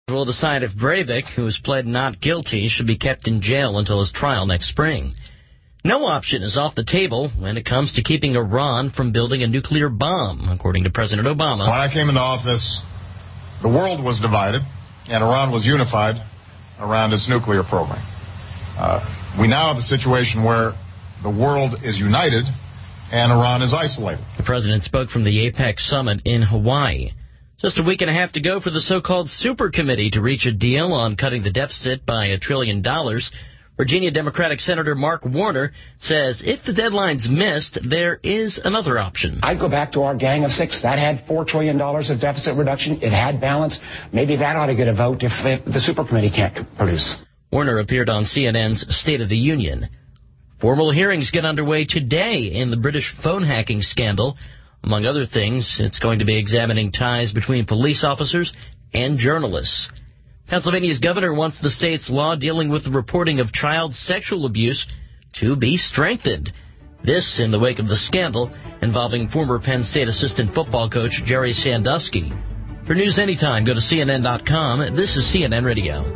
Will decide if Breivik, who has pled not guilty, should be kept in jail until his trial next spring. No option is off the table when it comes to keeping Iran from building a nuclear bomb, according to President Obama. When I came into office, the world was divided, and Iran was unified around its nuclear program. We now have a situation where the world is united and Iran is isolated. The president spoke from the APEC summit in Hawaii. Just a week and a half to go for the so-called super committee to reach a deal on cutting the deficit by $1 trillion. Virginia Democratic Senator Mark Warner says if the deadline's missed, there is another option. I'd go back to our Gang of Six. That had $4 trillion of deficit reduction. It had balance. Maybe that ought to get a vote if the super committee can't produce. Warner appeared on CNN's State of the Union. Formal hearings get underway today in the British phone hacking scandal. Among other things, it's going to be examining ties between police officers and journalists. Pennsylvania's governor wants the state's law dealing with the reporting of child sexual abuse to be strengthened. This in the wake of the scandal involving former Penn State assistant football coach Jerry Sandusky. For news anytime, go to CNN.com. This is CNN Radio.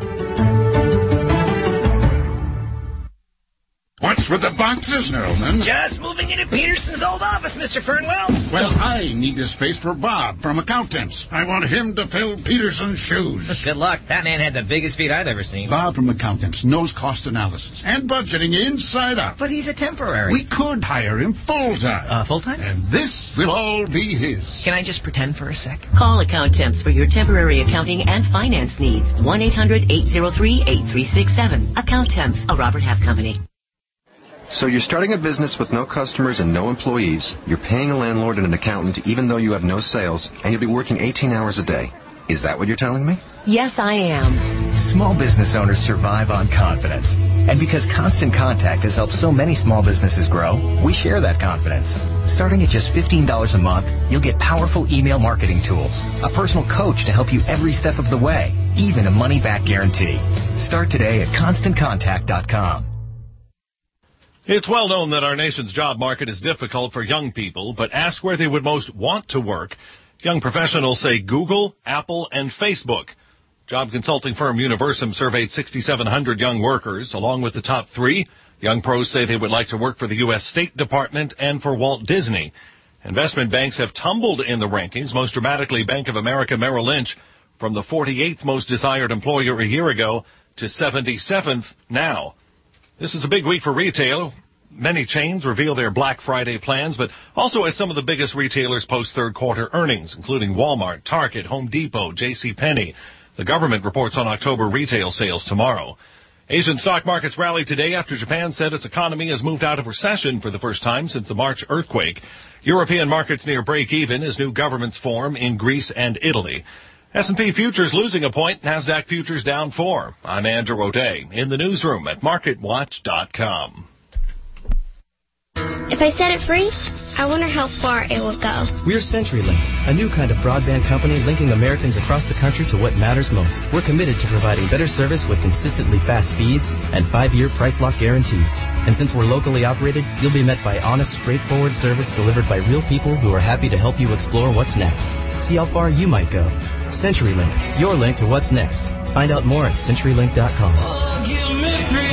What's with the boxes, Nerlman? Just moving into Peterson's old office, Mr. Fernwell. Well, I need a space for Bob from Accountants. I want him to fill Peterson's shoes. Good luck. That man had the biggest feet I've ever seen. Bob from Accountants knows cost analysis and budgeting inside out. But he's a temporary. We could hire him full-time. Full-time? And this will all be his. Can I just pretend for a sec? Call Accountants for your temporary accounting and finance needs. 1-800-803-8367. Accountants, a Robert Half company. So you're starting a business with no customers and no employees. You're paying a landlord and an accountant even though you have no sales, and you'll be working 18 hours a day. Is that what you're telling me? Yes, I am. Small business owners survive on confidence. And because Constant Contact has helped so many small businesses grow, we share that confidence. Starting at just $15 a month, you'll get powerful email marketing tools, a personal coach to help you every step of the way, even a money-back guarantee. Start today at ConstantContact.com. It's well known that our nation's job market is difficult for young people, but ask where they would most want to work. Young professionals say Google, Apple, and Facebook. Job consulting firm Universum surveyed 6,700 young workers. Along with the top three, young pros say they would like to work for the U.S. State Department and for Walt Disney. Investment banks have tumbled in the rankings, most dramatically Bank of America Merrill Lynch, from the 48th most desired employer a year ago to 77th now. This is a big week for retail. Many chains reveal their Black Friday plans, but also as some of the biggest retailers post third-quarter earnings, including Walmart, Target, Home Depot, JCPenney. The government reports on October retail sales tomorrow. Asian stock markets rallied today after Japan said its economy has moved out of recession for the first time since the March earthquake. European markets near break-even as new governments form in Greece and Italy. S&P futures losing a point, NASDAQ futures down 4. I'm Andrew O'Day in the newsroom at MarketWatch.com. If I set it free, I wonder how far it will go. We're CenturyLink, a new kind of broadband company linking Americans across the country to what matters most. We're committed to providing better service with consistently fast speeds and 5-year price lock guarantees. And since we're locally operated, you'll be met by honest, straightforward service delivered by real people who are happy to help you explore what's next. See how far you might go. CenturyLink, your link to what's next. Find out more at CenturyLink.com. Oh, give me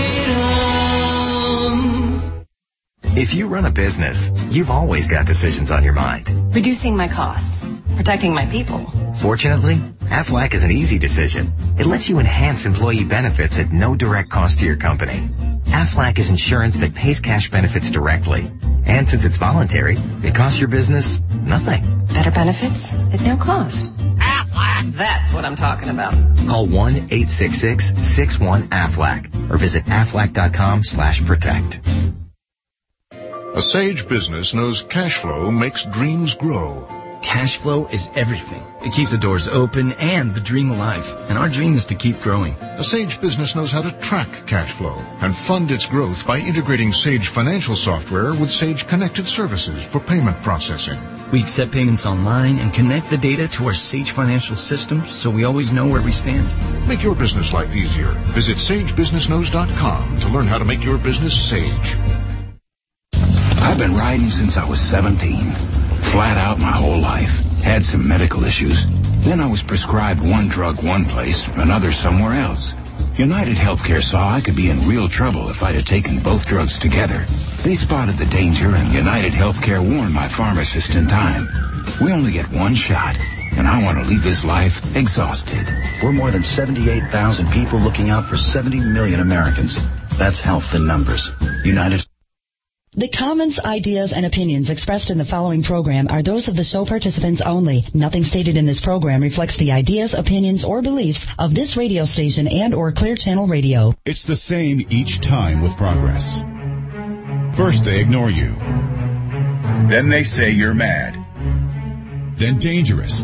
freedom. If you run a business, you've always got decisions on your mind. Reducing my costs. Protecting my people. Fortunately, Aflac is an easy decision. It lets you enhance employee benefits at no direct cost to your company. Aflac is insurance that pays cash benefits directly. And since it's voluntary, it costs your business nothing. Better benefits at no cost. Aflac! That's what I'm talking about. Call 1-866-61-AFLAC or visit aflac.com/protect. A sage business knows cash flow makes dreams grow. Cash flow is everything. It keeps the doors open and the dream alive. And our dream is to keep growing. A Sage business knows how to track cash flow and fund its growth by integrating Sage financial software with Sage connected services for payment processing. We accept payments online and connect the data to our Sage financial system so we always know where we stand. Make your business life easier. Visit SageBusinessKnows.com to learn how to make your business Sage. I've been riding since I was 17. Flat out my whole life. Had some medical issues. Then I was prescribed one drug one place, another somewhere else. United Healthcare saw I could be in real trouble if I'd have taken both drugs together. They spotted the danger, and United Healthcare warned my pharmacist in time. We only get one shot, and I want to leave this life exhausted. We're more than 78,000 people looking out for 70 million Americans. That's health in numbers. United. The comments, ideas, and opinions expressed in the following program are those of the show participants only. Nothing stated in this program reflects the ideas, opinions, or beliefs of this radio station and or Clear Channel Radio. It's the same each time with Progress. First they ignore you. Then they say you're mad. Then dangerous.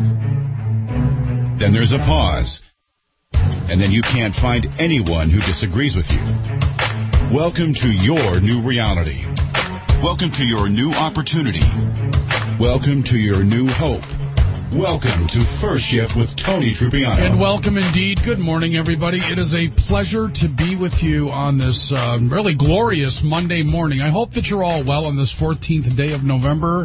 Then there's a pause. And then you can't find anyone who disagrees with you. Welcome to your new reality. Welcome to your new opportunity. Welcome to your new hope. Welcome to First Shift with Tony Trupiano. And welcome indeed. Good morning, everybody. It is a pleasure to be with you on this really glorious Monday morning. I hope that you're all well on this 14th day of November,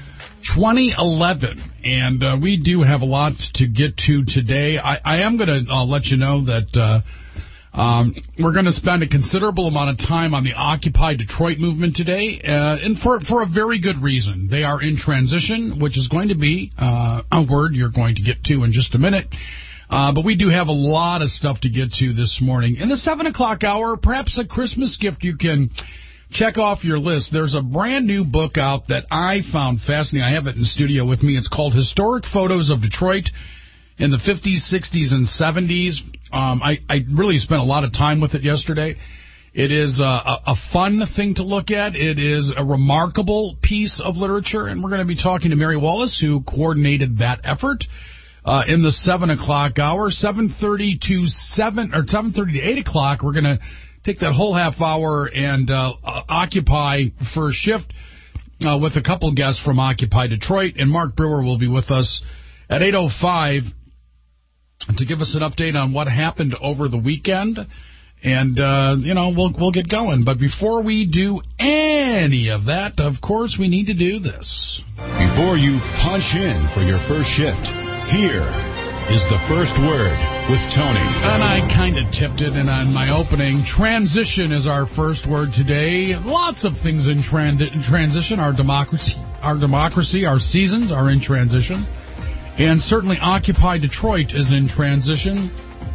2011. And we do have a lot to get to today. I am going to let you know that we're going to spend a considerable amount of time on the Occupy Detroit movement today, and for a very good reason. They are in transition, which is going to be a word you're going to get to in just a minute. But we do have a lot of stuff to get to this morning. In the 7 o'clock hour, perhaps a Christmas gift you can check off your list. There's a brand new book out that I found fascinating. I have it in the studio with me. It's called Historic Photos of Detroit in the 50s, 60s, and 70s. I really spent a lot of time with it yesterday. It is a fun thing to look at. It is a remarkable piece of literature, and we're going to be talking to Mary Wallace, who coordinated that effort in the 7 o'clock hour. 7:30 to 8 o'clock, we're going to take that whole half hour and occupy First Shift with a couple guests from Occupy Detroit, and Mark Brewer will be with us at 8:05 to give us an update on what happened over the weekend, and we'll get going. But before we do any of that, of course, we need to do this. Before you punch in for your first shift, here is the first word with Tony. And I kind of tipped it in on my opening. Transition is our first word today. Lots of things in transition. Our democracy, our seasons are in transition. And certainly Occupy Detroit is in transition.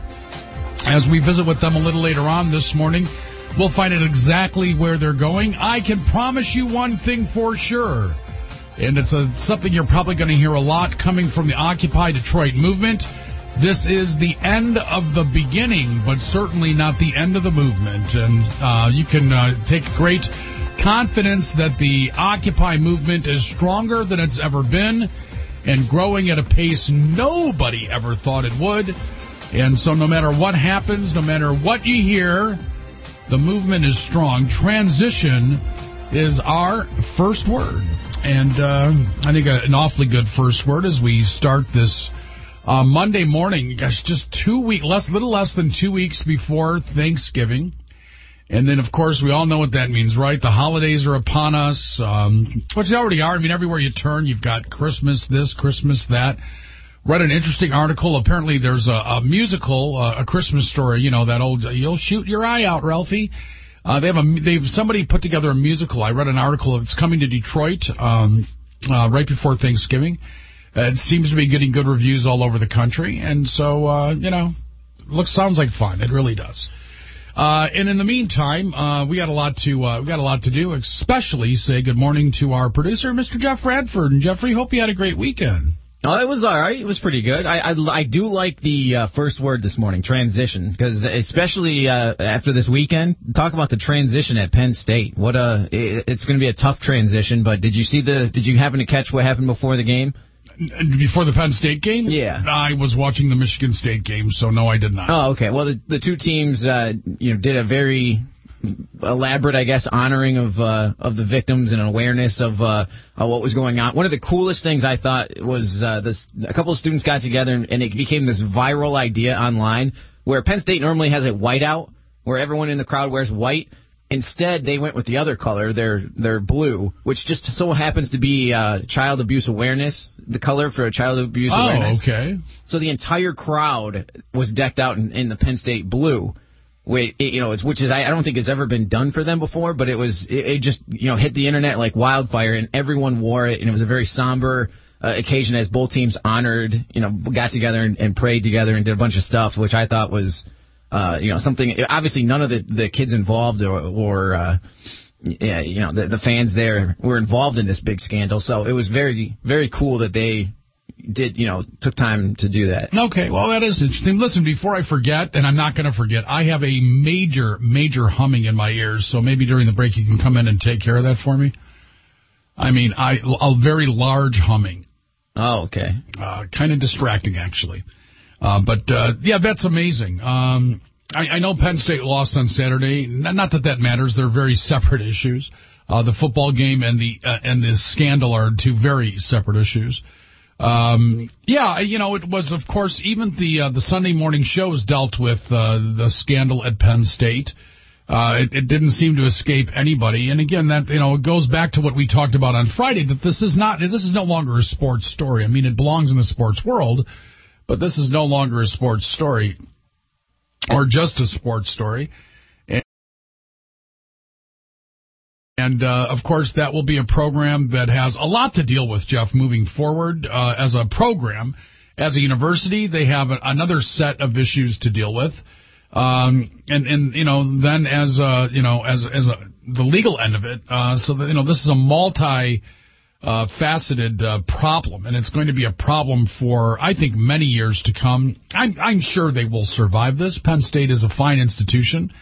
As we visit with them a little later on this morning, we'll find out exactly where they're going. I can promise you one thing for sure, and it's something you're probably going to hear a lot coming from the Occupy Detroit movement. This is the end of the beginning, but certainly not the end of the movement. And you can take great confidence that the Occupy movement is stronger than it's ever been, and growing at a pace nobody ever thought it would. And so no matter what happens, no matter what you hear, the movement is strong. Transition is our first word. And I think an awfully good first word as we start this Monday morning. Gosh, just little less than 2 weeks before Thanksgiving. And then, of course, we all know what that means, right? The holidays are upon us, which they already are. I mean, everywhere you turn, you've got Christmas this, Christmas that. Read an interesting article. Apparently, there's a musical, a Christmas Story, that old, you'll shoot your eye out, Ralphie. They've somebody put together a musical. I read an article. It's coming to Detroit right before Thanksgiving. It seems to be getting good reviews all over the country. And so, sounds like fun. It really does. And in the meantime, we got a lot to do, especially say good morning to our producer, Mr. Jeff Radford. And Jeffrey, hope you had a great weekend. Oh, it was all right. It was pretty good. I do like the first word this morning, transition, because especially after this weekend, talk about the transition at Penn State. It's going to be a tough transition. But did you happen to catch what happened before the game? Before the Penn State game? Yeah. I was watching the Michigan State game, so no, I did not. Oh, okay. Well, the two teams, did a very elaborate, I guess, honoring of the victims and an awareness of what was going on. One of the coolest things I thought was a couple of students got together and it became this viral idea online where Penn State normally has a whiteout where everyone in the crowd wears white. instead, they went with the other color, their blue, which just so happens to be child abuse awareness, the color for child abuse awareness. Oh, okay. So the entire crowd was decked out in the Penn State blue. Which I don't think has ever been done for them before, but it just hit the internet like wildfire, and everyone wore it, and it was a very somber occasion as both teams honored, got together and prayed together and did a bunch of stuff, which I thought was, something. Obviously, none of the kids involved the fans there were involved in this big scandal, so it was very, very cool that they took time to do that. Okay, well, that is interesting. Listen, before I forget, and I'm not going to forget, I have a major, major humming in my ears, so maybe during the break you can come in and take care of that for me. I mean, a very large humming. Oh, okay. Kind of distracting, actually. But that's amazing. I know Penn State lost on Saturday. Not that matters. They're very separate issues. The football game and the scandal are two very separate issues. It was, of course, even the Sunday morning shows dealt with the scandal at Penn State. It didn't seem to escape anybody. And again, that it goes back to what we talked about on Friday, that this is no longer a sports story. I mean, it belongs in the sports world, but this is no longer a sports story or just a sports story. And, of course, that will be a program that has a lot to deal with, Jeff, moving forward as a program. As a university, they have another set of issues to deal with. Then as the legal end of it, so that, this is a multi-faceted problem, and it's going to be a problem for, I think, many years to come. I'm sure they will survive this. Penn State is a fine institution.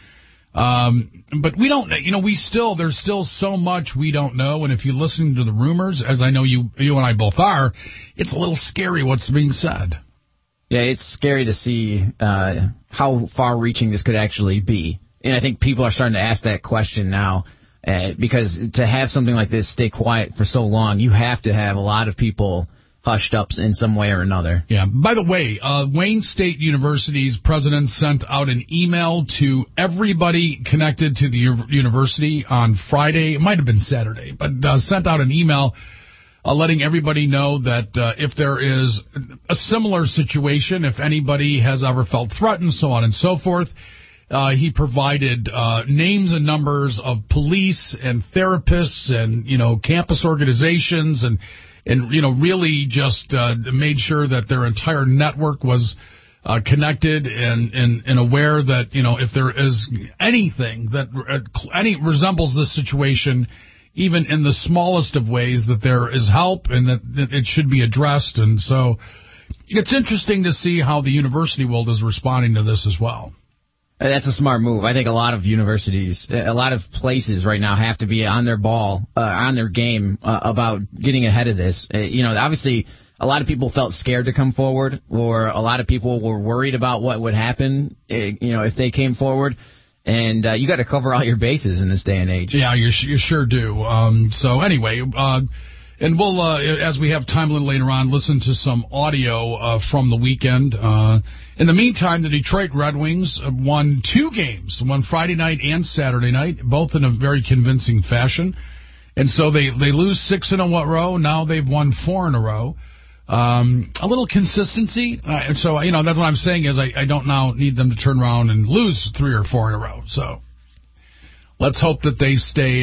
But we don't, there's still so much we don't know. And if you listen to the rumors, as I know you and I both are, it's a little scary what's being said. Yeah, it's scary to see how far-reaching this could actually be. And I think people are starting to ask that question now because to have something like this stay quiet for so long, you have to have a lot of people hushed up in some way or another. Yeah. By the way, Wayne State University's president sent out an email to everybody connected to the university on Friday. It might have been Saturday, but sent out an email letting everybody know that if there is a similar situation, if anybody has ever felt threatened, so on and so forth, he provided names and numbers of police and therapists and, campus organizations and really just made sure that their entire network was connected and aware that, if there is anything that resembles this situation, even in the smallest of ways, that there is help and that it should be addressed. And so it's interesting to see how the university world is responding to this as well. That's a smart move. I think a lot of universities, a lot of places right now have to be on their ball, on their game about getting ahead of this. Obviously, a lot of people felt scared to come forward, or a lot of people were worried about what would happen, if they came forward. And you got to cover all your bases in this day and age. Yeah, you sure do. So anyway, and we'll, as we have time a little later on, listen to some audio from the weekend. In the meantime, the Detroit Red Wings won 2 games, one Friday night and Saturday night, both in a very convincing fashion. And so they lose 6 in a row. Now they've won 4 in a row. A little consistency. And so, that's what I'm saying is I don't now need them to turn around and lose 3 or 4 in a row. So let's hope that they stay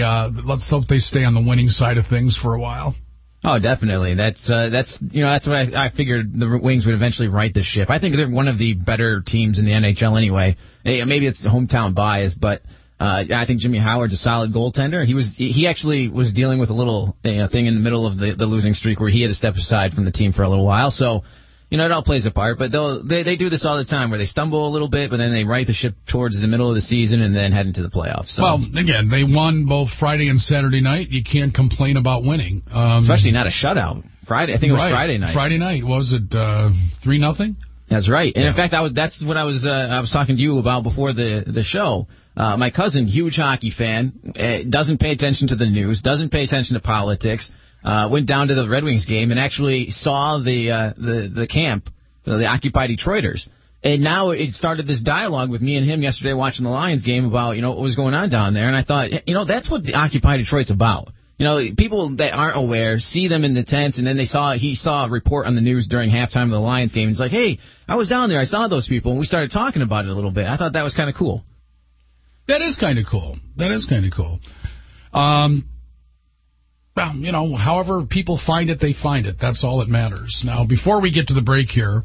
on the winning side of things for a while. Oh, definitely. That's what I figured the Wings would eventually right the ship. I think they're one of the better teams in the NHL anyway. Maybe it's the hometown bias, but I think Jimmy Howard's a solid goaltender. He actually was dealing with a little thing in the middle of the losing streak where he had to step aside from the team for a little while. So, it all plays a part. But they do this all the time where they stumble a little bit, but then they right the ship towards the middle of the season and then head into the playoffs. So. Well, again, they won both Friday and Saturday night. You can't complain about winning. Especially not a shutout. Friday, I think it was Friday night. Friday night. Was it 3-0? That's right. And in fact, that's what I was talking to you about before the show. My cousin, huge hockey fan, doesn't pay attention to the news, doesn't pay attention to politics, went down to the Red Wings game and actually saw the camp, the Occupy Detroiters. And now it started this dialogue with me and him yesterday watching the Lions game about, what was going on down there. And I thought, that's what the Occupy Detroit's about. People that aren't aware see them in the tents, and then he saw a report on the news during halftime of the Lions game. He's like, hey, I was down there. I saw those people, and we started talking about it a little bit. I thought that was kind of cool. That is kind of cool. Well, however people find it, they find it. That's all that matters. Now, before we get to the break here,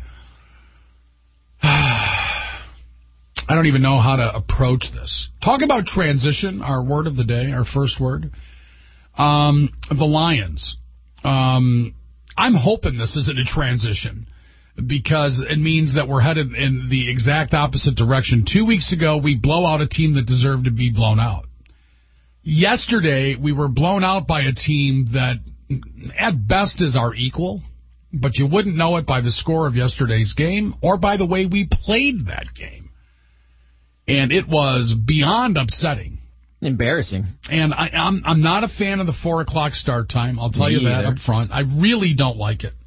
I don't even know how to approach this. Talk about transition, our word of the day, our first word. The Lions. I'm hoping this isn't a transition because it means that we're headed in the exact opposite direction. 2 weeks ago, we blow out a team that deserved to be blown out. Yesterday, we were blown out by a team that at best is our equal, but you wouldn't know it by the score of yesterday's game or by the way we played that game. And it was beyond upsetting. Embarrassing. And I'm not a fan of the 4 o'clock start time. I'll tell you that up front. I really don't like it.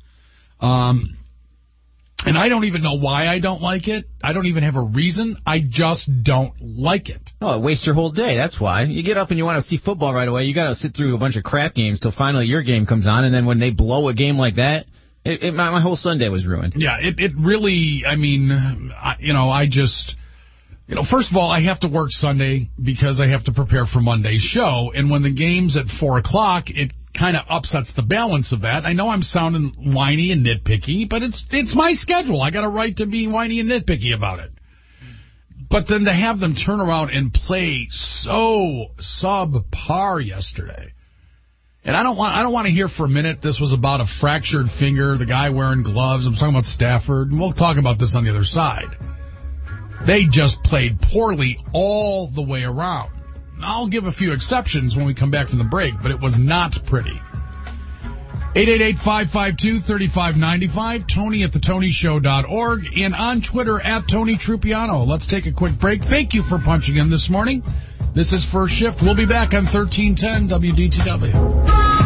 And I don't even know why I don't like it. I don't even have a reason. I just don't like it. Oh, it wastes your whole day. That's why. You get up and you want to see football right away. You got to sit through a bunch of crap games till finally your game comes on. And then when they blow a game like that, my whole Sunday was ruined. Yeah, it really, I just... first of all, I have to work Sunday because I have to prepare for Monday's show. And when the game's at 4 o'clock, it kind of upsets the balance of that. I know I'm sounding whiny and nitpicky, but it's my schedule. I got a right to be whiny and nitpicky about it. But then to have them turn around and play so subpar yesterday. And I don't want to hear for a minute this was about a fractured finger, the guy wearing gloves. I'm talking about Stafford. And we'll talk about this on the other side. They just played poorly all the way around. I'll give a few exceptions when we come back from the break, but it was not pretty. 888-552-3595, Tony at thetonyshow.org, and on Twitter at Tony Trupiano. Let's take a quick break. Thank you for punching in this morning. This is First Shift. We'll be back on 1310 WDTW.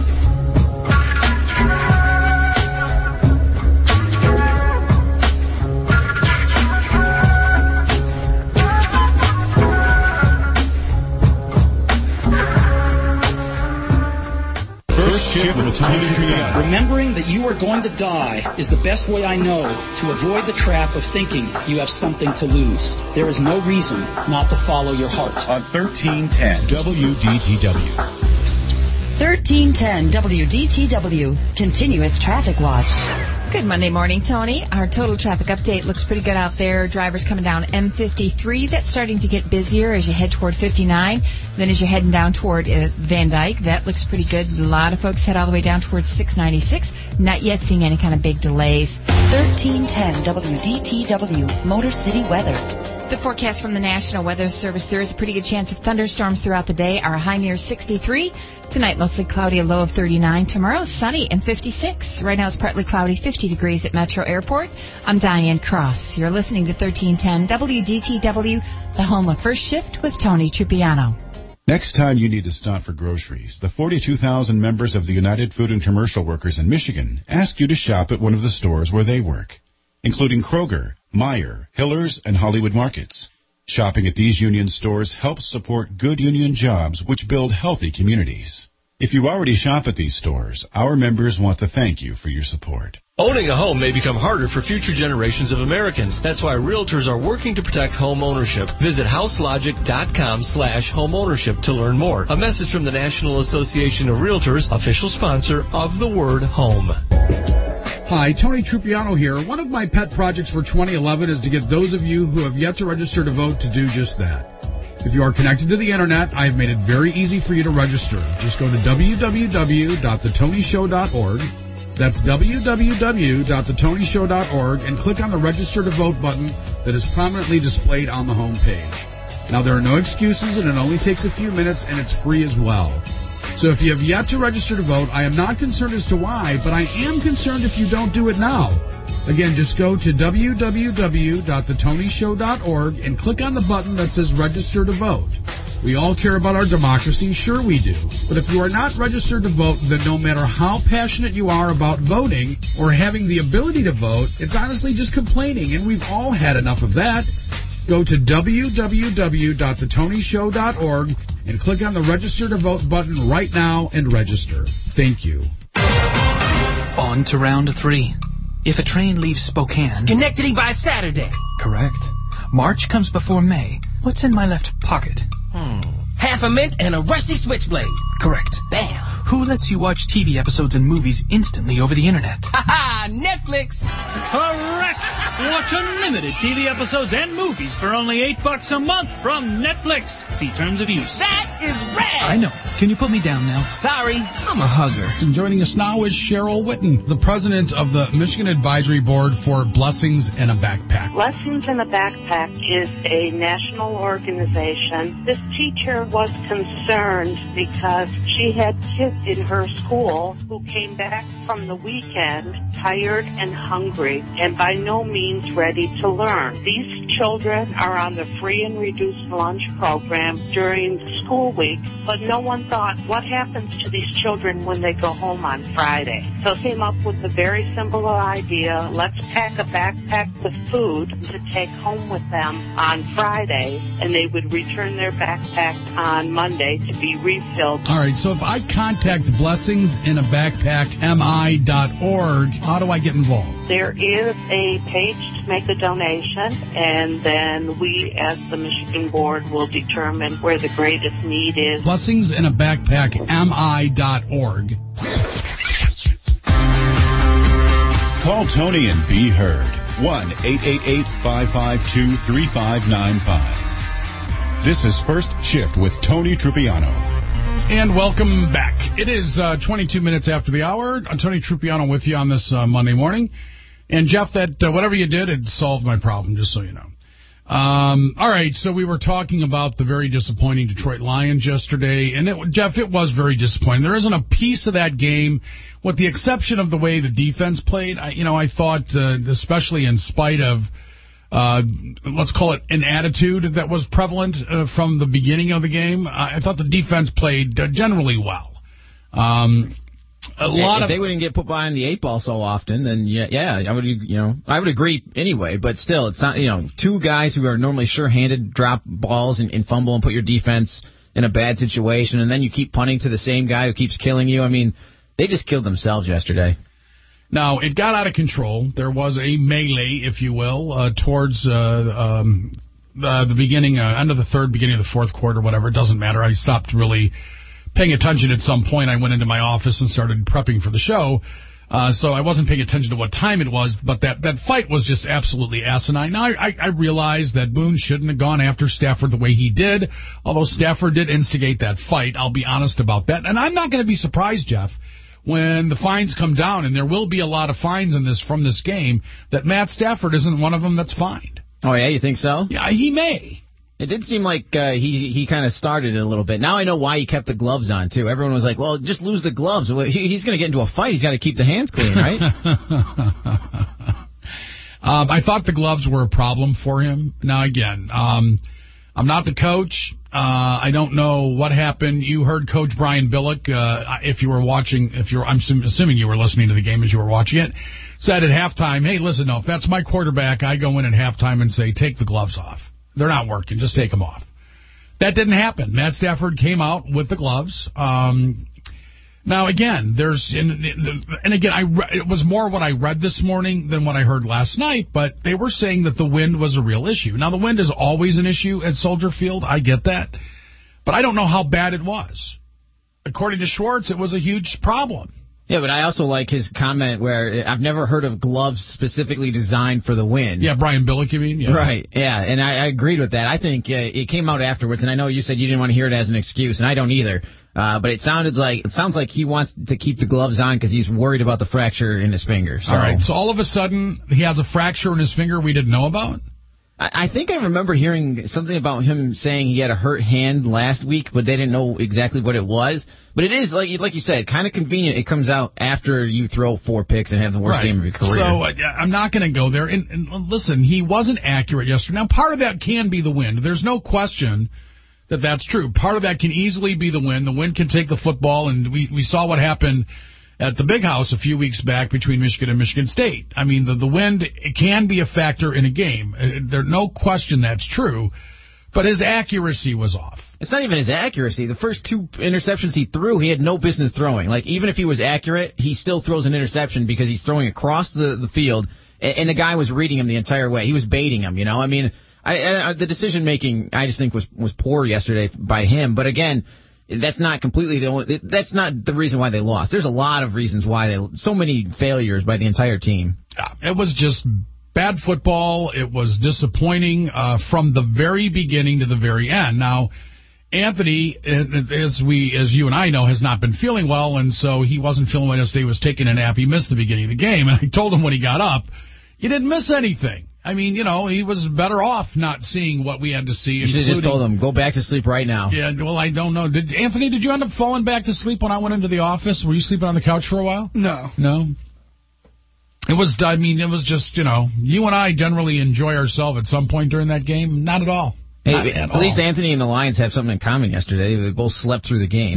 Remembering that you are going to die is the best way I know to avoid the trap of thinking you have something to lose. There is no reason not to follow your heart. On 1310 WDTW. 1310 WDTW. Continuous Traffic Watch. Good Monday morning, Tony. Our total traffic update looks pretty good out there. Drivers coming down M53. That's starting to get busier as you head toward 59. Then as you're heading down toward Van Dyke, that looks pretty good. A lot of folks head all the way down towards 696. Not yet seeing any kind of big delays. 1310 WDTW. Motor City Weather. The forecast from the National Weather Service, there is a pretty good chance of thunderstorms throughout the day. Our high near 63. Tonight, mostly cloudy, a low of 39. Tomorrow, sunny and 56. Right now, it's partly cloudy, 50 degrees at Metro Airport. I'm Diane Cross. You're listening to 1310 WDTW, the home of First Shift with Tony Trupiano. Next time you need to stop for groceries, the 42,000 members of the United Food and Commercial Workers in Michigan ask you to shop at one of the stores where they work, including Kroger, Meijer, Hiller's, and Hollywood Markets. Shopping at these union stores helps support good union jobs which build healthy communities. If you already shop at these stores, our members want to thank you for your support. Owning a home may become harder for future generations of Americans. That's why realtors are working to protect home ownership. Visit houselogic.com/homeownership to learn more. A message from the National Association of Realtors, official sponsor of the word home. Hi, Tony Trupiano here. One of my pet projects for 2011 is to get those of you who have yet to register to vote to do just that. If you are connected to the Internet, I have made it very easy for you to register. Just go to www.thetonyshow.org. That's www.thetonyshow.org and click on the Register to Vote button that is prominently displayed on the home page. Now, there are no excuses, and it only takes a few minutes, and it's free as well. So if you have yet to register to vote, I am not concerned as to why, but I am concerned if you don't do it now. Again, just go to www.thetonyshow.org and click on the button that says Register to Vote. We all care about our democracy, sure we do. But if you are not registered to vote, then no matter how passionate you are about voting or having the ability to vote, it's honestly just complaining, and we've all had enough of that. Go to www.thetonyshow.org and click on the Register to Vote button right now and register. Thank you. On to round 3. If a train leaves Spokane... Schenectady by Saturday. Correct. March comes before May. What's in my left pocket? Half a mint and a rusty switchblade. Correct. Bam. Who lets you watch TV episodes and movies instantly over the internet? Ha-ha! Netflix! Correct! Watch unlimited TV episodes and movies for only $8 a month from Netflix. See terms of use. That is rad! I know. Can you put me down now? Sorry, I'm a hugger. And joining us now is Cheryl Witten, the president of the Michigan Advisory Board for Blessings in a Backpack. Blessings in a Backpack is a national organization. This teacher was concerned because she had kids in her school who came back from the weekend tired and hungry and by no means ready to learn. These children are on the free and reduced lunch program during the school week, but no one thought, what happens to these children when they go home on Friday? So came up with a very simple idea, let's pack a backpack with food to take home with them on Friday, and they would return their backpack on Monday to be refilled. All right, so if I contact Blessings in a Backpack, MI.org, how do I get involved? There is a page to make a donation, and then we, as the Michigan Board, will determine where the greatest need is. Blessings in a Backpack, MI.org. Call Tony and be heard. 1-888-552-3595. This is First Shift with Tony Trupiano. And welcome back. It is 22 minutes after the hour. Tony Trupiano with you on this Monday morning. And, Jeff, that whatever you did, it solved my problem, just so you know. All right, so we were talking about the very disappointing Detroit Lions yesterday. And, Jeff, it was very disappointing. There isn't a piece of that game, with the exception of the way the defense played. I thought, especially in spite of, let's call it an attitude that was prevalent from the beginning of the game, I thought the defense played generally well. If they wouldn't get put behind the 8 ball so often, then I would agree anyway. But still, it's not, two guys who are normally sure-handed drop balls and fumble and put your defense in a bad situation, and then you keep punting to the same guy who keeps killing you. I mean, they just killed themselves yesterday. Now, it got out of control. There was a melee, if you will, towards the beginning, end of the third, beginning of the fourth quarter, whatever. It doesn't matter. I stopped really paying attention at some point. I went into my office and started prepping for the show. So I wasn't paying attention to what time it was, but that fight was just absolutely asinine. Now, I realize that Boone shouldn't have gone after Stafford the way he did, although Stafford did instigate that fight. I'll be honest about that. And I'm not going to be surprised, Jeff, when the fines come down, and there will be a lot of fines from this game, that Matt Stafford isn't one of them that's fined. Oh, yeah? You think so? Yeah, he may. It did seem like he kind of started it a little bit. Now I know why he kept the gloves on, too. Everyone was like, well, just lose the gloves. Well, he's going to get into a fight. He's got to keep the hands clean, right? I thought the gloves were a problem for him. Now, again, I'm not the coach. I don't know what happened. You heard Coach Brian Billick, if you were watching, I'm assuming you were listening to the game as you were watching it, said at halftime, hey, listen, no, if that's my quarterback, I go in at halftime and say, take the gloves off. They're not working. Just take them off. That didn't happen. Matt Stafford came out with the gloves. Now, again, it was more what I read this morning than what I heard last night, but they were saying that the wind was a real issue. Now, the wind is always an issue at Soldier Field. I get that. But I don't know how bad it was. According to Schwartz, it was a huge problem. Yeah, but I also like his comment where I've never heard of gloves specifically designed for the wind. Yeah, Brian Billick, you mean? Yeah. Right, yeah, and I agreed with that. I think it came out afterwards, and I know you said you didn't want to hear it as an excuse, and I don't either. But it sounds like he wants to keep the gloves on because he's worried about the fracture in his finger. So. All right, so all of a sudden he has a fracture in his finger we didn't know about? I think I remember hearing something about him saying he had a hurt hand last week, but they didn't know exactly what it was. But it is, like you said, kind of convenient. It comes out after you throw 4 picks and have the worst game of your career. So I'm not going to go there. And listen, he wasn't accurate yesterday. Now, part of that can be the wind. There's no question that's true. Part of that can easily be the wind. The wind can take the football, and we saw what happened at the Big House a few weeks back between Michigan and Michigan State. I mean, the wind it can be a factor in a game. There's no question that's true, but his accuracy was off. It's not even his accuracy. The first 2 interceptions he threw, he had no business throwing. Like, even if he was accurate, he still throws an interception because he's throwing across the field, and the guy was reading him the entire way. He was baiting him, I mean, the decision-making, I just think, was poor yesterday by him. But, again, that's not completely that's not the reason why they lost. There's a lot of reasons why so many failures by the entire team. It was just bad football. It was disappointing from the very beginning to the very end. Now, Anthony, as you and I know, has not been feeling well, and so he wasn't feeling well yesterday. He was taking a nap. He missed the beginning of the game, and I told him when he got up, you didn't miss anything. I mean, he was better off not seeing what we had to see. You should have just told him, go back to sleep right now. Yeah, well, I don't know. Anthony, did you end up falling back to sleep when I went into the office? Were you sleeping on the couch for a while? No. No? It was just, you and I generally enjoy ourselves at some point during that game. Not at all. Hey, at least Anthony and the Lions have something in common yesterday. They both slept through the game.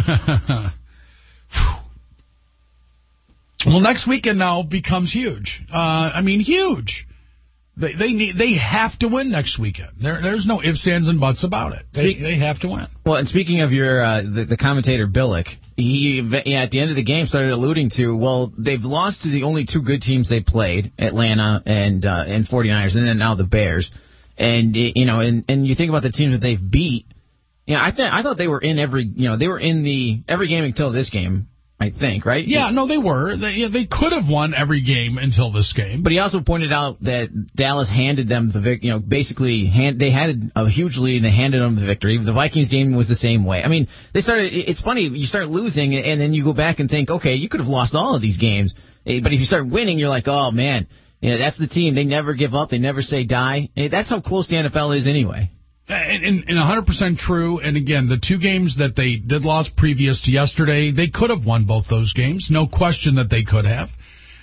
Well, next weekend now becomes huge. Huge. They have to win next weekend. There's no ifs, ands, and buts about it. They have to win. Well, and speaking of your the commentator Billick, he at the end of the game started alluding to, well, they've lost to the only 2 good teams they played, Atlanta and 49ers, and then now the Bears. And and you think about the teams that they've beat. I thought they were in every game until this game. I think, right? Yeah, no, they were. They could have won every game until this game. But he also pointed out that Dallas handed them they had a huge lead and they handed them the victory. The Vikings game was the same way. I mean, it's funny, you start losing and then you go back and think, okay, you could have lost all of these games. But if you start winning, you're like, oh, man, that's the team. They never give up. They never say die. That's how close the NFL is anyway. And 100% true. And again, the 2 games that they did lose previous to yesterday, they could have won both those games. No question that they could have.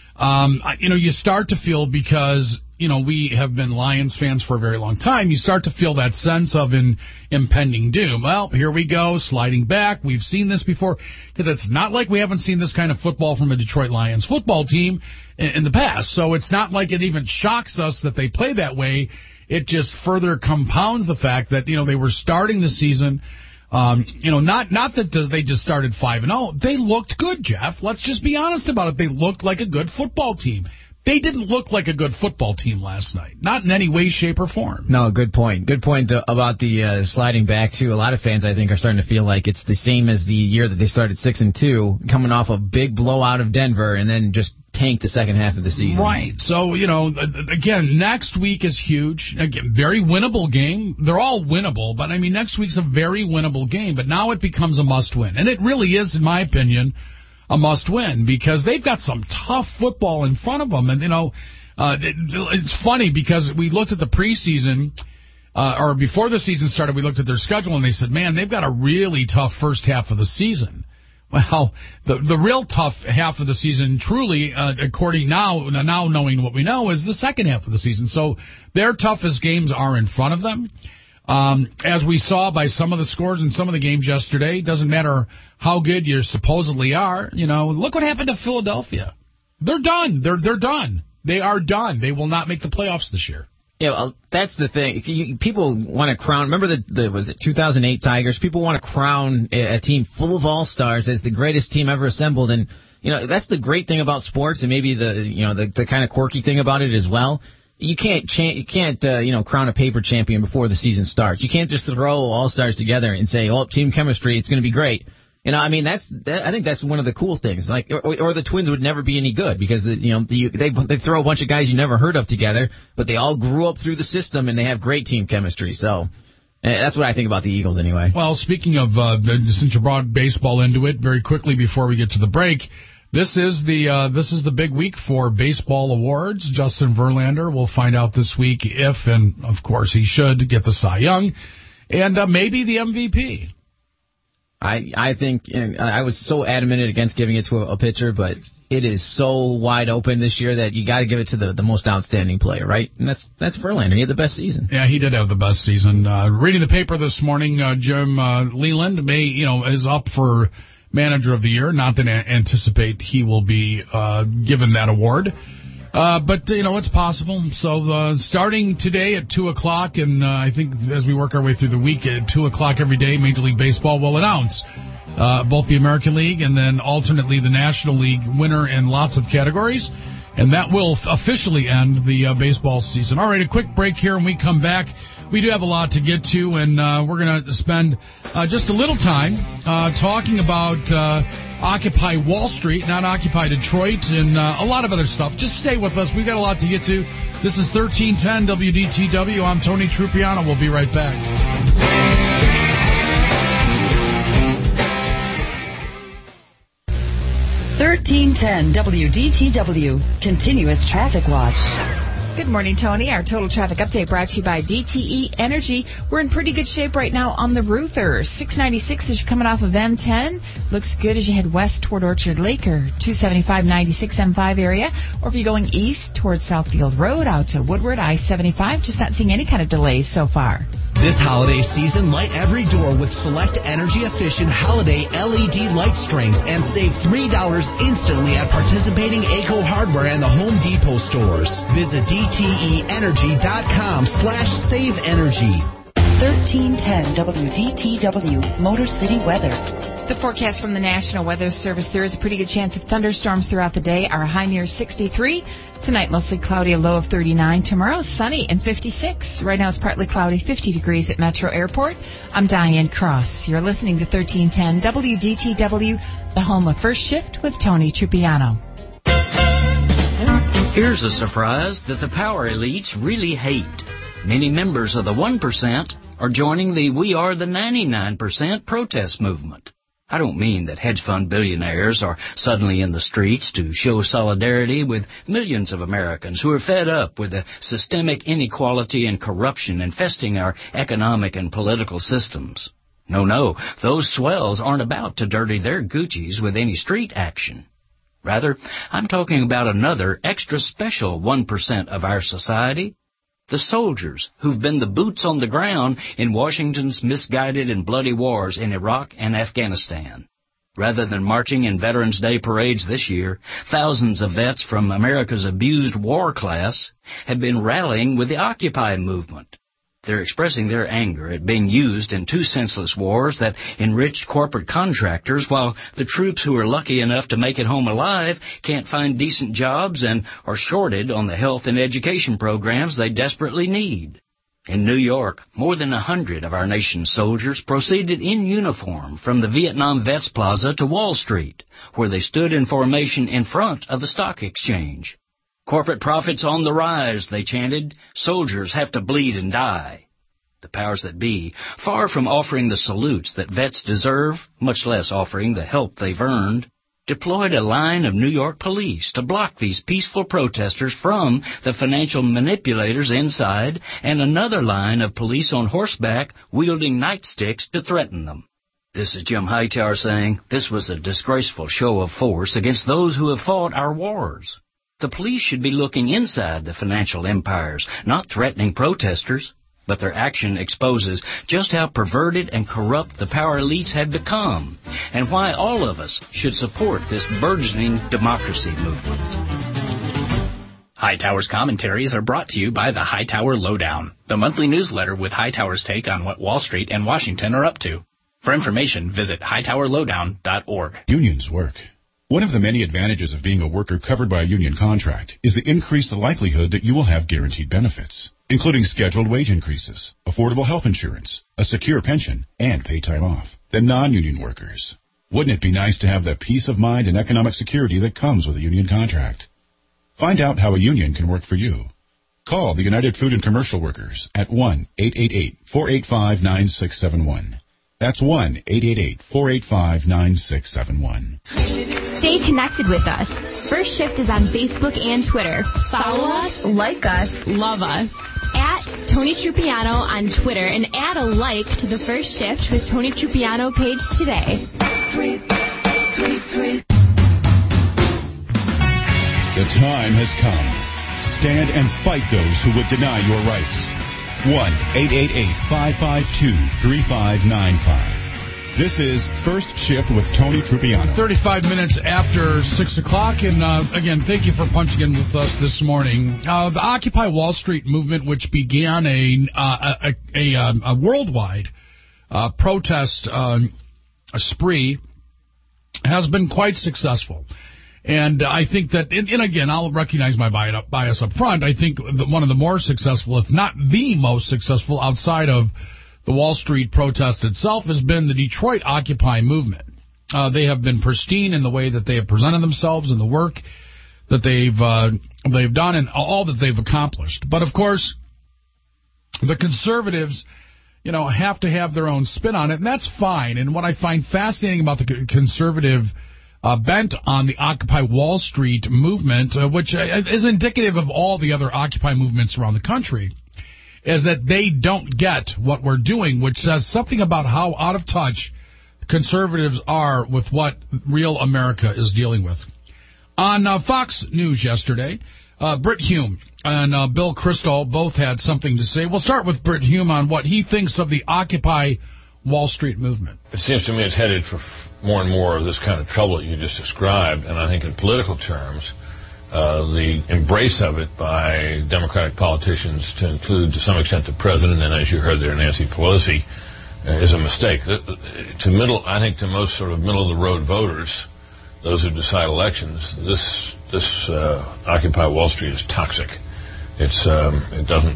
You start to feel, because, we have been Lions fans for a very long time, you start to feel that sense of impending doom. Well, here we go, sliding back. We've seen this before, because it's not like we haven't seen this kind of football from a Detroit Lions football team in the past. So it's not like it even shocks us that they play that way. It just further compounds the fact that, they were starting the season, not that they just started 5-0. They looked good, Jeff. Let's just be honest about it. They looked like a good football team. They didn't look like a good football team last night. Not in any way, shape, or form. No, good point. Good point about the sliding back, too. A lot of fans, I think, are starting to feel like it's the same as the year that they started 6-2, coming off a big blowout of Denver, and then just tanked the second half of the season. Right. So, again, next week is huge. Again, very winnable game. They're all winnable, but, next week's a very winnable game. But now it becomes a must-win. And it really is, in my opinion, a must-win, because they've got some tough football in front of them. And, it's funny because we looked at the preseason, or before the season started, we looked at their schedule, and they said, man, they've got a really tough first half of the season. Well, the real tough half of the season, truly, according now knowing what we know, is the second half of the season. So their toughest games are in front of them. As we saw by some of the scores in some of the games yesterday, doesn't matter how good you supposedly are. Look what happened to Philadelphia. They're done. They're done. They are done. They will not make the playoffs this year. Yeah, well, that's the thing. People want to crown. Remember was it 2008 Tigers? People want to crown a team full of all-stars as the greatest team ever assembled, and that's the great thing about sports, and maybe the kind of quirky thing about it as well. You can't crown a paper champion before the season starts. You can't just throw all-stars together and say, oh, team chemistry, it's going to be great. I think that's one of the cool things. Like, or the Twins would never be any good because they throw a bunch of guys you never heard of together, but they all grew up through the system and they have great team chemistry. So that's what I think about the Eagles anyway. Well, speaking of since you brought baseball into it, very quickly before we get to the break, this is the big week for baseball awards. Justin Verlander will find out this week if, and of course he should, get the Cy Young and maybe the MVP. I think I was so adamant against giving it to a pitcher, but it is so wide open this year that you got to give it to the most outstanding player, right? And that's Verlander. He had the best season. Yeah, he did have the best season. Reading the paper this morning, Jim Leland is up for Manager of the Year. Not that I anticipate he will be given that award. But, it's possible. So starting today at 2 o'clock, and I think as we work our way through the week at 2 o'clock every day, Major League Baseball will announce both the American League and then alternately the National League winner in lots of categories. And that will officially end the baseball season. All right, a quick break here, and we come back. We do have a lot to get to, and we're going to spend just a little time talking about Occupy Wall Street, not Occupy Detroit, and a lot of other stuff. Just stay with us. We've got a lot to get to. This is 1310 WDTW. I'm Tony Trupiano. We'll be right back. 1310 WDTW. Continuous Traffic Watch. Good morning, Tony. Our total traffic update brought to you by DTE Energy. We're in pretty good shape right now on the Ruther. 696 as you're coming off of M10. Looks good as you head west toward Orchard Lake or 275, 96 M5 area. Or if you're going east toward Southfield Road out to Woodward, I-75. Just not seeing any kind of delays so far. This holiday season, light every door with select energy-efficient holiday LED light strings and save $3 instantly at participating ACO Hardware and the Home Depot stores. Visit DTEenergy.com/saveenergy. 1310 WDTW, Motor City weather. The forecast from the National Weather Service, there is a pretty good chance of thunderstorms throughout the day. Our high near 63. Tonight, mostly cloudy, a low of 39. Tomorrow, sunny and 56. Right now, it's partly cloudy, 50 degrees at Metro Airport. I'm Diane Cross. You're listening to 1310 WDTW, the home of First Shift with Tony Trupiano. Here's a surprise that the power elites really hate. Many members of the 1% are joining the We Are the 99% protest movement. I don't mean that hedge fund billionaires are suddenly in the streets to show solidarity with millions of Americans who are fed up with the systemic inequality and corruption infesting our economic and political systems. No, those swells aren't about to dirty their Gucci's with any street action. Rather, I'm talking about another extra special 1% of our society. The soldiers who've been the boots on the ground in Washington's misguided and bloody wars in Iraq and Afghanistan. Rather than marching in Veterans Day parades this year, thousands of vets from America's abused war class have been rallying with the Occupy movement. They're expressing their anger at being used in two senseless wars that enriched corporate contractors while the troops who are lucky enough to make it home alive can't find decent jobs and are shorted on the health and education programs they desperately need. In New York, more than 100 of our nation's soldiers proceeded in uniform from the Vietnam Vets Plaza to Wall Street, where they stood in formation in front of the stock exchange. Corporate profits on the rise, they chanted. Soldiers have to bleed and die. The powers that be, far from offering the salutes that vets deserve, much less offering the help they've earned, deployed a line of New York police to block these peaceful protesters from the financial manipulators inside, and another line of police on horseback wielding nightsticks to threaten them. This is Jim Hightower saying this was a disgraceful show of force against those who have fought our wars. The police should be looking inside the financial empires, not threatening protesters. But their action exposes just how perverted and corrupt the power elites have become, and why all of us should support this burgeoning democracy movement. Hightower's commentaries are brought to you by the Hightower Lowdown, the monthly newsletter with Hightower's take on what Wall Street and Washington are up to. For information, visit hightowerlowdown.org. Unions work. One of the many advantages of being a worker covered by a union contract is the increased likelihood that you will have guaranteed benefits, including scheduled wage increases, affordable health insurance, a secure pension, and paid time off, than non-union workers. Wouldn't it be nice to have the peace of mind and economic security that comes with a union contract? Find out how a union can work for you. Call the United Food and Commercial Workers at 1-888-485-9671. That's 1-888-485-9671. Stay connected with us. First Shift is on Facebook and Twitter. Follow us, like us, love us. At Tony Trupiano on Twitter and add a like to the First Shift with Tony Trupiano page today. The time has come. Stand and fight those who would deny your rights. 1-888-552-3595. This is First Shift with Tony Trupiano. 35 minutes after 6 o'clock, and again, thank you for punching in with us this morning. The Occupy Wall Street movement, which began a worldwide protest spree, has been quite successful. And I think that, and again, I'll recognize my bias up front, I think that one of the more successful, if not the most successful, outside of the Wall Street protest itself, has been the Detroit Occupy movement. They have been pristine in the way that they have presented themselves and the work that they've done and all that they've accomplished. But, of course, the conservatives, have to have their own spin on it, and that's fine. And what I find fascinating about the conservative bent on the Occupy Wall Street movement, which is indicative of all the other Occupy movements around the country, is that they don't get what we're doing, which says something about how out of touch conservatives are with what real America is dealing with. On Fox News yesterday, Brit Hume and Bill Kristol both had something to say. We'll start with Brit Hume on what he thinks of the Occupy Wall Street movement. It seems to me it's headed for more and more of this kind of trouble that you just described, and I think in political terms, the embrace of it by Democratic politicians to include, to some extent, the president, and as you heard there, Nancy Pelosi, is a mistake. I think to most sort of middle-of-the-road voters, those who decide elections, this Occupy Wall Street is toxic. It doesn't,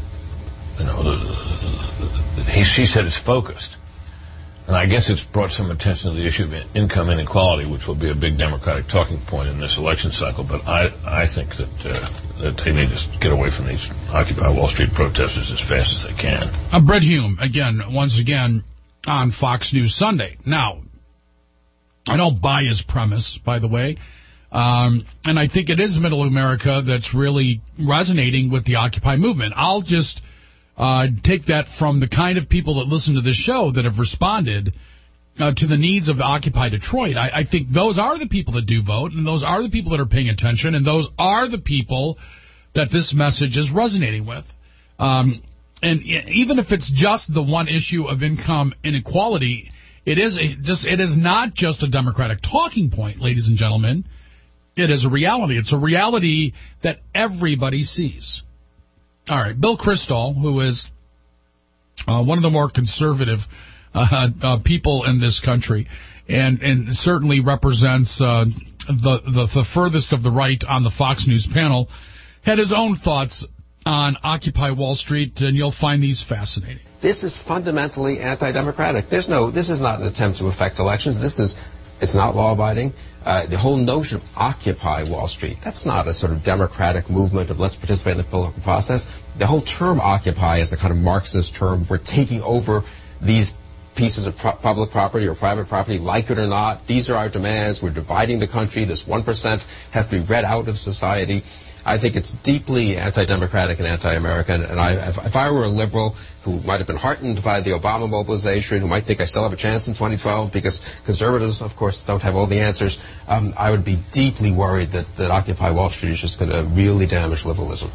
she said it's focused. And I guess it's brought some attention to the issue of income inequality, which will be a big Democratic talking point in this election cycle. But I think that they need to get away from these Occupy Wall Street protesters as fast as they can. Bret Hume, once again, on Fox News Sunday. Now, I don't buy his premise, by the way. And I think it is middle America that's really resonating with the Occupy movement. I'll just take that from the kind of people that listen to this show that have responded to the needs of Occupy Detroit. I think those are the people that do vote, and those are the people that are paying attention, and those are the people that this message is resonating with. And even if it's just the one issue of income inequality, it is not just a Democratic talking point, ladies and gentlemen. It is a reality. It's a reality that everybody sees. All right, Bill Kristol, who is one of the more conservative people in this country, and certainly represents the furthest of the right on the Fox News panel, had his own thoughts on Occupy Wall Street, and you'll find these fascinating. This is fundamentally anti-democratic. This is not an attempt to affect elections. It's not law-abiding. The whole notion of Occupy Wall Street, that's not a sort of democratic movement of let's participate in the political process. The whole term Occupy is a kind of Marxist term. We're taking over these pieces of public property or private property, like it or not. These are our demands. We're dividing the country. This 1% have to be read out of society. I think it's deeply anti-democratic and anti-American. And if I were a liberal who might have been heartened by the Obama mobilization, who might think I still have a chance in 2012 because conservatives, of course, don't have all the answers, I would be deeply worried that Occupy Wall Street is just going to really damage liberalism.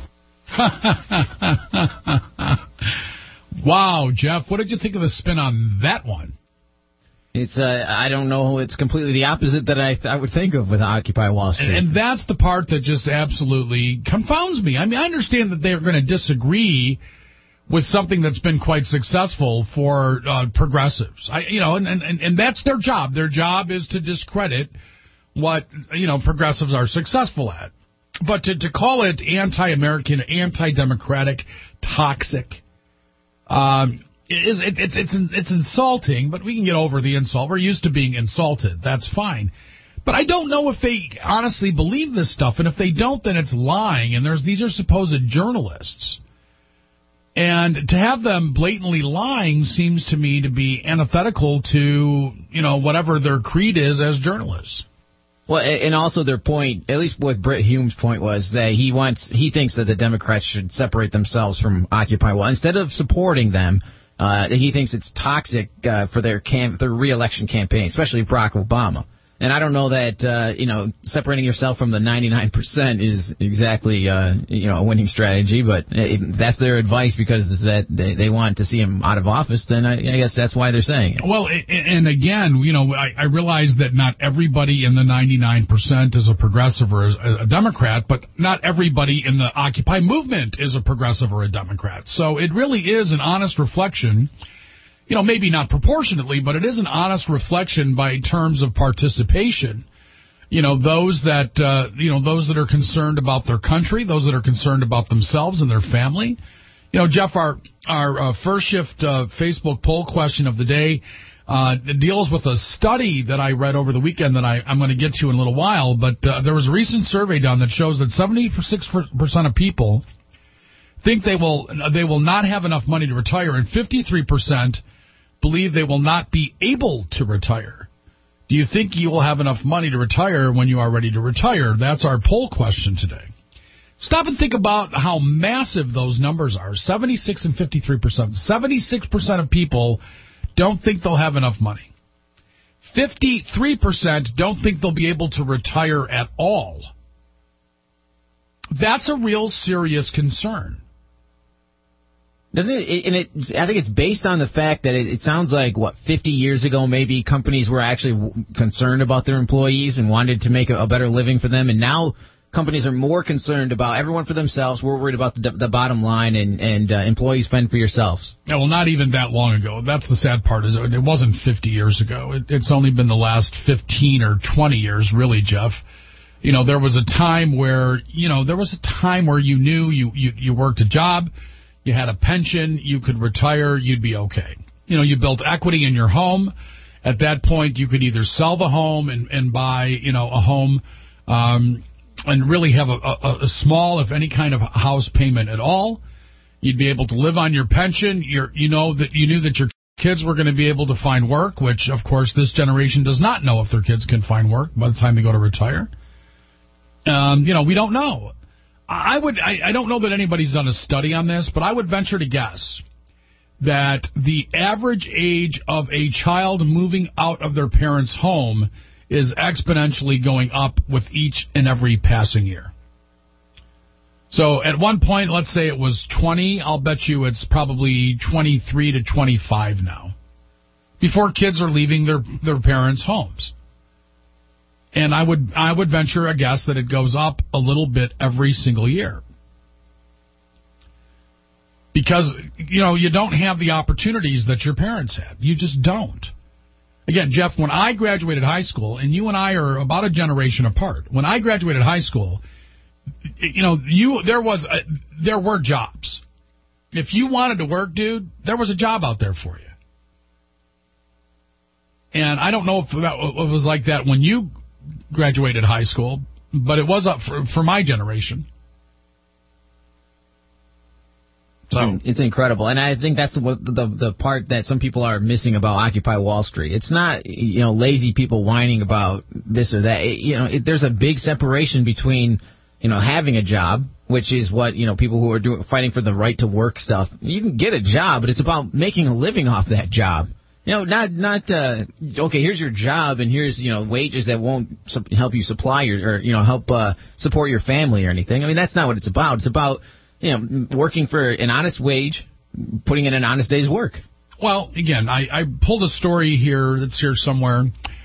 Wow, Jeff, what did you think of the spin on that one? It's I don't know. It's completely the opposite that I would think of with Occupy Wall Street. And that's the part that just absolutely confounds me. I mean, I understand that they're going to disagree with something that's been quite successful for progressives. And that's their job. Their job is to discredit what progressives are successful at. But to call it anti-American, anti-democratic, toxic. It's insulting, but we can get over the insult. We're used to being insulted. That's fine. But I don't know if they honestly believe this stuff, and if they don't, then it's lying. And these are supposed journalists. And to have them blatantly lying seems to me to be antithetical to, whatever their creed is as journalists. Well, and also their point, at least what Bret Hume's point was, that he thinks that the Democrats should separate themselves from Occupy Wall. Instead of supporting them, he thinks it's toxic for their re-election campaign, especially Barack Obama. And I don't know that, separating yourself from the 99% is exactly, a winning strategy, but if that's their advice because that they want to see him out of office, then I guess that's why they're saying it. Well, and again, I realize that not everybody in the 99% is a progressive or a Democrat, but not everybody in the Occupy movement is a progressive or a Democrat. So it really is an honest reflection. Maybe not proportionately, but it is an honest reflection by terms of participation. Those that are concerned about their country, those that are concerned about themselves and their family. Jeff, our first shift Facebook poll question of the day deals with a study that I read over the weekend that I'm going to get to in a little while. But there was a recent survey done that shows that 76% of people think they will not have enough money to retire, and 53% believe they will not be able to retire. Do you think you will have enough money to retire when you are ready to retire? That's our poll question today. Stop and think about how massive those numbers are. 76 and 53%. 76% of people don't think they'll have enough money. 53% don't think they'll be able to retire at all. That's a real serious concern. Doesn't it? And I think it's based on the fact that it sounds like, 50 years ago maybe companies were actually concerned about their employees and wanted to make a better living for them. And now companies are more concerned about everyone for themselves. We're worried about the bottom line and employees spend for yourselves. Yeah, well, not even that long ago. That's the sad part. Is it wasn't 50 years ago. It's only been the last 15 or 20 years, really, Jeff. There was a time where, you knew you worked a job. You had a pension, you could retire, you'd be okay. You built equity in your home. At that point, you could either sell the home and buy, a home and really have a small, if any kind of house payment at all. You'd be able to live on your pension. You knew that your kids were going to be able to find work, which, of course, this generation does not know if their kids can find work by the time they go to retire. We don't know. I don't know that anybody's done a study on this, but I would venture to guess that the average age of a child moving out of their parents' home is exponentially going up with each and every passing year. So at one point, let's say it was 20, I'll bet you it's probably 23 to 25 now, before kids are leaving their parents' homes. And I would venture a guess that it goes up a little bit every single year. Because, you don't have the opportunities that your parents had. You just don't. Again, Jeff, when I graduated high school, and you and I are about a generation apart, when I graduated high school, there were jobs. If you wanted to work, dude, there was a job out there for you. And I don't know if it was like that when you graduated high school, but it was up for my generation. So it's incredible, and I think that's the part that some people are missing about Occupy Wall Street. It's not lazy people whining about this or that. There's a big separation between having a job, which is what people who are fighting for the right to work stuff. You can get a job, but it's about making a living off that job. Okay, here's your job, and here's, wages that won't help you supply help support your family or anything. I mean, that's not what it's about. It's about, working for an honest wage, putting in an honest day's work. Well, again, I pulled a story here that's here somewhere.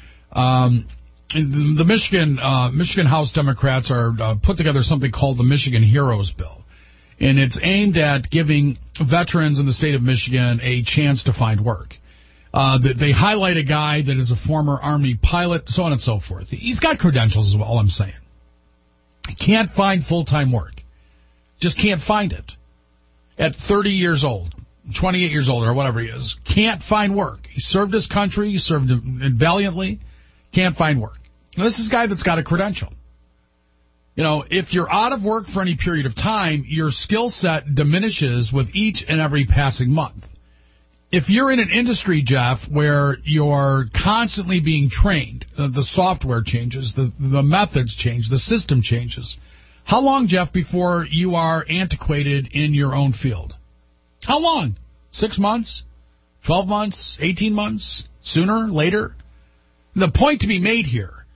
The Michigan House Democrats are put together something called the Michigan Heroes Bill. And it's aimed at giving veterans in the state of Michigan a chance to find work. They highlight a guy that is a former Army pilot, so on and so forth. He's got credentials is all I'm saying. He can't find full-time work. Just can't find it. At 30 years old, 28 years old, or whatever he is, can't find work. He served his country. He served valiantly. Can't find work. Now, this is a guy that's got a credential. If you're out of work for any period of time, your skill set diminishes with each and every passing month. If you're in an industry, Jeff, where you're constantly being trained, the software changes, the methods change, the system changes, how long, Jeff, before you are antiquated in your own field? How long? 6 months? 12 months? 18 months? Sooner? Later? The point to be made here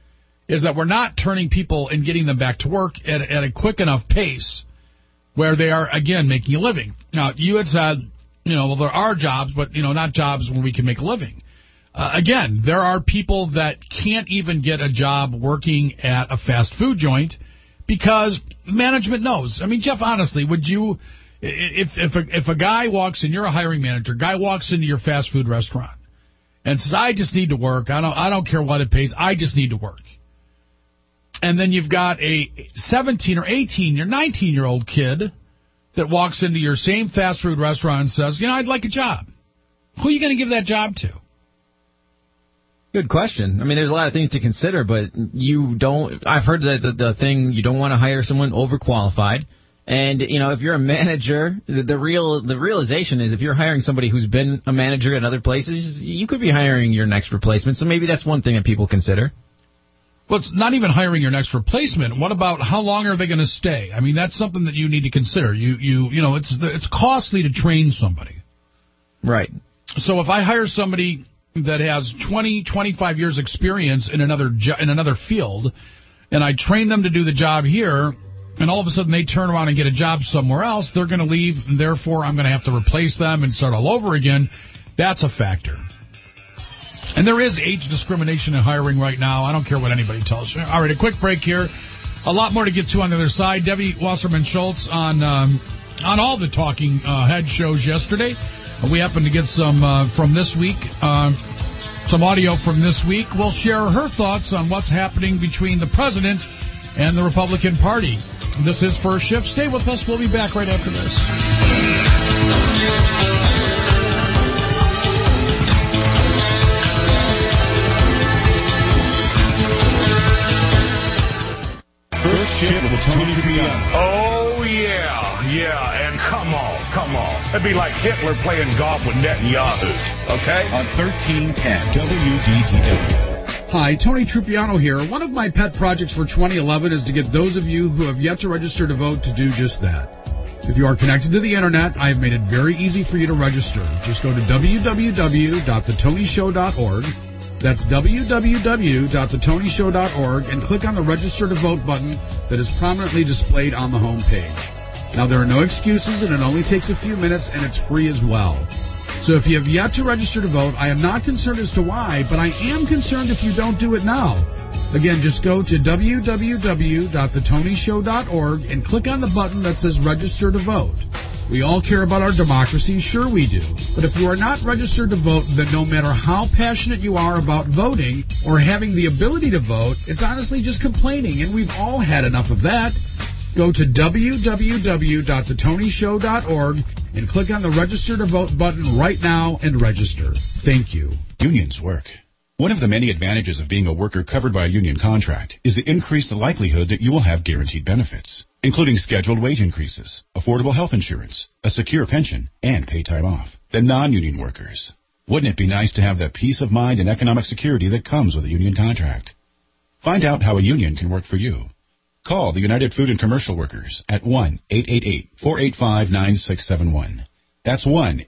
is that we're not turning people and getting them back to work at a quick enough pace where they are, again, making a living. Now, you had said, well, there are jobs, but, not jobs where we can make a living. Again, there are people that can't even get a job working at a fast food joint because management knows. I mean, Jeff, honestly, would you, if a guy walks in, you're a hiring manager, guy walks into your fast food restaurant and says, I just need to work, I don't care what it pays, I just need to work. And then you've got a 17 or 18 or 19-year-old kid that walks into your same fast food restaurant and says, I'd like a job. Who are you going to give that job to? Good question. I mean, there's a lot of things to consider, but I've heard the thing, you don't want to hire someone overqualified. And, if you're a manager, the realization is if you're hiring somebody who's been a manager at other places, you could be hiring your next replacement. So maybe that's one thing that people consider. Well, it's not even hiring your next replacement. What about how long are they going to stay? I mean, that's something that you need to consider. It's costly to train somebody. Right. So if I hire somebody that has 20, 25 years experience in another field, and I train them to do the job here, and all of a sudden they turn around and get a job somewhere else, they're going to leave, and therefore I'm going to have to replace them and start all over again. That's a factor. And there is age discrimination in hiring right now. I don't care what anybody tells you. All right, a quick break here. A lot more to get to on the other side. Debbie Wasserman Schultz on all the Talking Head shows yesterday. We happened to get some from this week, some audio from this week. We'll share her thoughts on what's happening between the president and the Republican Party. This is First Shift. Stay with us. We'll be back right after this. With Tony Tripiano. Oh, yeah, and come on. It'd be like Hitler playing golf with Netanyahu, okay? On 1310 WDTW. Hi, Tony Tripiano here. One of my pet projects for 2011 is to get those of you who have yet to register to vote to do just that. If you are connected to the Internet, I have made it very easy for you to register. Just go to www.thetonyshow.org. That's www.thetonyshow.org and click on the Register to Vote button that is prominently displayed on the home page. Now, there are no excuses, and it only takes a few minutes, and it's free as well. So if you have yet to register to vote, I am not concerned as to why, but I am concerned if you don't do it now. Again, just go to www.thetonyshow.org and click on the button that says Register to Vote. We all care about our democracy, sure we do. But if you are not registered to vote, then no matter how passionate you are about voting or having the ability to vote, it's honestly just complaining, and we've all had enough of that. Go to www.thetonyshow.org and click on the Register to Vote button right now and register. Thank you. Unions work. One of the many advantages of being a worker covered by a union contract is the increased likelihood that you will have guaranteed benefits, including scheduled wage increases, affordable health insurance, a secure pension, and paid time off, than non-union workers. Wouldn't it be nice to have the peace of mind and economic security that comes with a union contract? Find out how a union can work for you. Call the United Food and Commercial Workers at 1-888-485-9671. That's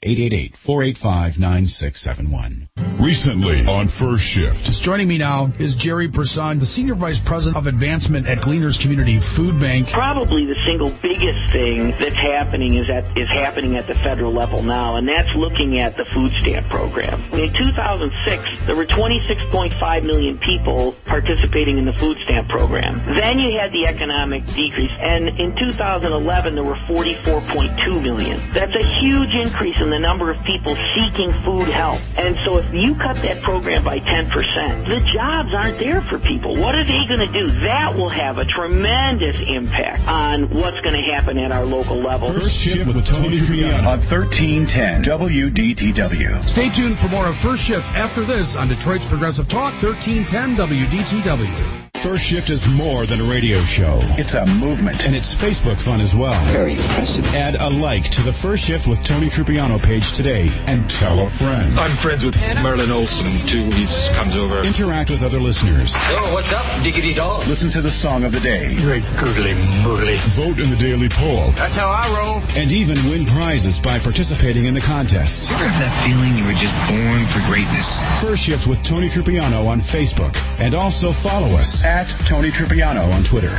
1-888-485-9671. Recently on First Shift. Just joining me now is Jerry Person, the Senior Vice President of Advancement at Gleaners Community Food Bank. Probably the single biggest thing that's happening is happening at the federal level now, and that's looking at the food stamp program. In 2006, there were 26.5 million people participating in the food stamp program. Then you had the economic decrease, and in 2011, there were 44.2 million. That's a huge increase in the number of people seeking food help. And so if you cut that program by 10%, the jobs aren't there for people. What are they going to do? That will have a tremendous impact on what's going to happen at our local level. First Shift with Tony Tripiano on 1310 WDTW. Stay tuned for more of First Shift after this on Detroit's Progressive Talk, 1310 WDTW. First Shift is more than a radio show. It's a movement. And it's Facebook fun as well. Very impressive. Add a like to the First Shift with Tony Tripiano page today and tell a friend. I'm friends with Merlin Olsen, too. He comes over. Interact with other listeners. Oh, what's up, diggity dog? Listen to the song of the day. Great googly moogly. Vote in the daily poll. That's how I roll. And even win prizes by participating in the contests. You ever have that feeling you were just born for greatness? First Shift with Tony Tripiano on Facebook. And also follow us @Tony Tripiano on Twitter.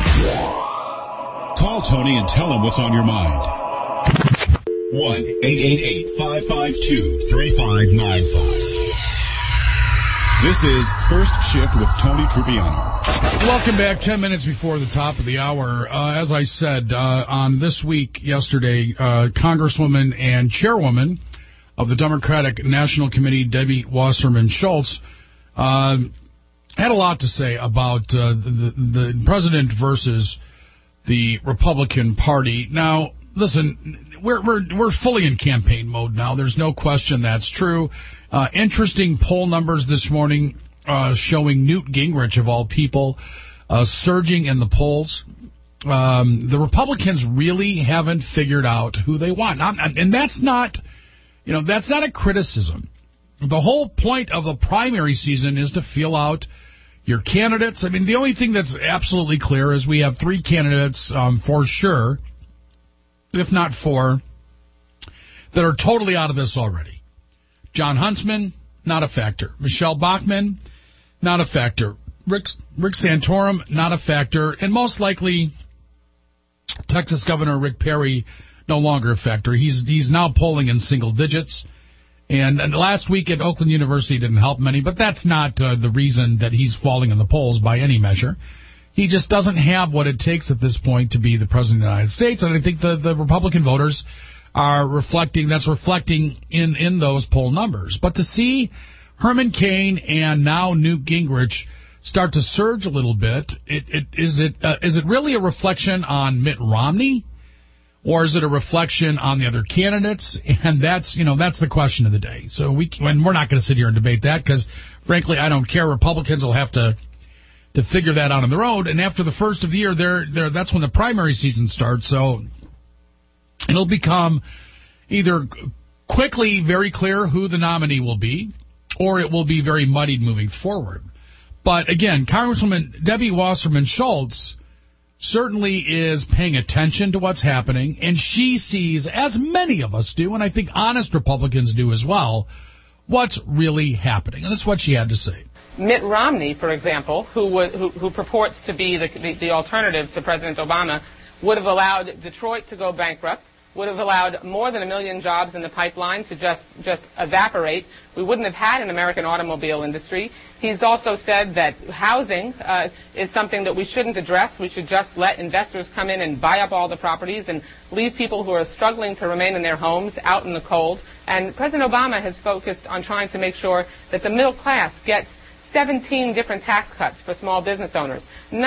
Call Tony and tell him what's on your mind. 1-888-552-3595. This is First Shift with Tony Tripiano. Welcome back. 10 minutes before the top of the hour. As I said, on this week, yesterday, Congresswoman and Chairwoman of the Democratic National Committee, Debbie Wasserman Schultz, had a lot to say about the president versus the Republican Party. Now, listen, we're fully in campaign mode now. There's no question that's true. Interesting poll numbers this morning showing Newt Gingrich, of all people, surging in the polls. The Republicans really haven't figured out who they want. And that's not, that's not a criticism. The whole point of the primary season is to feel out your candidates. I mean, the only thing that's absolutely clear is we have three candidates for sure, if not four, that are totally out of this already. John Huntsman, not a factor. Michelle Bachmann, not a factor. Rick Santorum, not a factor. And most likely, Texas Governor Rick Perry, no longer a factor. He's now polling in single digits. And last week at Oakland University didn't help many, but that's not the reason that he's falling in the polls by any measure. He just doesn't have what it takes at this point to be the President of the United States. And I think the Republican voters are reflecting in those poll numbers. But to see Herman Cain and now Newt Gingrich start to surge a little bit, is it really a reflection on Mitt Romney? Or is it a reflection on the other candidates? And that's the question of the day. So we're not going to sit here and debate that because, frankly, I don't care. Republicans will have to figure that out on their own. And after the first of the year, that's when the primary season starts. So it'll become either quickly very clear who the nominee will be, or it will be very muddied moving forward. But again, Congresswoman Debbie Wasserman Schultz certainly is paying attention to what's happening, and she sees, as many of us do, and I think honest Republicans do as well, what's really happening. And that's what she had to say. Mitt Romney, for example, who purports to be the alternative to President Obama, would have allowed Detroit to go bankrupt, would have allowed more than 1 million jobs in the pipeline to just evaporate. We wouldn't have had an American automobile industry. He's also said that housing is something that we shouldn't address. We should just let investors come in and buy up all the properties and leave people who are struggling to remain in their homes out in the cold. And President Obama has focused on trying to make sure that the middle class gets 17 different tax cuts for small business owners.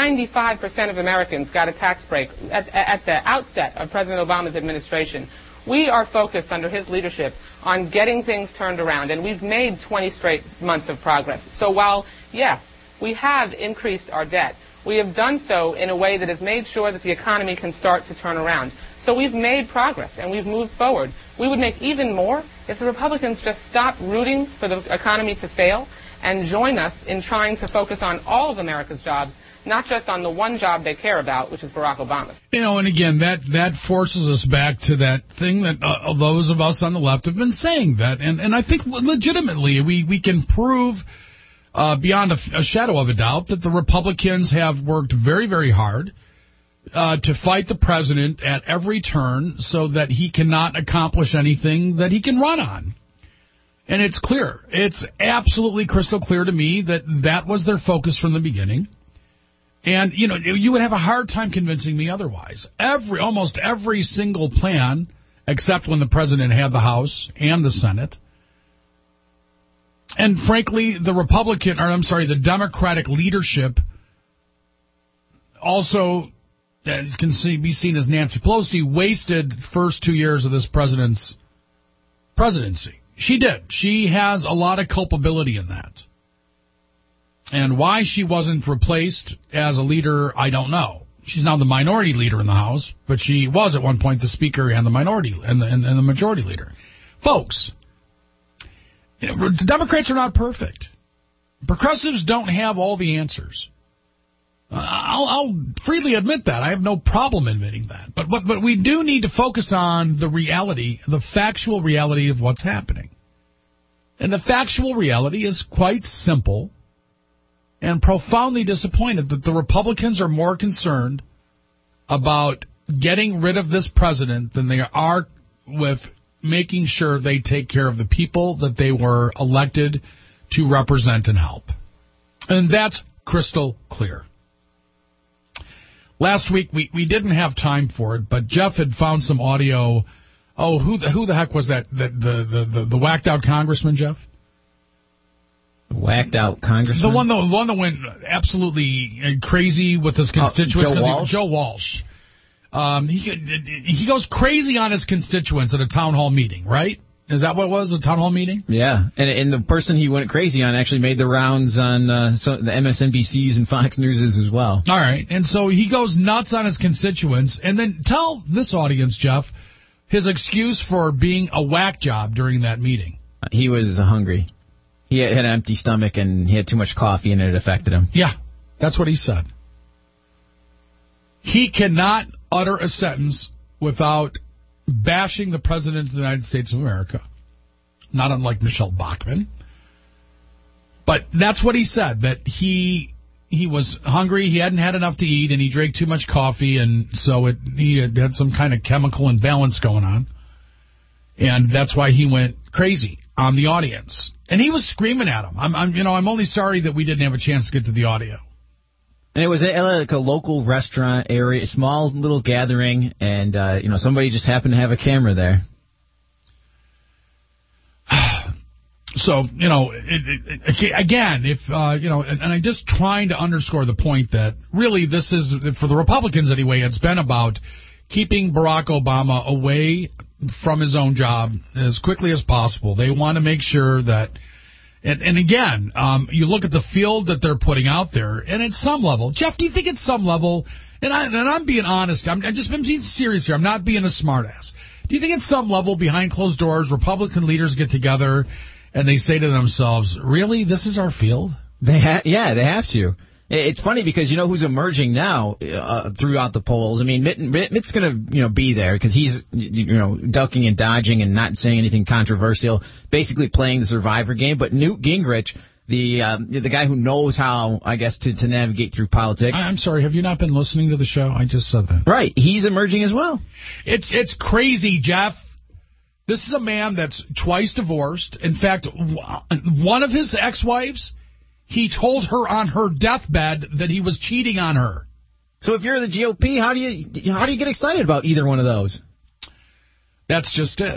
95% of Americans got a tax break at the outset of President Obama's administration. We are focused under his leadership on getting things turned around, and we've made 20 straight months of progress. So while, yes, we have increased our debt, we have done so in a way that has made sure that the economy can start to turn around. So we've made progress, and we've moved forward. We would make even more if the Republicans just stopped rooting for the economy to fail and join us in trying to focus on all of America's jobs, not just on the one job they care about, which is Barack Obama's. And again, that forces us back to that thing that those of us on the left have been saying, that, and I think legitimately we can prove beyond a shadow of a doubt that the Republicans have worked very, very hard to fight the president at every turn so that he cannot accomplish anything that he can run on. And it's clear. It's absolutely crystal clear to me that was their focus from the beginning. And, you would have a hard time convincing me otherwise. Almost every single plan, except when the president had the House and the Senate. And frankly, the Democratic leadership also, as can be seen as Nancy Pelosi, wasted the first 2 years of this president's presidency. She did. She has a lot of culpability in that. And why she wasn't replaced as a leader, I don't know. She's now the minority leader in the House, but she was at one point the speaker and the minority and the majority leader. Folks, the Democrats are not perfect. Progressives don't have all the answers. I'll freely admit that. I have no problem admitting that. But we do need to focus on the reality, the factual reality of what's happening. And the factual reality is quite simple. and profoundly disappointed that the Republicans are more concerned about getting rid of this president than they are with making sure they take care of the people that they were elected to represent and help. And that's crystal clear. Last week, we didn't have time for it, but Jeff had found some audio. Oh, who the heck was that? The whacked out congressman, Jeff? Whacked out congressman? The one that went absolutely crazy with his constituents. Joe Walsh? Joe Walsh. He goes crazy on his constituents at a town hall meeting, right? Is that what it was, a town hall meeting? Yeah, and the person he went crazy on actually made the rounds on the MSNBCs and Fox Newses as well. All right, and so he goes nuts on his constituents, and then tell this audience, Jeff, his excuse for being a whack job during that meeting. He was hungry. He had an empty stomach, and he had too much coffee, and it affected him. Yeah, that's what he said. He cannot utter a sentence without bashing the President of the United States of America, not unlike Michelle Bachmann. But that's what he said, that he was hungry, he hadn't had enough to eat, and he drank too much coffee, and so he had some kind of chemical imbalance going on. And that's why he went crazy on the audience. And he was screaming at him. I'm only sorry that we didn't have a chance to get to the audio. And it was like a local restaurant area, a small little gathering, and somebody just happened to have a camera there. So, again, if and I'm just trying to underscore the point that really this is, for the Republicans anyway, it's been about keeping Barack Obama away from his own job as quickly as possible. They want to make sure that. And again, you look at the field that they're putting out there, and at some level, Jeff, do you think at some level, and I'm being honest, I'm being serious here, I'm not being a smartass. Do you think at some level, behind closed doors, Republican leaders get together and they say to themselves, really, this is our field? They have to. It's funny because you know who's emerging now throughout the polls. I mean, Mitt's going to be there because he's ducking and dodging and not saying anything controversial, basically playing the survivor game. But Newt Gingrich, the guy who knows how, I guess, to navigate through politics. I'm sorry, have you not been listening to the show? I just said that. Right, he's emerging as well. It's crazy, Jeff. This is a man that's twice divorced. In fact, one of his ex-wives, he told her on her deathbed that he was cheating on her. So if you're the GOP, how do you get excited about either one of those? That's just it.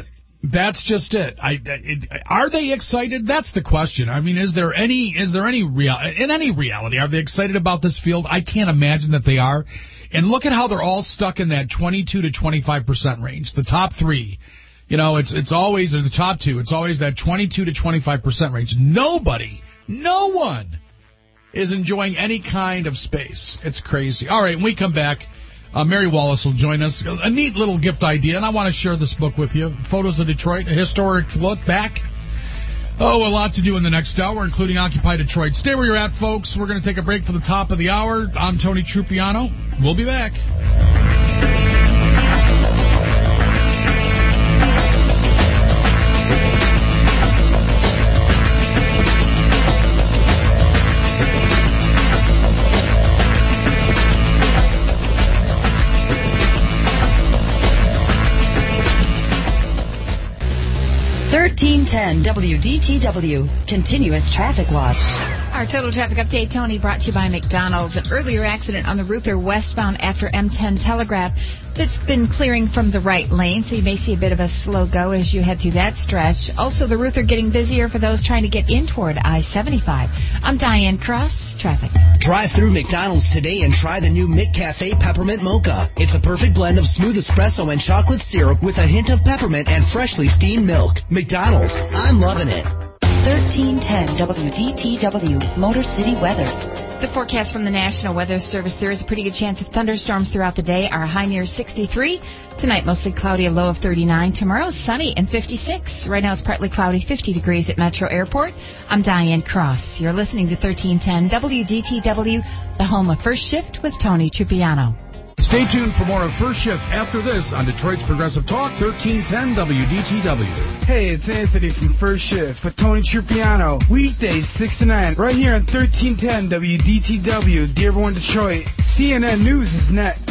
Are they excited? That's the question. I mean, is there any reality? Are they excited about this field? I can't imagine that they are. And look at how they're all stuck in that 22 to 25% range. The top three, it's always, or the top two, it's always that 22 to 25% range. No one is enjoying any kind of space. It's crazy. All right, when we come back, Mary Wallace will join us. A neat little gift idea, and I want to share this book with you. Photos of Detroit, a historic look back. Oh, a lot to do in the next hour, including Occupy Detroit. Stay where you're at, folks. We're going to take a break for the top of the hour. I'm Tony Trupiano. We'll be back. 1310 WDTW, Continuous Traffic Watch. Our total traffic update, Tony, brought to you by McDonald's. An earlier accident on the Ruther westbound after M10 Telegraph that's been clearing from the right lane, so you may see a bit of a slow go as you head through that stretch. Also, the Ruther getting busier for those trying to get in toward I-75. I'm Diane Cross, traffic. Drive through McDonald's today and try the new McCafe Peppermint Mocha. It's a perfect blend of smooth espresso and chocolate syrup with a hint of peppermint and freshly steamed milk. McDonald's, I'm loving it. 1310 WDTW, Motor City weather. The forecast from the National Weather Service, there is a pretty good chance of thunderstorms throughout the day. Our high near 63. Tonight, mostly cloudy, a low of 39. Tomorrow, sunny and 56. Right now, it's partly cloudy, 50 degrees at Metro Airport. I'm Diane Cross. You're listening to 1310 WDTW, the home of First Shift with Tony Trupiano. Stay tuned for more of First Shift after this on Detroit's Progressive Talk, 1310 WDTW. Hey, it's Anthony from First Shift with Tony Trupiano. Weekdays 6 to 9, right here on 1310 WDTW, Dearborn, Detroit. CNN News is next.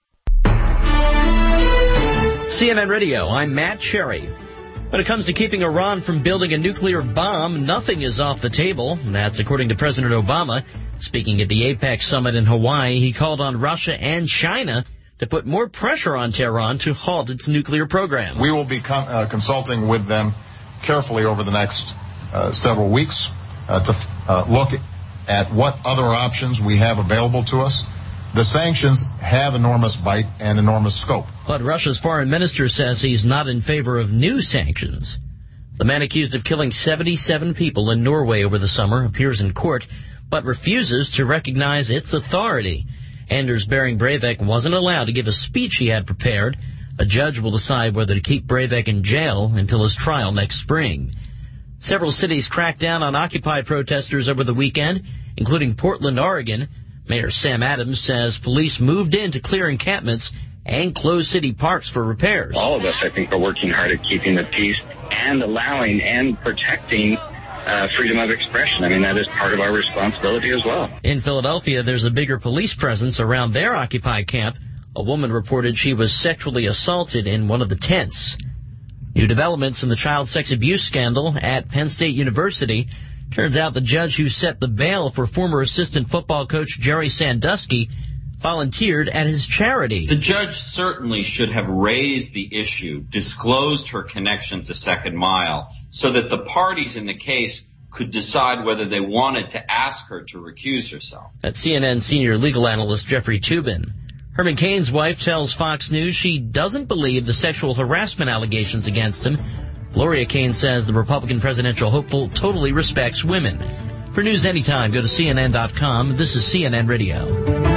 CNN Radio, I'm Matt Cherry. When it comes to keeping Iran from building a nuclear bomb, nothing is off the table. That's according to President Obama. Speaking at the APEC summit in Hawaii, he called on Russia and China to put more pressure on Tehran to halt its nuclear program. We will be consulting with them carefully over the next several weeks to look at what other options we have available to us. The sanctions have enormous bite and enormous scope. But Russia's foreign minister says he's not in favor of new sanctions. The man accused of killing 77 people in Norway over the summer appears in court, but refuses to recognize its authority. Anders Behring Breivik wasn't allowed to give a speech he had prepared. A judge will decide whether to keep Breivik in jail until his trial next spring. Several cities cracked down on Occupy protesters over the weekend, including Portland, Oregon. Mayor Sam Adams says police moved in to clear encampments and close city parks for repairs. All of us, I think, are working hard at keeping the peace and allowing and protecting freedom of expression. I mean, that is part of our responsibility as well. In Philadelphia, there's a bigger police presence around their Occupy camp. A woman reported she was sexually assaulted in one of the tents. New developments in the child sex abuse scandal at Penn State University. Turns out the judge who set the bail for former assistant football coach Jerry Sandusky volunteered at his charity. The judge certainly should have raised the issue, disclosed her connection to Second Mile, so that the parties in the case could decide whether they wanted to ask her to recuse herself. That's CNN senior legal analyst Jeffrey Toobin. Herman Cain's wife tells Fox News she doesn't believe the sexual harassment allegations against him. Gloria Cain says the Republican presidential hopeful totally respects women. For news anytime, go to CNN.com. This is CNN Radio.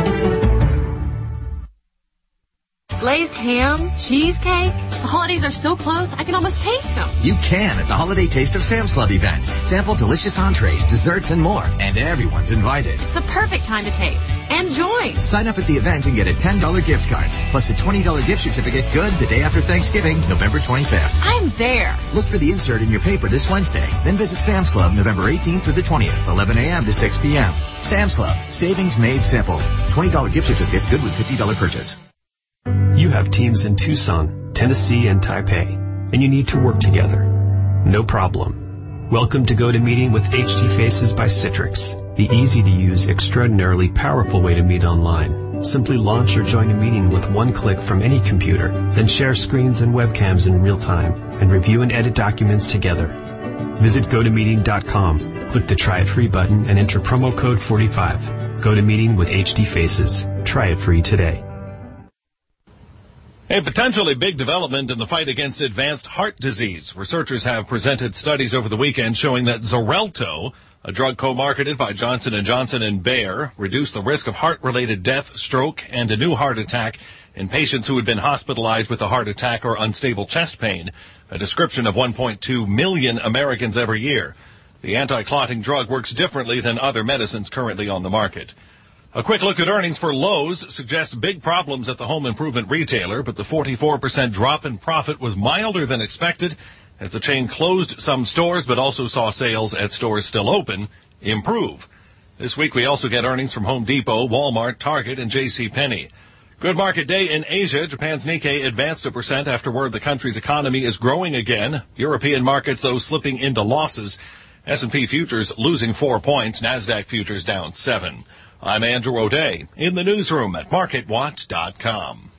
Glazed ham, cheesecake. The holidays are so close, I can almost taste them. You can at the Holiday Taste of Sam's Club event. Sample delicious entrees, desserts, and more. And everyone's invited. The perfect time to taste and join. Sign up at the event and get a $10 gift card, plus a $20 gift certificate good the day after Thanksgiving, November 25th. I'm there. Look for the insert in your paper this Wednesday. Then visit Sam's Club November 18th through the 20th, 11 a.m. to 6 p.m. Sam's Club. Savings made simple. $20 gift certificate good with $50 purchase. You have teams in Tucson, Tennessee, and Taipei, and you need to work together. No problem. Welcome to GoToMeeting with HD Faces by Citrix, the easy-to-use, extraordinarily powerful way to meet online. Simply launch or join a meeting with one click from any computer, then share screens and webcams in real time, and review and edit documents together. Visit GoToMeeting.com, click the Try It Free button, and enter promo code 45. GoToMeeting with HD Faces. Try it free today. A potentially big development in the fight against advanced heart disease. Researchers have presented studies over the weekend showing that Xarelto, a drug co-marketed by Johnson & Johnson and Bayer, reduced the risk of heart-related death, stroke, and a new heart attack in patients who had been hospitalized with a heart attack or unstable chest pain, a description of 1.2 million Americans every year. The anti-clotting drug works differently than other medicines currently on the market. A quick look at earnings for Lowe's suggests big problems at the home improvement retailer, but the 44% drop in profit was milder than expected as the chain closed some stores but also saw sales at stores still open improve. This week we also get earnings from Home Depot, Walmart, Target, and JCPenney. Good market day in Asia. Japan's Nikkei advanced 1% after word the country's economy is growing again. European markets, though, slipping into losses. S&P futures losing 4 points. NASDAQ futures down 7. I'm Andrew O'Day in the newsroom at MarketWatch.com.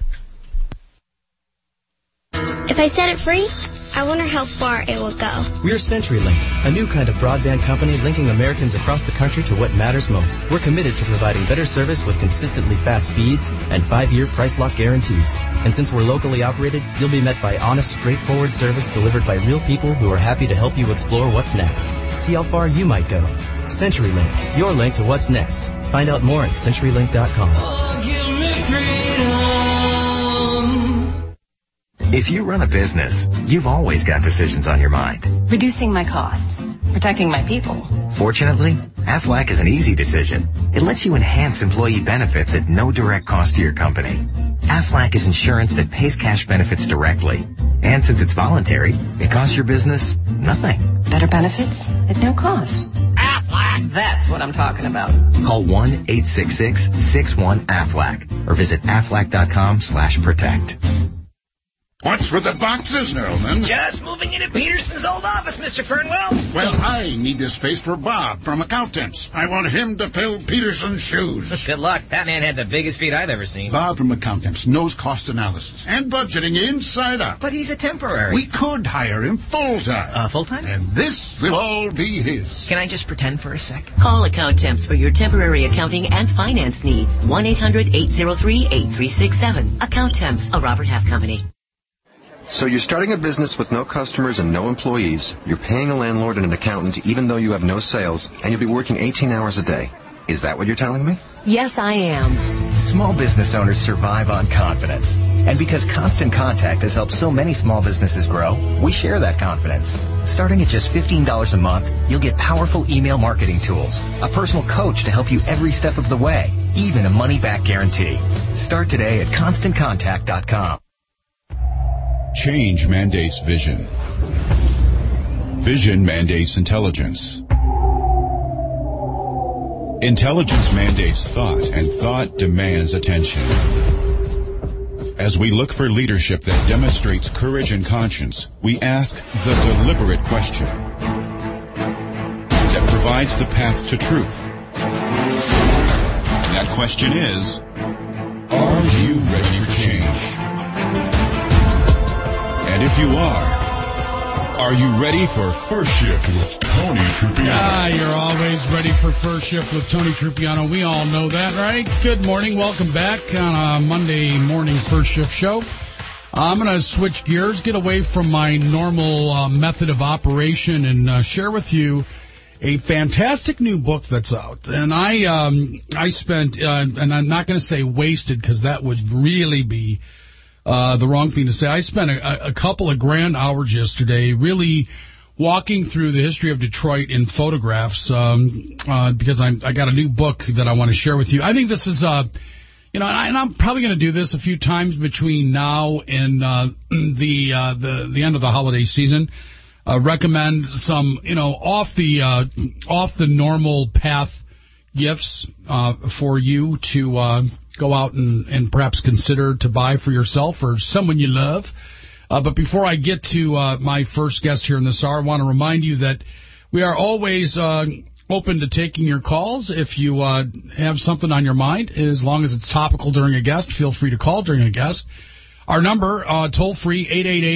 If I set it free, I wonder how far it will go. We're CenturyLink, a new kind of broadband company linking Americans across the country to what matters most. We're committed to providing better service with consistently fast speeds and 5-year price lock guarantees. And since we're locally operated, you'll be met by honest, straightforward service delivered by real people who are happy to help you explore what's next. See how far you might go. CenturyLink, your link to what's next. Find out more at CenturyLink.com. If you run a business, you've always got decisions on your mind. Reducing my costs, protecting my people. Fortunately, Aflac is an easy decision. It lets you enhance employee benefits at no direct cost to your company. Aflac is insurance that pays cash benefits directly. And since it's voluntary, it costs your business nothing. Better benefits at no cost. Aflac, that's what I'm talking about. Call 1-866-61-AFLAC or visit aflac.com/protect. What's with the boxes, Nerlman? Just moving into Peterson's old office, Mr. Fernwell. Well, I need this space for Bob from Accountants. I want him to fill Peterson's shoes. Good luck. That man had the biggest feet I've ever seen. Bob from Accountants knows cost analysis and budgeting inside out. But he's a temporary. We could hire him full-time. Full-time? And this will all be his. Can I just pretend for a sec? Call Accountemps for your temporary accounting and finance needs. 1-800-803-8367. Accountemps, a Robert Half company. So you're starting a business with no customers and no employees. You're paying a landlord and an accountant even though you have no sales, and you'll be working 18 hours a day. Is that what you're telling me? Yes, I am. Small business owners survive on confidence. And because Constant Contact has helped so many small businesses grow, we share that confidence. Starting at just $15 a month, you'll get powerful email marketing tools, a personal coach to help you every step of the way, even a money-back guarantee. Start today at ConstantContact.com. Change mandates vision. Vision mandates intelligence. Intelligence mandates thought, and thought demands attention. As we look for leadership that demonstrates courage and conscience, we ask the deliberate question that provides the path to truth. That question is, are you ready for change? And if you are you ready for First Shift with Tony Trupiano? You're always ready for First Shift with Tony Trupiano. We all know that, right? Good morning. Welcome back on a Monday morning First Shift show. I'm going to switch gears, get away from my normal method of operation, and share with you a fantastic new book that's out. And I spent, and I'm not going to say wasted because that would really be the wrong thing to say. I spent a couple of grand hours yesterday really walking through the history of Detroit in photographs because I got a new book that I want to share with you. I think this is, and I'm probably going to do this a few times between now and the end of the holiday season. Recommend some, off the normal path gifts for you to go out and perhaps consider to buy for yourself or someone you love. But before I get to my first guest here in this hour, I want to remind you that we are always open to taking your calls. If you have something on your mind, as long as it's topical during a guest, feel free to call during a guest. Our number, toll-free,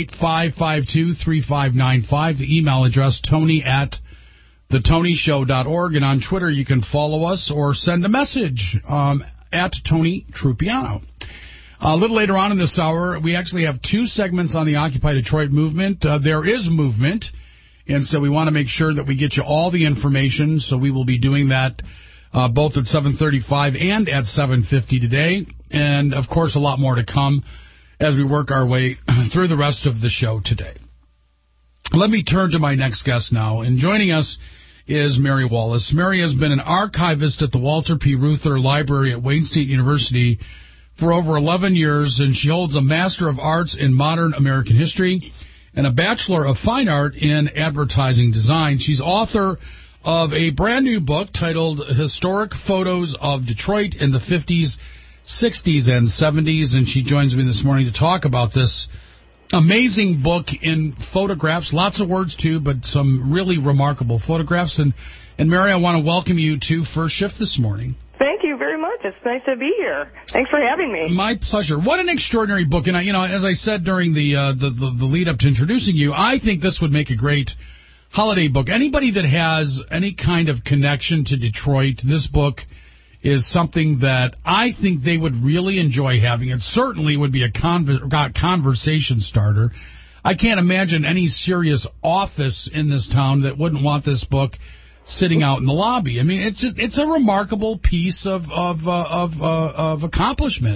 888-552-3595. The email address, tony@thetonyshow.org. And on Twitter, you can follow us or send a message at Tony Trupiano. A little later on in this hour, we actually have two segments on the Occupy Detroit movement. There is movement, and so we want to make sure that we get you all the information. So we will be doing that both at 7:35 and at 7:50 today. And, of course, a lot more to come as we work our way through the rest of the show today. Let me turn to my next guest now. And joining us is Mary Wallace. Mary has been an archivist at the Walter P. Reuther Library at Wayne State University for over 11 years, and she holds a Master of Arts in Modern American History and a Bachelor of Fine Art in Advertising Design. She's author of a brand new book titled Historic Photos of Detroit in the 50s, 60s, and 70s, and she joins me this morning to talk about this amazing book in photographs, lots of words too, but some really remarkable photographs. And Mary, I want to welcome you to First Shift this morning. Thank you very much. It's nice to be here. Thanks for having me. My pleasure. What an extraordinary book. And as I said during the lead up to introducing you, I think this would make a great holiday book. Anybody that has any kind of connection to Detroit, this book is something that I think they would really enjoy having. It certainly would be a conversation starter. I can't imagine any serious office in this town that wouldn't want this book sitting out in the lobby. I mean, it's a remarkable piece of accomplishment.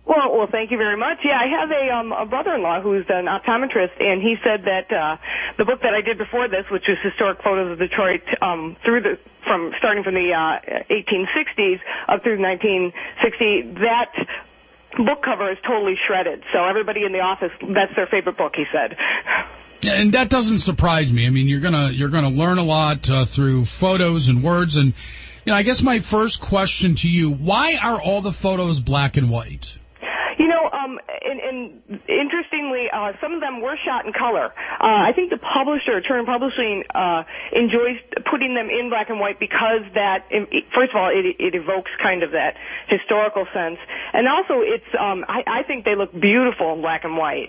Well, thank you very much. Yeah, I have a brother-in-law who's an optometrist, and he said that the book that I did before this, which was Historic Photos of Detroit, starting from the 1860s up through 1960, that book cover is totally shredded. So everybody in the office, that's their favorite book, he said. And that doesn't surprise me. I mean, you're gonna learn a lot through photos and words. And I guess my first question to you: why are all the photos black and white? And interestingly, some of them were shot in color. I think the publisher, Turner Publishing, enjoys putting them in black and white because that, first of all, it evokes kind of that historical sense, and also it's. I think they look beautiful in black and white.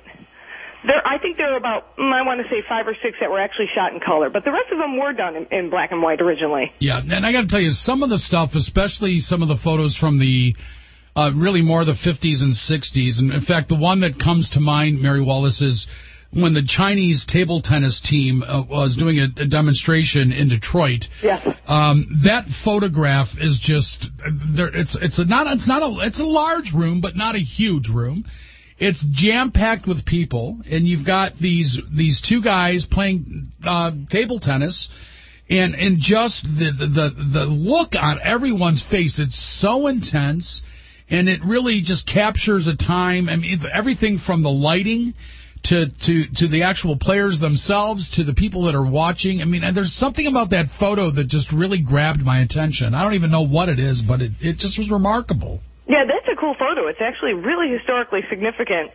I think there are about, I want to say 5 or 6 that were actually shot in color, but the rest of them were done in black and white originally. Yeah, and I got to tell you, some of the stuff, especially some of the photos from the really more the 50s and 60s. And in fact, the one that comes to mind, Mary Wallace, is when the Chinese table tennis team was doing a demonstration in Detroit. Yes. That photograph is just it's a large room, but not a huge room. It's jam-packed with people, and you've got these 2 guys playing table tennis. And just the look on everyone's face, it's so intense. And it really just captures a time. I mean, everything from the lighting to the actual players themselves to the people that are watching. I mean, and there's something about that photo that just really grabbed my attention. I don't even know what it is, but it just was remarkable. Yeah, that's a cool photo. It's actually really historically significant.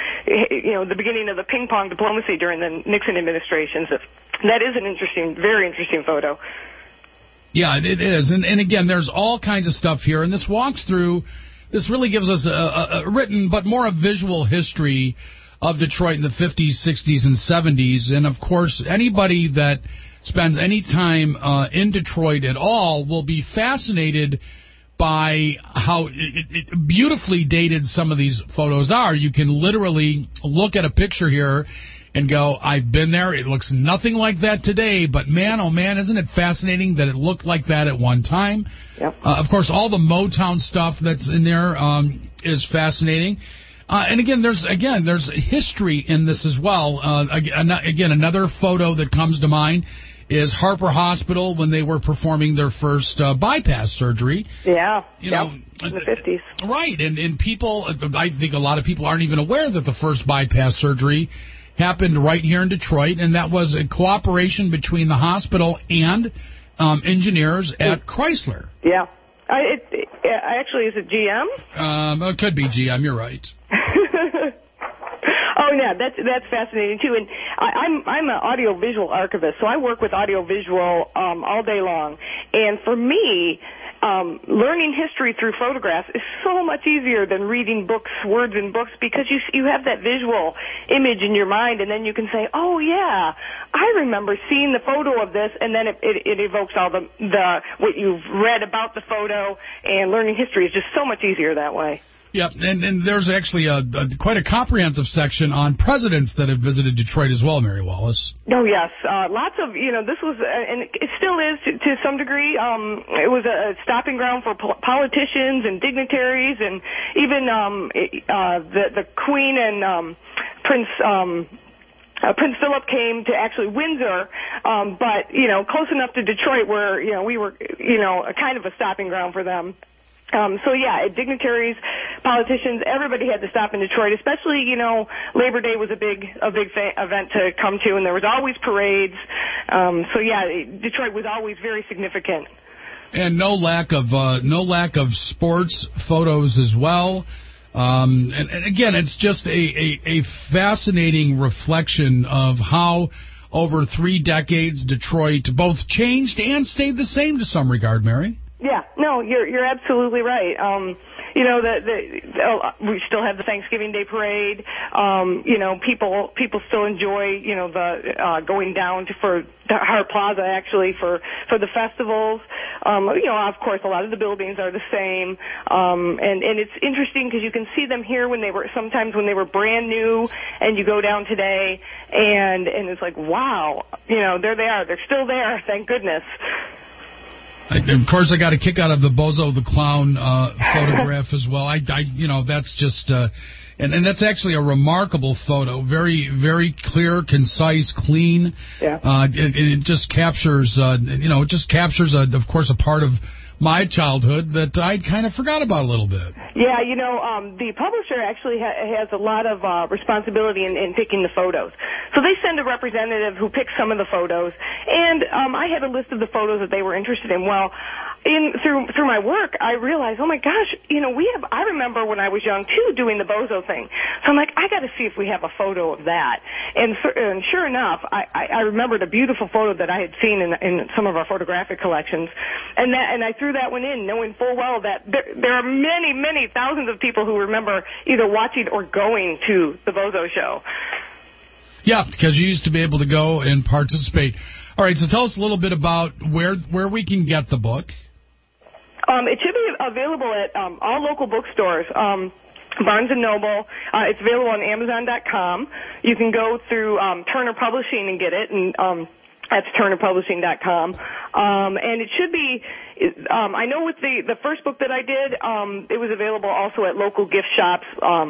The beginning of the ping pong diplomacy during the Nixon administrations. That is an very interesting photo. Yeah, it is. And again, there's all kinds of stuff here, and this really gives us a written but more a visual history of Detroit in the 50s, 60s, and 70s. And, of course, anybody that spends any time in Detroit at all will be fascinated by how beautifully dated some of these photos are. You can literally look at a picture here and go, I've been there. It looks nothing like that today, but man, oh man, isn't it fascinating that it looked like that at one time? Yep. Of course, all the Motown stuff that's in there is fascinating. And again, there's history in this as well. Again, another photo that comes to mind is Harper Hospital when they were performing their first bypass surgery. Yeah, in the 50s. Right, and people, I think a lot of people aren't even aware that the first bypass surgery happened right here in Detroit, and that was a cooperation between the hospital and engineers at Chrysler. Yeah. Actually, is it GM? It could be GM, you're right. Oh, yeah, that's fascinating, too. And I'm an audiovisual archivist, so I work with audiovisual all day long. And for me, learning history through photographs is so much easier than reading books, words in books, because you have that visual image in your mind, and then you can say, oh, yeah, I remember seeing the photo of this, and then it evokes all the what you've read about the photo, and learning history is just so much easier that way. Yep, and there's actually quite a comprehensive section on presidents that have visited Detroit as well, Mary Wallace. Oh, yes. Lots of, this was, and it still is to some degree, it was a stopping ground for politicians and dignitaries, and even the Queen and Prince Philip came to actually Windsor, but, close enough to Detroit where, we were, kind of a stopping ground for them. Dignitaries, politicians, everybody had to stop in Detroit, especially, Labor Day was a big event to come to, and there was always parades. Detroit was always very significant. And no lack of sports photos as well. And again, it's just a fascinating reflection of how over 3 decades Detroit both changed and stayed the same to some regard, Mary. Yeah, no, you're absolutely right. We still have the Thanksgiving Day parade. People still enjoy, the going down for Hart Plaza actually for the festivals. Of course, a lot of the buildings are the same. And it's interesting because you can see them here sometimes when they were brand new, and you go down today, and it's like, wow, there they are. They're still there. Thank goodness. Of course, I got a kick out of the Bozo the Clown photograph as well. That's just, and that's actually a remarkable photo. Very, very clear, concise, clean. Yeah. It just captures, of course, a part of my childhood that I kind of forgot about a little bit. Yeah, the publisher actually has a lot of responsibility in picking the photos. So they send a representative who picks some of the photos, and I had a list of the photos that they were interested in. Well, through my work, I realized, oh my gosh, I remember when I was young too doing the Bozo thing. So I'm like, I got to see if we have a photo of that. And sure enough, I remembered a beautiful photo that I had seen in some of our photographic collections, and I threw that one in, knowing full well that there are many, many thousands of people who remember either watching or going to the Bozo show. Yeah, because you used to be able to go and participate. All right, so tell us a little bit about where we can get the book. It should be available at all local bookstores. Barnes & Noble. It's available on Amazon.com. You can go through Turner Publishing and get it, and that's TurnerPublishing.com. And it should be, I know with the first book that I did, it was available also at local gift shops,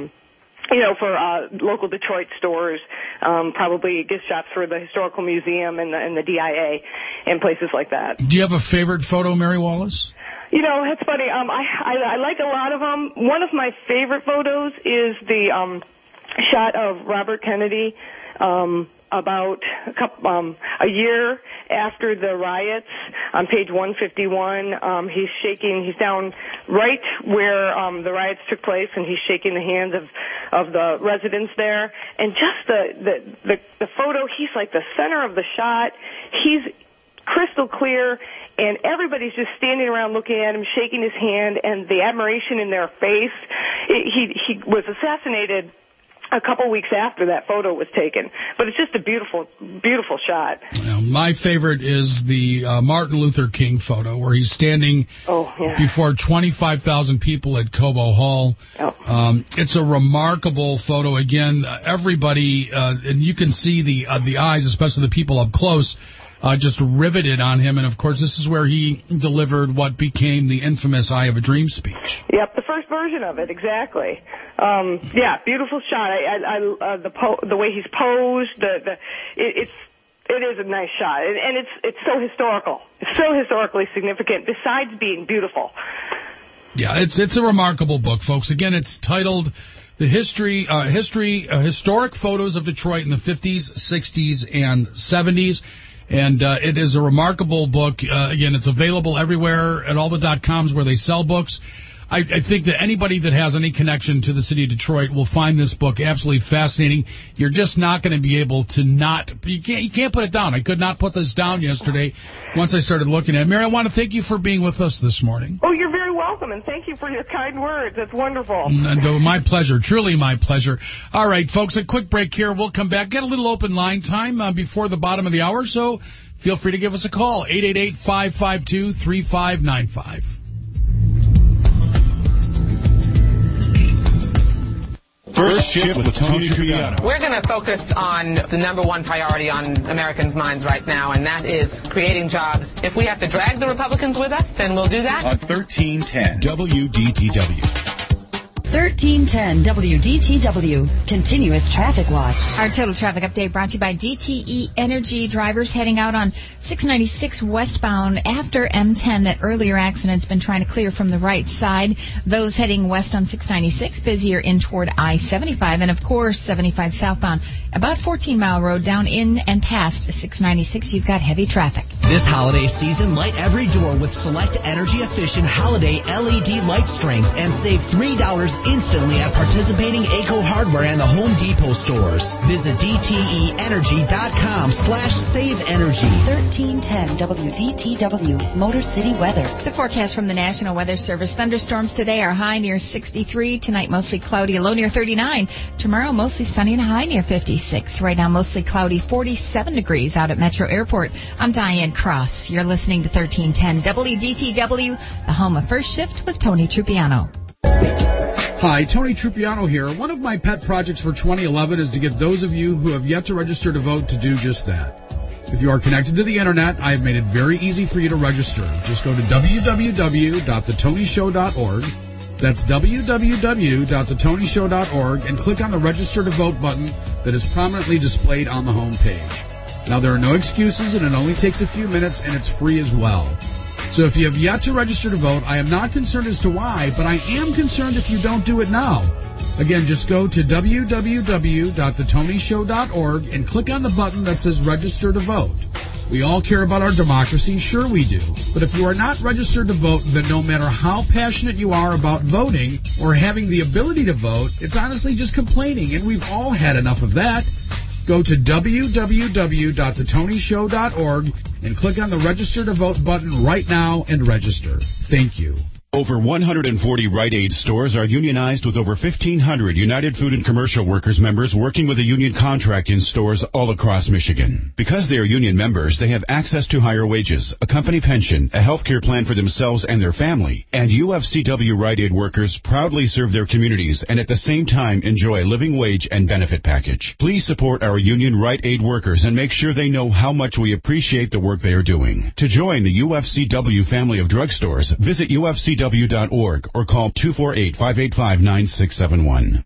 for local Detroit stores, probably gift shops for the Historical Museum and the DIA and places like that. Do you have a favorite photo, Mary Wallace? It's funny. I like a lot of them. One of my favorite photos is the shot of Robert Kennedy about a year after the riots. On page 151, he's down right where the riots took place, and he's shaking the hands of the residents there. And just the photo, he's like the center of the shot. He's crystal clear, and everybody's just standing around looking at him, shaking his hand, and the admiration in their face. He was assassinated a couple weeks after that photo was taken, but it's just a beautiful, beautiful shot. My favorite is the Martin Luther King photo where he's standing before 25,000 people at Cobo Hall. It's a remarkable photo. Again, everybody, and you can see the eyes, especially the people up close, just riveted on him. And, of course, this is where he delivered what became the infamous I Have a Dream speech. Yep, the first version of it, exactly. Beautiful shot. The way he's posed, it is a nice shot. And it's so historical. It's so historically significant, besides being beautiful. Yeah, it's a remarkable book, folks. Again, it's titled The Historic Photos of Detroit in the 50s, 60s, and 70s. And it is a remarkable book. Again, it's available everywhere at all the .coms where they sell books. I think that anybody that has any connection to the city of Detroit will find this book absolutely fascinating. You're just not going to be able to you can't put it down. I could not put this down yesterday once I started looking at it. Mary, I want to thank you for being with us this morning. Oh, you're very welcome, and thank you for your kind words. That's wonderful. My pleasure. Truly my pleasure. All right, folks, a quick break here. We'll come back. Get a little open line time before the bottom of the hour, so feel free to give us a call, 888-552-3595. First Shift with Tony Triano. We're going to focus on the number one priority on Americans' minds right now, and that is creating jobs. If we have to drag the Republicans with us, then we'll do that. On 1310 WDTW. 1310 WDTW, Continuous Traffic Watch. Our total traffic update brought to you by DTE Energy. Drivers heading out on 696 westbound after M10. That earlier accident's been trying to clear from the right side. Those heading west on 696, busier in toward I-75. And, of course, 75 southbound, about 14 Mile Road down in and past 696. You've got heavy traffic. This holiday season, light every door with select energy-efficient holiday LED light strings and save $3 instantly at participating ACO Hardware and the Home Depot stores. Visit DTEenergy.com/saveenergy. 1310 WDTW, Motor City weather. The forecast from the National Weather Service. Thunderstorms today are high near 63. Tonight, mostly cloudy, a low near 39. Tomorrow, mostly sunny and a high near 56. Right now, mostly cloudy, 47 degrees out at Metro Airport. I'm Diane Cross. You're listening to 1310 WDTW, the home of First Shift with Tony Trupiano. Hi, Tony Trupiano here. One of my pet projects for 2011 is to get those of you who have yet to register to vote to do just that. If you are connected to the Internet, I have made it very easy for you to register. Just go to www.thetonyshow.org. That's www.thetonyshow.org and click on the Register to Vote button that is prominently displayed on the home page. Now, there are no excuses, and it only takes a few minutes, and it's free as well. So if you have yet to register to vote, I am not concerned as to why, but I am concerned if you don't do it now. Again, just go to www.thetonyshow.org and click on the button that says Register to Vote. We all care about our democracy, sure we do. But if you are not registered to vote, then no matter how passionate you are about voting or having the ability to vote, it's honestly just complaining, and we've all had enough of that. Go to www.thetonyshow.org and click on the Register to Vote button right now and register. Thank you. Over 140 Rite Aid stores are unionized with over 1,500 United Food and Commercial Workers members working with a union contract in stores all across Michigan. Because they are union members, they have access to higher wages, a company pension, a health care plan for themselves and their family, and UFCW Rite Aid workers proudly serve their communities and at the same time enjoy a living wage and benefit package. Please support our union Rite Aid workers and make sure they know how much we appreciate the work they are doing. To join the UFCW family of drugstores, visit UFCW.org or call 248-585-9671.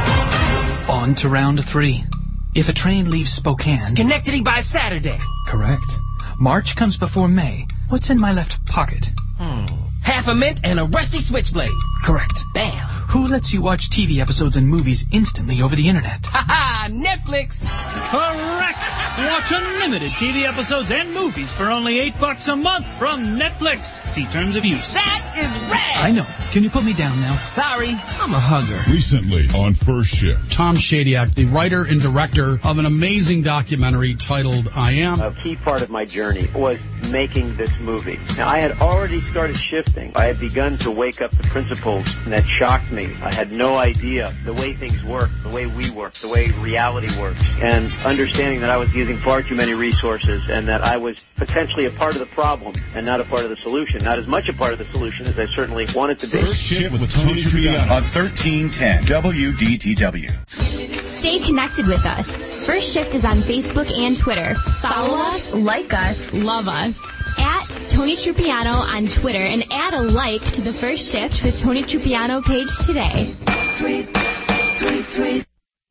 On to round 3. If a train leaves Spokane... Schenectady by Saturday. Correct. March comes before May. What's in my left pocket? Half a mint and a rusty switchblade. Correct. Bam. Who lets you watch TV episodes and movies instantly over the Internet? Ha-ha! Netflix. Correct. Watch unlimited TV episodes and movies for only $8 a month from Netflix. See terms of use. That is rad. I know. Can you put me down now? Sorry, I'm a hugger. Recently on First Shift. Tom Shadyac, the writer and director of an amazing documentary titled I Am. A key part of my journey was making this movie. Now, I had already started shifting. I had begun to wake up the principles that shocked me. I had no idea the way things work, the way we work, the way reality works, and understanding that I was using far too many resources and that I was potentially a part of the problem and not a part of the solution. Not as much a part of the solution as I certainly wanted to be. First Shift with Tony Triano on 1310 WDTW. Stay connected with us. First Shift is on Facebook and Twitter. Follow us, like us, love us. At Tony Trupiano on Twitter and add a like to the First Shift with Tony Trupiano page today. Tweet, tweet, tweet.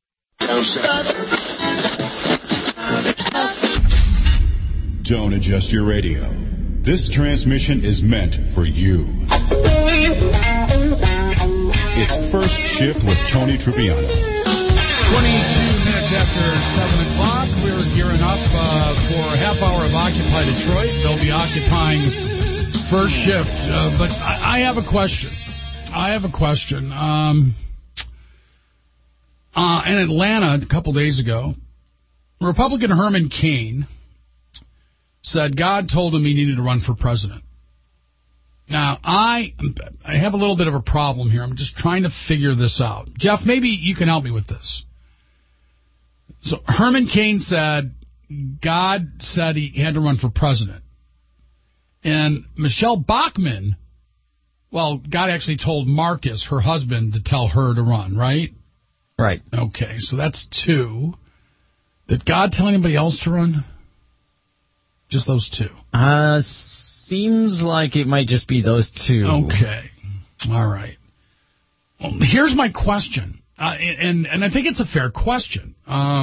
Don't adjust your radio. This transmission is meant for you. It's First Shift with Tony Trupiano. 22 minutes after 7 o'clock, we're gearing up for a half hour of Occupy Detroit. They'll be occupying First Shift. But I have a question. In Atlanta, a couple days ago, Republican Herman Cain said God told him he needed to run for president. Now, I have a little bit of a problem here. I'm just trying to figure this out. Jeff, maybe you can help me with this. So Herman Cain said God said he had to run for president. And Michelle Bachmann, well, God actually told Marcus, her husband, to tell her to run, right? Right. Okay, so that's 2. Did God tell anybody else to run? Just those 2. Seems like it might just be those 2. Okay. All right. Well, here's my question, and I think it's a fair question.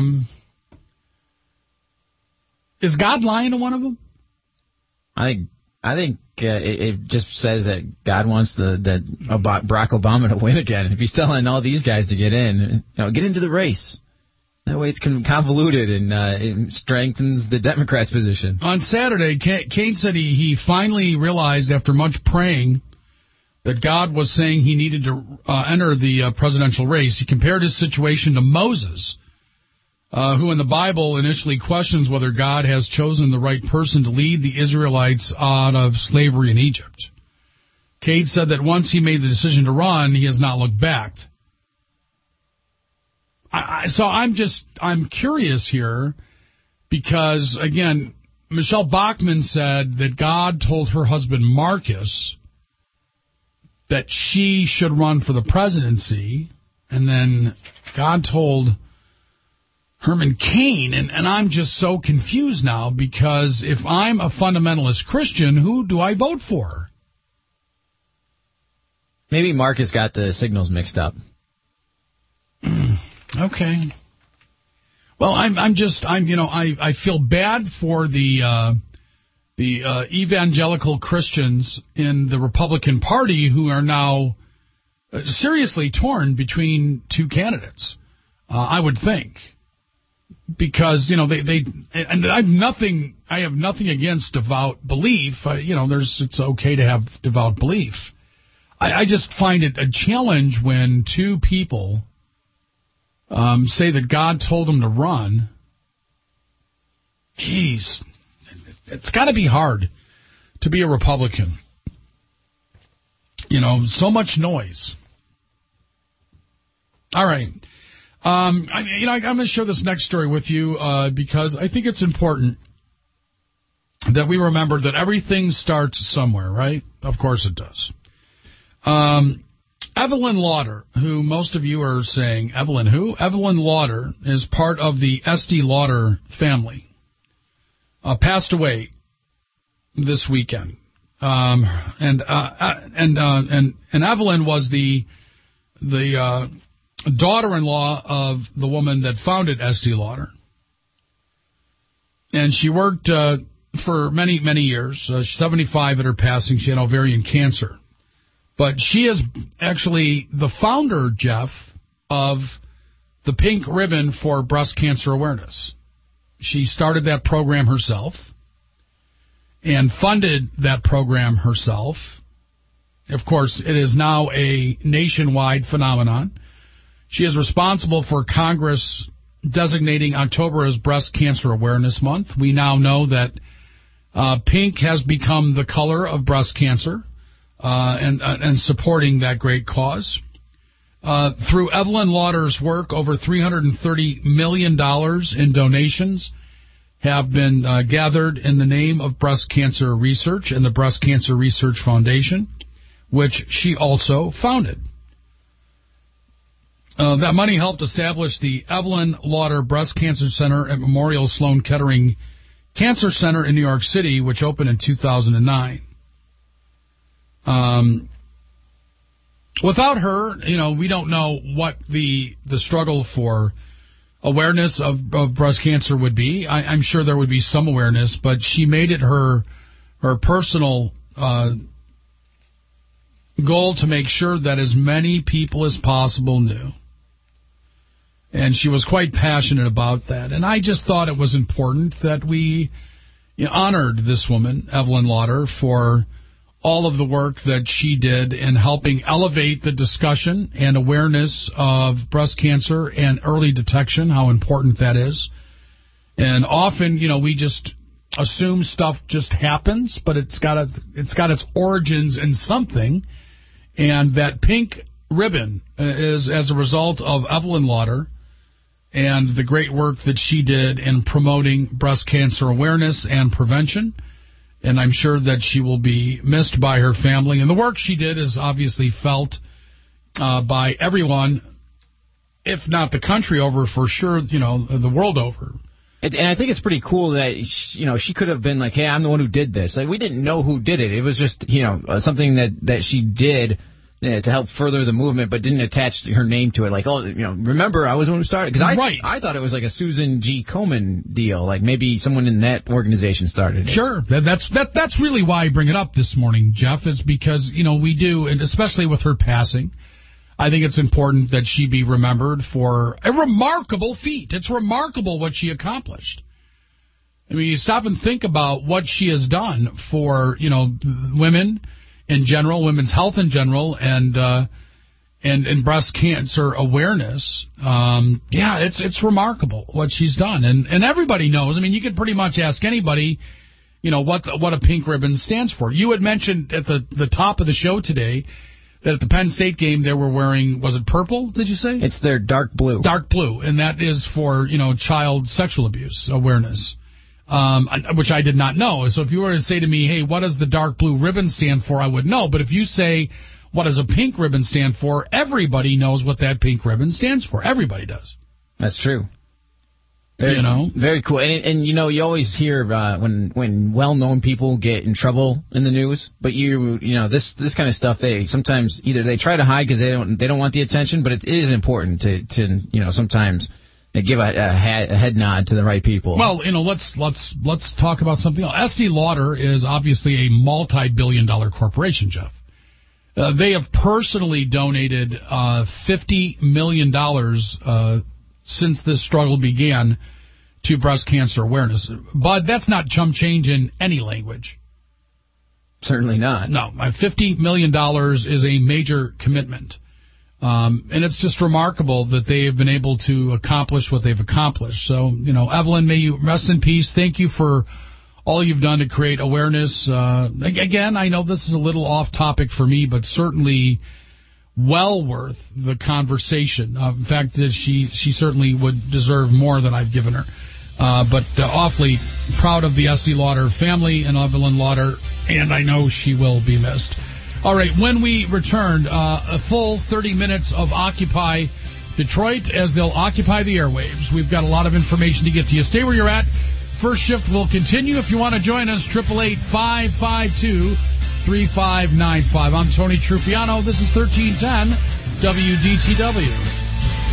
Is God lying to one of them? I think it just says that God wants Barack Obama to win again. If he's telling all these guys to get in, get into the race. That way it's convoluted and it strengthens the Democrats' position. On Saturday, Cain said he finally realized after much praying that God was saying he needed to enter the presidential race. He compared his situation to Moses, who in the Bible initially questions whether God has chosen the right person to lead the Israelites out of slavery in Egypt. Cain said that once he made the decision to run, he has not looked back. So I'm curious here because, again, Michelle Bachmann said that God told her husband Marcus that she should run for the presidency, and then God told Herman Cain, and I'm just so confused now because if I'm a fundamentalist Christian, who do I vote for? Maybe Marcus got the signals mixed up. Okay. Well, I feel bad for the evangelical Christians in the Republican Party who are now seriously torn between two candidates. I would think, because and I have nothing against devout belief. It's okay to have devout belief. I just find it a challenge when two people say that God told them to run. Jeez, it's got to be hard to be a Republican. So much noise. All right. I'm going to share this next story with you because I think it's important that we remember that everything starts somewhere, right? Of course it does. Evelyn Lauder, who most of you are saying, Evelyn who? Evelyn Lauder is part of the Estee Lauder family. Passed away this weekend. And Evelyn was the daughter-in-law of the woman that founded Estee Lauder. And she worked for many, many years. 75 at her passing. She had ovarian cancer. But she is actually the founder, Jeff, of the Pink Ribbon for Breast Cancer Awareness. She started that program herself and funded that program herself. Of course, it is now a nationwide phenomenon. She is responsible for Congress designating October as Breast Cancer Awareness Month. We now know that pink has become the color of breast cancer. And supporting that great cause. Through Evelyn Lauder's work, over $330 million in donations have been gathered in the name of breast cancer research and the Breast Cancer Research Foundation, which she also founded. That money helped establish the Evelyn Lauder Breast Cancer Center at Memorial Sloan Kettering Cancer Center in New York City, which opened in 2009. Without her, we don't know what the struggle for awareness of breast cancer would be. I'm sure there would be some awareness, but she made it her personal goal to make sure that as many people as possible knew. And she was quite passionate about that. And I just thought it was important that we honored this woman, Evelyn Lauder, for all of the work that she did in helping elevate the discussion and awareness of breast cancer and early detection, how important that is. And often, we just assume stuff just happens, but it's got its origins in something. And that pink ribbon is as a result of Evelyn Lauder and the great work that she did in promoting breast cancer awareness and prevention. And I'm sure that she will be missed by her family. And the work she did is obviously felt by everyone, if not the country over, for sure, the world over. And I think it's pretty cool that, she could have been like, hey, I'm the one who did this. Like, we didn't know who did it. It was just, something that she did to help further the movement, but didn't attach her name to it. Like, remember, I was the one who started. Because I thought it was like a Susan G. Komen deal. Like, maybe someone in that organization started it. Sure. That's really why I bring it up this morning, Jeff, is because, we do, and especially with her passing, I think it's important that she be remembered for a remarkable feat. It's remarkable what she accomplished. I mean, you stop and think about what she has done for, women in general, women's health in general, and breast cancer awareness. It's remarkable what she's done, and everybody knows. I mean, you could pretty much ask anybody, what a pink ribbon stands for. You had mentioned at the top of the show today that at the Penn State game they were wearing, was it purple? Did you say? It's their dark blue. Dark blue, and that is for child sexual abuse awareness. Which I did not know. So if you were to say to me, hey, what does the dark blue ribbon stand for, I would know. But if you say, what does a pink ribbon stand for, everybody knows what that pink ribbon stands for. Everybody does. That's true. Very cool. And you always hear when well-known people get in trouble in the news, but this kind of stuff, they sometimes either they try to hide because they don't want the attention, but it is important to sometimes give a head nod to the right people. Well, let's talk about something else. Estee Lauder is obviously a multi-billion-dollar corporation, Jeff. They have personally donated $50 million since this struggle began to breast cancer awareness. But that's not chump change in any language. Certainly not. No, $50 million is a major commitment. And it's just remarkable that they have been able to accomplish what they've accomplished. So, Evelyn, may you rest in peace. Thank you for all you've done to create awareness. Again, I know this is a little off topic for me, but certainly well worth the conversation. In fact, she certainly would deserve more than I've given her. But awfully proud of the Estee Lauder family and Evelyn Lauder, and I know she will be missed. All right, when we return, a full 30 minutes of Occupy Detroit as they'll occupy the airwaves. We've got a lot of information to get to you. Stay where you're at. First shift will continue. If you want to join us, 888-552-3595. I'm Tony Trupiano. This is 1310 WDTW.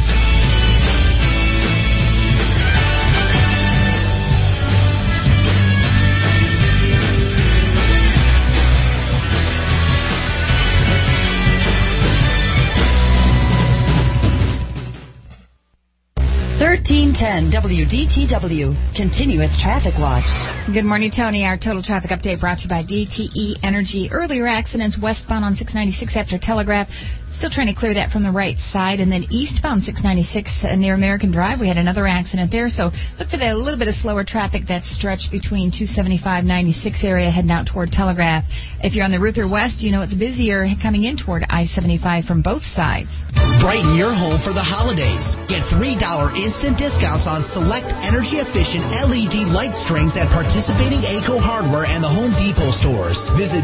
1310 WDTW, Continuous Traffic Watch. Good morning, Tony. Our total traffic update brought to you by DTE Energy. Earlier accidents westbound on 696 after Telegraph. Still trying to clear that from the right side. And then eastbound 696 near American Drive, we had another accident there. So look for that a little bit of slower traffic that's stretched between 275-96 area heading out toward Telegraph. If you're on the Ruther West, it's busier coming in toward I-75 from both sides. Brighten your home for the holidays. Get $3 instant discounts on select energy-efficient LED light strings at participating ACO Hardware and the Home Depot stores. Visit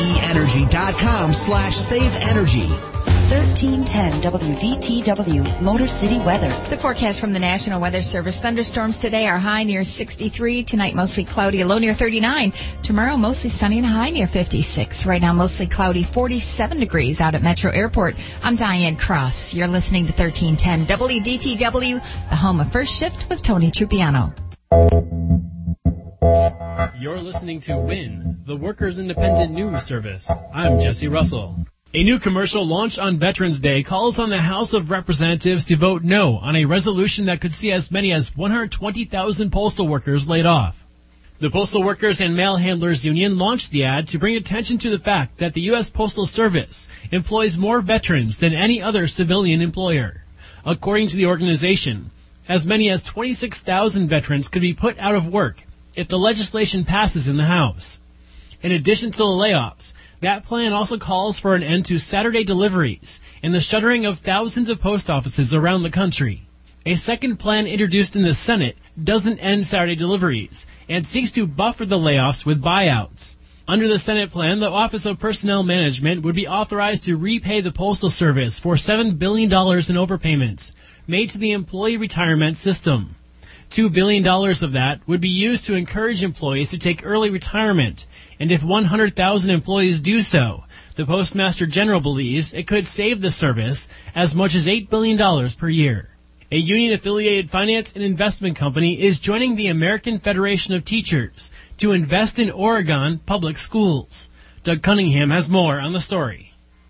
DTEenergy.com/saveenergy. 1310 WDTW, Motor City weather. The forecast from the National Weather Service. Thunderstorms today are high near 63. Tonight, mostly cloudy, a low near 39. Tomorrow, mostly sunny and a high near 56. Right now, mostly cloudy, 47 degrees out at Metro Airport. I'm Diane Cross. You're listening to 1310 WDTW, the home of First Shift with Tony Trupiano. You're listening to WIN, the Workers' Independent News Service. I'm Jesse Russell. A new commercial launched on Veterans Day calls on the House of Representatives to vote no on a resolution that could see as many as 120,000 postal workers laid off. The Postal Workers and Mail Handlers Union launched the ad to bring attention to the fact that the U.S. Postal Service employs more veterans than any other civilian employer. According to the organization, as many as 26,000 veterans could be put out of work if the legislation passes in the House. In addition to the layoffs, that plan also calls for an end to Saturday deliveries and the shuttering of thousands of post offices around the country. A second plan introduced in the Senate doesn't end Saturday deliveries and seeks to buffer the layoffs with buyouts. Under the Senate plan, the Office of Personnel Management would be authorized to repay the Postal Service for $7 billion in overpayments made to the employee retirement system. $2 billion of that would be used to encourage employees to take early retirement, and if 100,000 employees do so, the Postmaster General believes it could save the service as much as $8 billion per year. A union-affiliated finance and investment company is joining the American Federation of Teachers to invest in Oregon public schools. Doug Cunningham has more on the story.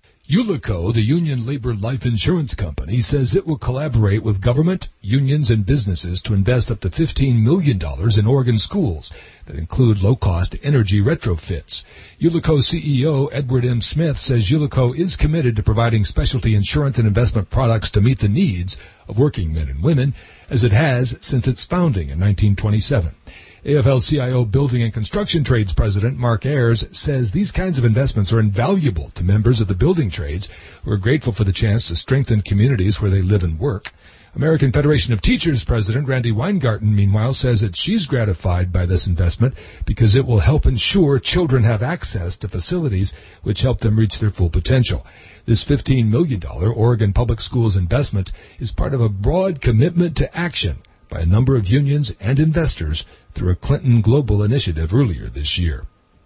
Ulico, the Union Labor Life Insurance Company, says it will collaborate with government, unions, and businesses to invest up to $15 million in Oregon schools that include low-cost energy retrofits. Ulico CEO Edward M. Smith says Ulico is committed to providing specialty insurance and investment products to meet the needs of working men and women, as it has since its founding in 1927. AFL-CIO Building and Construction Trades President Mark Ayers says these kinds of investments are invaluable to members of the building trades who are grateful for the chance to strengthen communities where they live and work. American Federation of Teachers President Randy Weingarten, meanwhile, says that she's gratified by this investment because it will help ensure children have access to facilities which help them reach their full potential. This $15 million Oregon Public Schools investment is part of a broad commitment to action by a number of unions and investors through a Clinton Global Initiative earlier this year.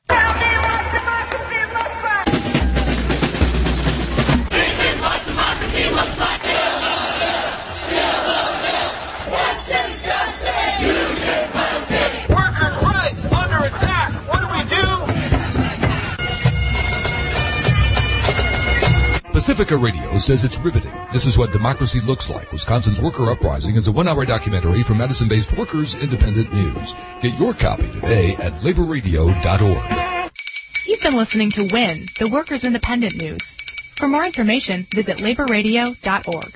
Pacifica Radio says it's riveting. This is what democracy looks like. Wisconsin's Worker Uprising is a one-hour documentary from Madison-based Workers Independent News. Get your copy today at laborradio.org. You've been listening to WIN, the Workers Independent News. For more information, visit laborradio.org.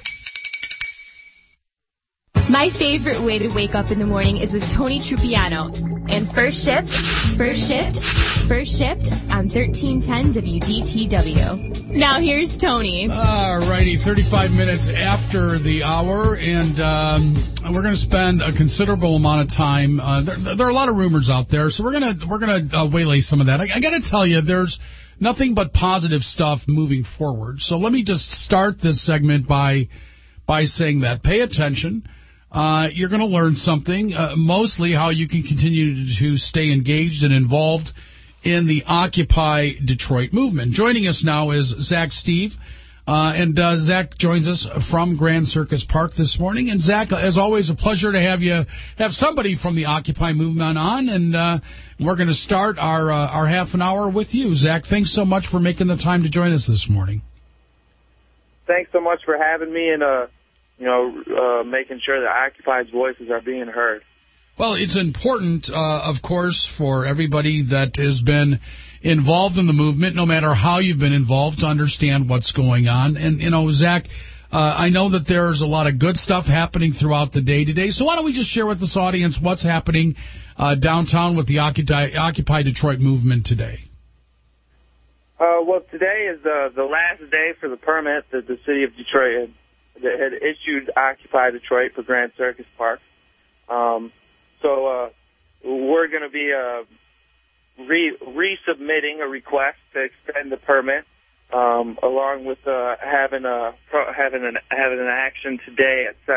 My favorite way to wake up in the morning is with Tony Trupiano. And First Shift on 1310 WDTW. Now here's Tony. All righty, 35 minutes after the hour, and we're going to spend a considerable amount of time. There are a lot of rumors out there, so we're gonna waylay some of that. I got to tell you, there's nothing but positive stuff moving forward. So let me just start this segment by saying that pay attention. You're going to learn something, mostly how you can continue to stay engaged and involved in the Occupy Detroit movement. Joining us now is Zach Steve, and Zach joins us from Grand Circus Park this morning. And Zach, as always, a pleasure to have somebody from the Occupy movement on, and we're going to start our half an hour with you. Zach, thanks so much for making the time to join us this morning. Thanks so much for having me and making sure that Occupy's voices are being heard. Well, it's important, of course, for everybody that has been involved in the movement, no matter how you've been involved, to understand what's going on. And, Zach, I know that there's a lot of good stuff happening throughout the day today, so why don't we just share with this audience what's happening downtown with the Occupy Detroit movement today? Well, today is the last day for the permit that the city of Detroit had issued Occupy Detroit for Grand Circus Park. So we're going to be resubmitting a request to extend the permit, along with having an action today at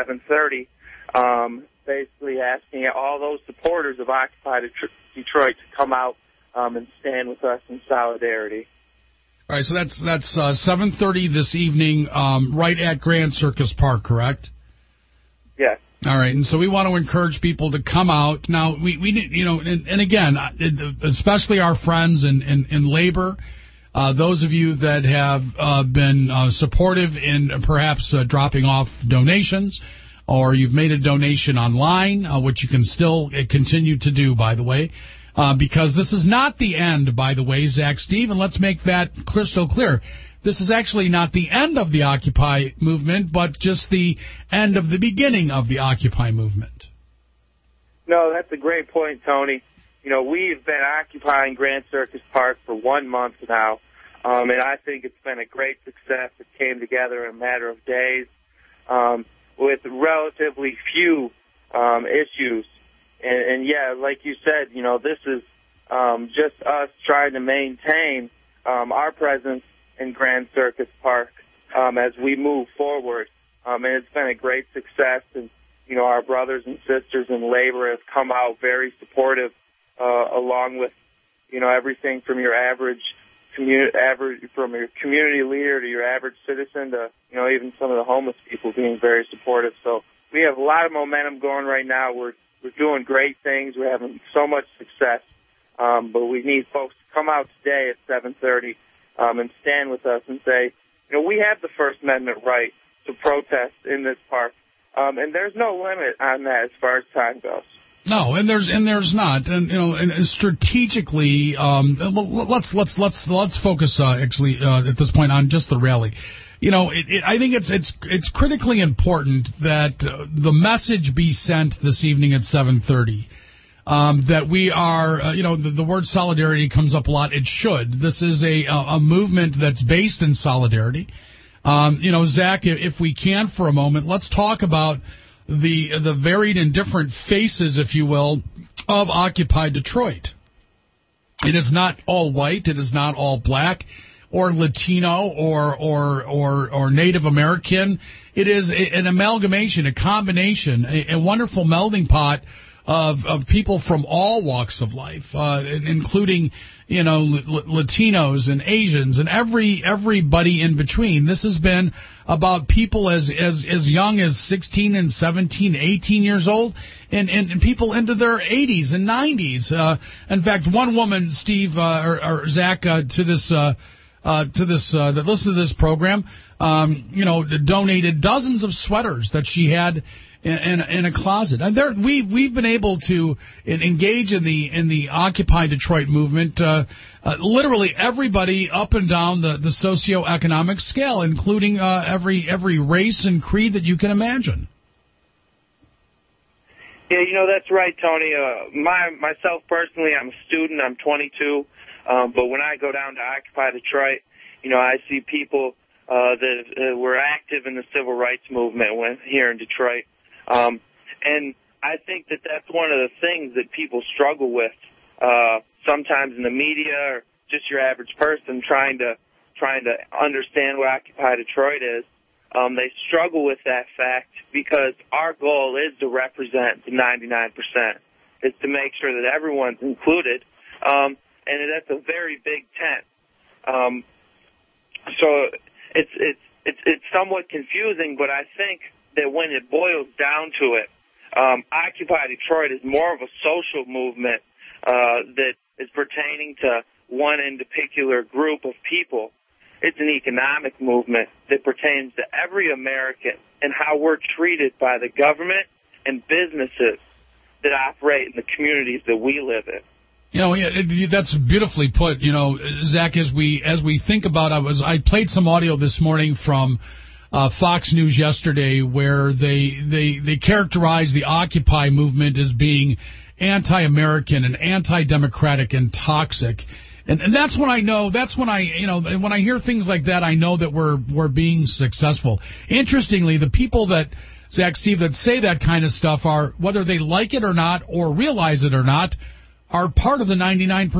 7:30, basically asking all those supporters of Occupy Detroit to come out and stand with us in solidarity. All right, so that's 7:30 this evening, right at Grand Circus Park, correct? Yes. All right, and so we want to encourage people to come out. Now, we need, and again, especially our friends in labor, those of you that have been supportive in perhaps dropping off donations, or you've made a donation online, which you can still continue to do, by the way. Because this is not the end, by the way, Zach Steve, and let's make that crystal clear. This is actually not the end of the Occupy movement, but just the end of the beginning of the Occupy movement. No, that's a great point, Tony. We've been occupying Grand Circus Park for 1 month now, and I think it's been a great success. It came together in a matter of days with relatively few issues. And yeah, like you said, this is just us trying to maintain our presence in Grand Circus Park as we move forward. And it's been a great success. And, our brothers and sisters in labor have come out very supportive, along with, everything from your from your community leader to your average citizen to, even some of the homeless people being very supportive. So we have a lot of momentum going right now. We're doing great things. We're having so much success. But we need folks to come out today at 7:30 and stand with us and say, we have the First Amendment right to protest in this park. And there's no limit on that as far as time goes. No, and there's not. And strategically, let's focus actually at this point on just the rally. I think it's critically important that the message be sent this evening at 7:30. That we are, the word solidarity comes up a lot. It should. This is a movement that's based in solidarity. Zach, if we can for a moment, let's talk about the varied and different faces, if you will, of Occupy Detroit. It is not all white. It is not all black. or Latino or Native American. It is an amalgamation, a combination, a wonderful melding pot of people from all walks of life, including, Latinos and Asians and everybody in between. This has been about people as young as 16 and 17, 18 years old, and people into their 80s and 90s. In fact, one woman, Steve or Zach, that listened to this program, donated dozens of sweaters that she had in a closet. And we've been able to engage in the Occupy Detroit movement. Literally everybody up and down the socioeconomic scale, including every race and creed that you can imagine. Yeah, that's right, Tony. Myself personally, I'm a student. I'm 22. But when I go down to Occupy Detroit, I see people that were active in the civil rights movement here in Detroit. And I think that that's one of the things that people struggle with sometimes in the media or just your average person trying to understand what Occupy Detroit is. They struggle with that fact because our goal is to represent the 99%. It's to make sure that everyone's included. And that's a very big tent. So it's somewhat confusing, but I think that when it boils down to it, Occupy Detroit is more of a social movement that is pertaining to one in particular group of people. It's an economic movement that pertains to every American and how we're treated by the government and businesses that operate in the communities that we live in. That's beautifully put. Zach, as we think about, I played some audio this morning from Fox News yesterday where they characterized the Occupy movement as being anti-American and anti-democratic and toxic. And that's when I know, when I hear things like that, I know that we're being successful. Interestingly, the people that, Zach, Steve, that say that kind of stuff are, whether they like it or not or realize it or not, are part of the 99%.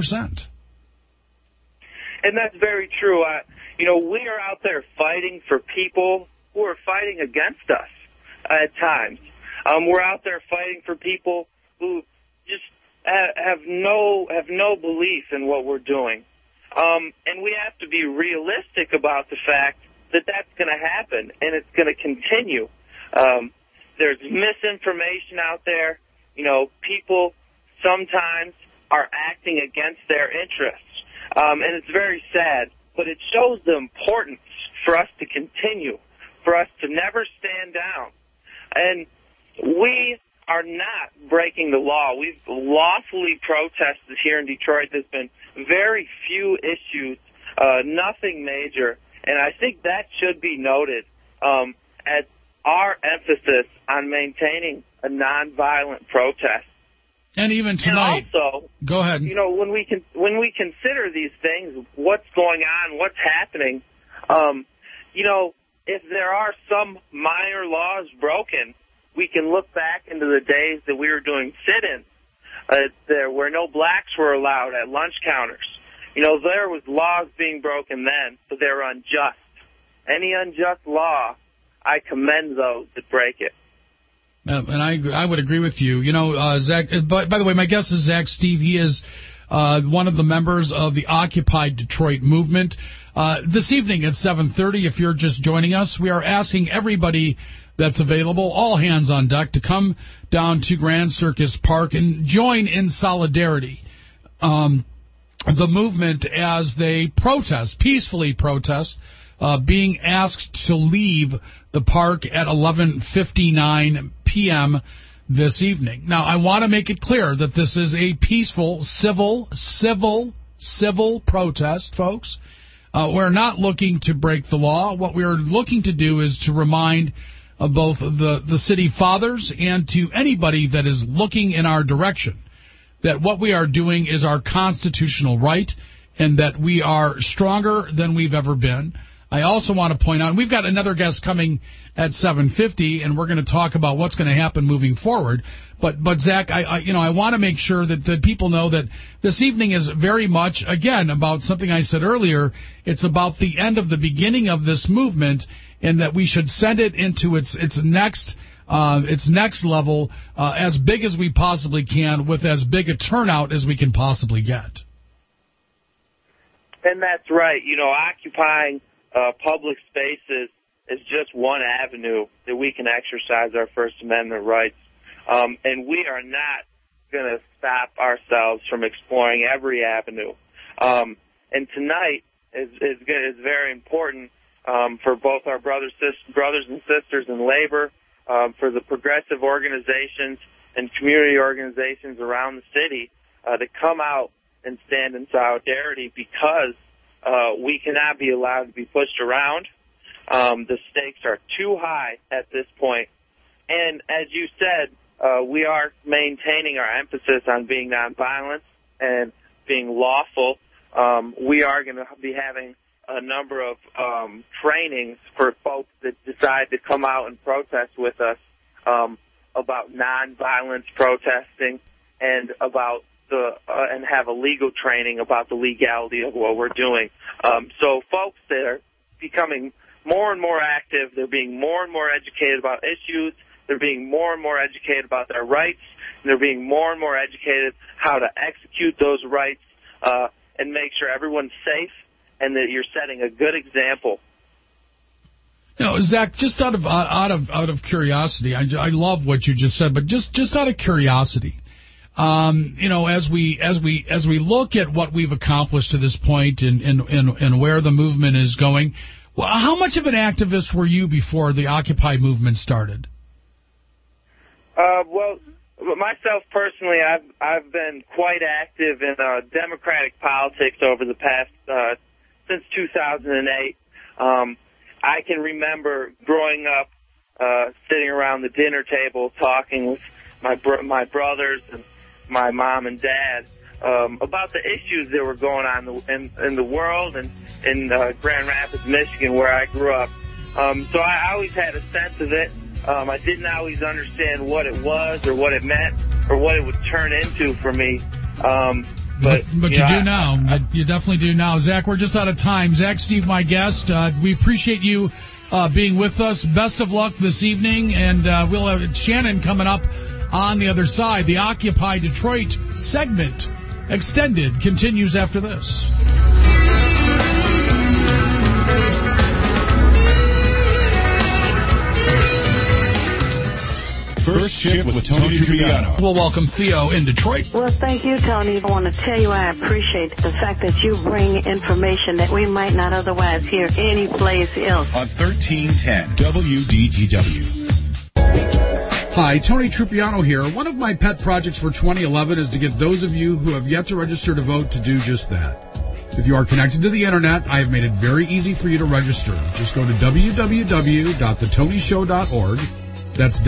And that's very true. We are out there fighting for people who are fighting against us at times. We're out there fighting for people who just have no belief in what we're doing. And we have to be realistic about the fact that that's going to happen, and it's going to continue. There's misinformation out there. People sometimes are acting against their interests. And it's very sad, but it shows the importance for us to continue, for us to never stand down. And we are not breaking the law. We've lawfully protested here in Detroit. There's been very few issues, nothing major. And I think that should be noted as our emphasis on maintaining a nonviolent protest. And even tonight, and also, go ahead. When we consider these things, what's going on, what's happening, if there are some minor laws broken, we can look back into the days that we were doing sit-ins there where no blacks were allowed at lunch counters. There was laws being broken then, but they were unjust. Any unjust law, I commend those that break it. And I would agree with you. Zach, by the way, my guest is Zach Steve. He is one of the members of the Occupy Detroit movement. This evening at 7:30, if you're just joining us, we are asking everybody that's available, all hands on deck, to come down to Grand Circus Park and join in solidarity the movement as they peacefully protest, being asked to leave the park at 11:59 p.m. this evening. Now, I want to make it clear that this is a peaceful, civil protest, folks. We're not looking to break the law. What we're looking to do is to remind both the city fathers and to anybody that is looking in our direction that what we are doing is our constitutional right and that we are stronger than we've ever been. I also want to point out, we've got another guest coming at 7:50, and we're going to talk about what's going to happen moving forward. But Zach, I want to make sure that people know that this evening is very much, again, about something I said earlier. It's about the end of the beginning of this movement, and that we should send it into its next level as big as we possibly can, with as big a turnout as we can possibly get. And that's right. Occupying public spaces is just one avenue that we can exercise our First Amendment rights. And we are not going to stop ourselves from exploring every avenue. And tonight is very important for both our brothers and sisters in labor, for the progressive organizations and community organizations around the city to come out and stand in solidarity, because we cannot be allowed to be pushed around. The stakes are too high at this point. And as you said, we are maintaining our emphasis on being nonviolent and being lawful. We are going to be having a number of trainings for folks that decide to come out and protest with us about nonviolence protesting, and about and have a legal training about the legality of what we're doing. So folks that are becoming more and more active, they're being more and more educated about issues, they're being more and more educated about their rights, and they're being more and more educated how to execute those rights and make sure everyone's safe and that you're setting a good example. Zach, just out of curiosity, I love what you just said, but just out of curiosity, as we look at what we've accomplished to this point and where the movement is going, well, how much of an activist were you before the Occupy movement started? Well, myself personally, I've been quite active in democratic politics over the past since 2008. I can remember growing up, sitting around the dinner table talking with my brothers and my mom and dad about the issues that were going on in the world and in Grand Rapids, Michigan, where I grew up. So I always had a sense of it. I didn't always understand what it was or what it meant or what it would turn into for me. But you do now. You definitely do now. Zach, we're just out of time. Zach Steve, my guest. We appreciate you being with us. Best of luck this evening, and we'll have Shannon coming up on the other side. The Occupy Detroit segment extended continues after this. First Shift with Tony Tripiano. We'll welcome Theo in Detroit. Well, thank you, Tony. I want to tell you I appreciate the fact that you bring information that we might not otherwise hear anyplace else. On 1310 WDTW. Hi, Tony Tripiano here. One of my pet projects for 2011 is to get those of you who have yet to register to vote to do just that. If you are connected to the Internet, I have made it very easy for you to register. Just go to www.thetonyshow.org. That's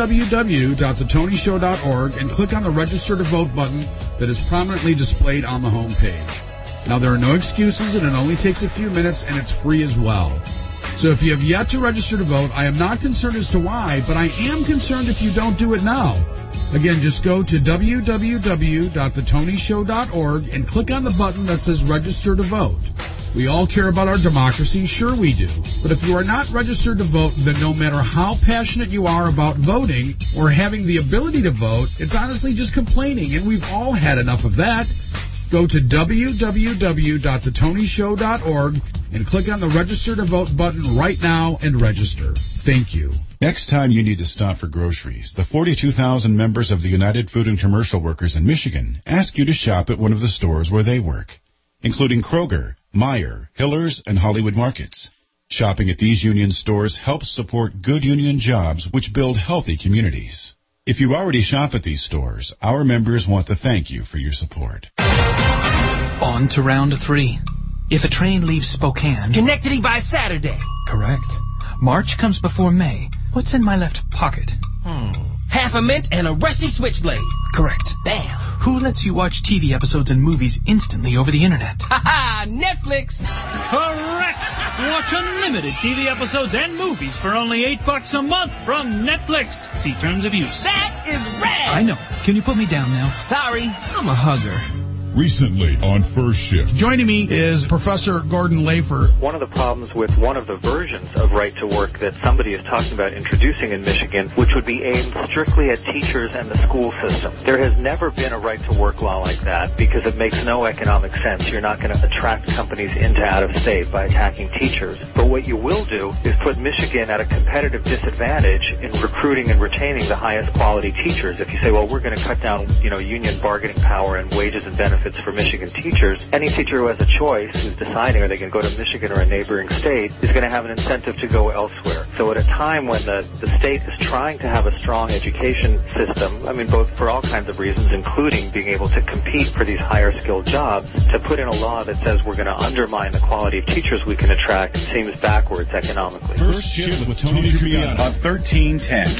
www.thetonyshow.org and click on the Register to Vote button that is prominently displayed on the home page. Now, there are no excuses, and it only takes a few minutes, and it's free as well. So if you have yet to register to vote, I am not concerned as to why, but I am concerned if you don't do it now. Again, just go to www.thetonyshow.org and click on the button that says Register to Vote. We all care about our democracy, sure we do. But if you are not registered to vote, then no matter how passionate you are about voting or having the ability to vote, it's honestly just complaining, and we've all had enough of that. Go to www.thetonyshow.org and click on the Register to Vote button right now and register. Thank you. Next time you need to stop for groceries, the 42,000 members of the United Food and Commercial Workers in Michigan ask you to shop at one of the stores where they work, including Kroger, Meijer, Hillers, and Hollywood Markets. Shopping at these union stores helps support good union jobs which build healthy communities. If you already shop at these stores, our members want to thank you for your support. On to round 3. If a train leaves Spokane... Schenectady by Saturday. Correct. March comes before May. What's in my left pocket? Half a mint and a rusty switchblade. Correct. Bam. Who lets you watch TV episodes and movies instantly over the internet? Ha-ha! Netflix. Correct. Watch unlimited TV episodes and movies for only $8 a month from Netflix. See terms of use. That is rad! I know. Can you put me down now? Sorry, I'm a hugger. Recently on First Shift. Joining me is Professor Gordon Lafer. One of the problems with one of the versions of right to work that somebody is talking about introducing in Michigan, which would be aimed strictly at teachers and the school system. There has never been a right to work law like that because it makes no economic sense. You're not going to attract companies into out of state by attacking teachers. But what you will do is put Michigan at a competitive disadvantage in recruiting and retaining the highest quality teachers. If you say, well, we're going to cut down, union bargaining power and wages and benefits for Michigan teachers, any teacher who has a choice, who's deciding are they going to go to Michigan or a neighboring state, is going to have an incentive to go elsewhere. So at a time when the state is trying to have a strong education system, both for all kinds of reasons, including being able to compete for these higher skilled jobs, to put in a law that says we're going to undermine the quality of teachers we can attract seems backwards economically. First Shift with Tony Tripiano on 1310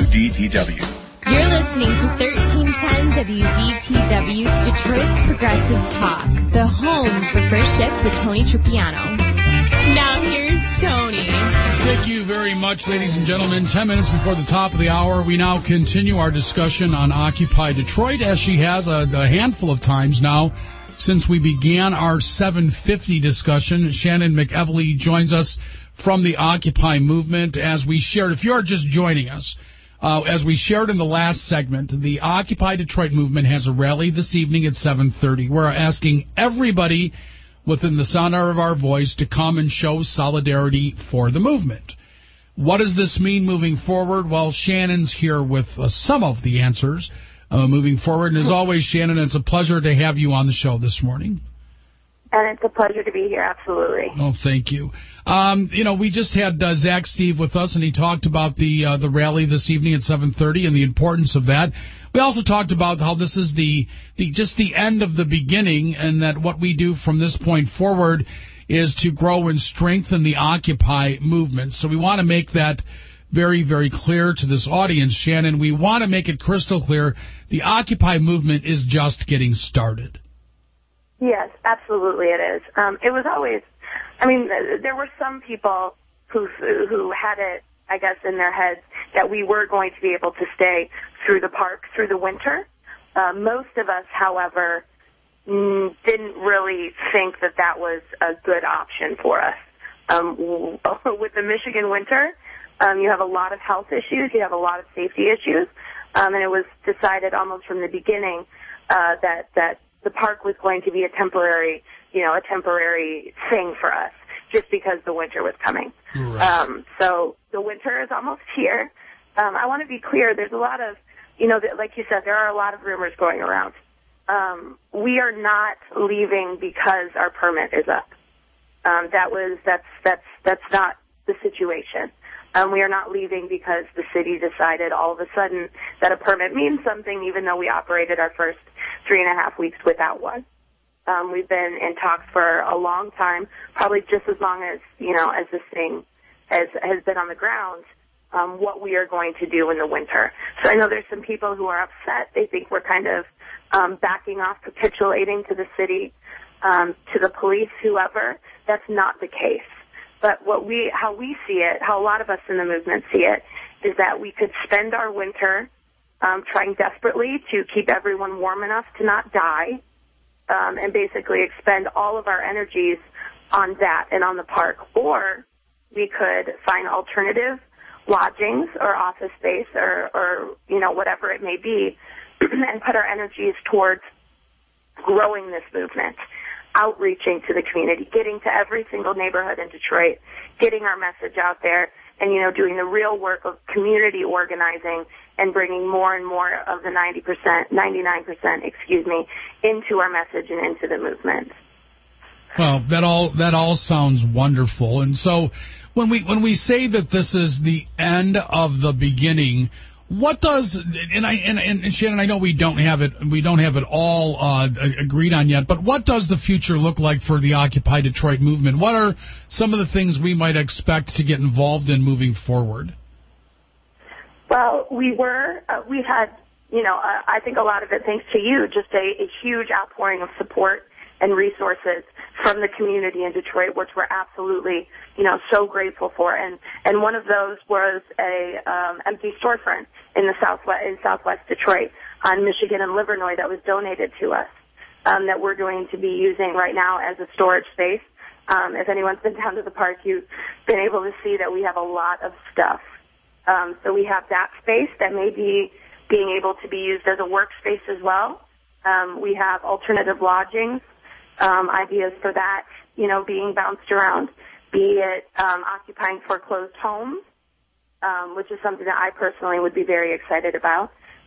WDTW. You're listening to 1310 WDTW, Detroit's Progressive Talk, the home for First Shift with Tony Tripiano. Now here's Tony. Thank you very much, ladies and gentlemen. 10 minutes before the top of the hour, we now continue our discussion on Occupy Detroit, as she has a handful of times now since we began our 750 discussion. Shannon McEvely joins us from the Occupy movement. As we shared, if you're just joining us, as we shared in the last segment, the Occupy Detroit movement has a rally this evening at 7:30. We're asking everybody within the sound of our voice to come and show solidarity for the movement. What does this mean moving forward? Well, Shannon's here with some of the answers moving forward. And as always, Shannon, it's a pleasure to have you on the show this morning. And it's a pleasure to be here, absolutely. Oh, thank you. We just had Zach Steve with us, and he talked about the rally this evening at 7:30 and the importance of that. We also talked about how this is just the end of the beginning, and that what we do from this point forward is to grow and strengthen the Occupy movement. So we want to make that very, very clear to this audience, Shannon. We want to make it crystal clear the Occupy movement is just getting started. Yes, absolutely it is. It was always, there were some people who had it, I guess, in their heads that we were going to be able to stay through the park through the winter. Most of us, however, didn't really think that was a good option for us. With the Michigan winter, you have a lot of health issues, you have a lot of safety issues, and it was decided almost from the beginning that the park was going to be a temporary thing for us, just because the winter was coming. Right. So the winter is almost here. I want to be clear. There's a lot of, like you said, there are a lot of rumors going around. We are not leaving because our permit is up. That's not the situation. We are not leaving because the city decided all of a sudden that a permit means something, even though we operated our first 3.5 weeks without one. We've been in talks for a long time, probably just as long as, as this thing has been on the ground, what we are going to do in the winter. So I know there's some people who are upset. They think we're kind of backing off, capitulating to the city, to the police, whoever. That's not the case. But how we see it, how a lot of us in the movement see it, is that we could spend our winter trying desperately to keep everyone warm enough to not die, and basically expend all of our energies on that and on the park. Or we could find alternative lodgings or office space or whatever it may be, and put our energies towards growing this movement, outreaching to the community, getting to every single neighborhood in Detroit, getting our message out there, and, doing the real work of community organizing and bringing more and more of the 99%, into our message and into the movement. Well, that all sounds wonderful. And so when we say that this is the end of the beginning, what does, and Shannon, I know we don't have it all agreed on yet, but what does the future look like for the Occupy Detroit movement? What are some of the things we might expect to get involved in moving forward? Well, we've had, I think a lot of it thanks to you, just a huge outpouring of support and resources from the community in Detroit, which we're absolutely, so grateful for. And one of those was a empty storefront in Southwest Detroit on Michigan and Livernois that was donated to us, that we're going to be using right now as a storage space. If anyone's been down to the park, you've been able to see that we have a lot of stuff. So we have that space that may be being able to be used as a workspace as well. We have alternative lodgings, ideas for that, being bounced around, be it occupying foreclosed homes, which is something that I personally would be very excited about,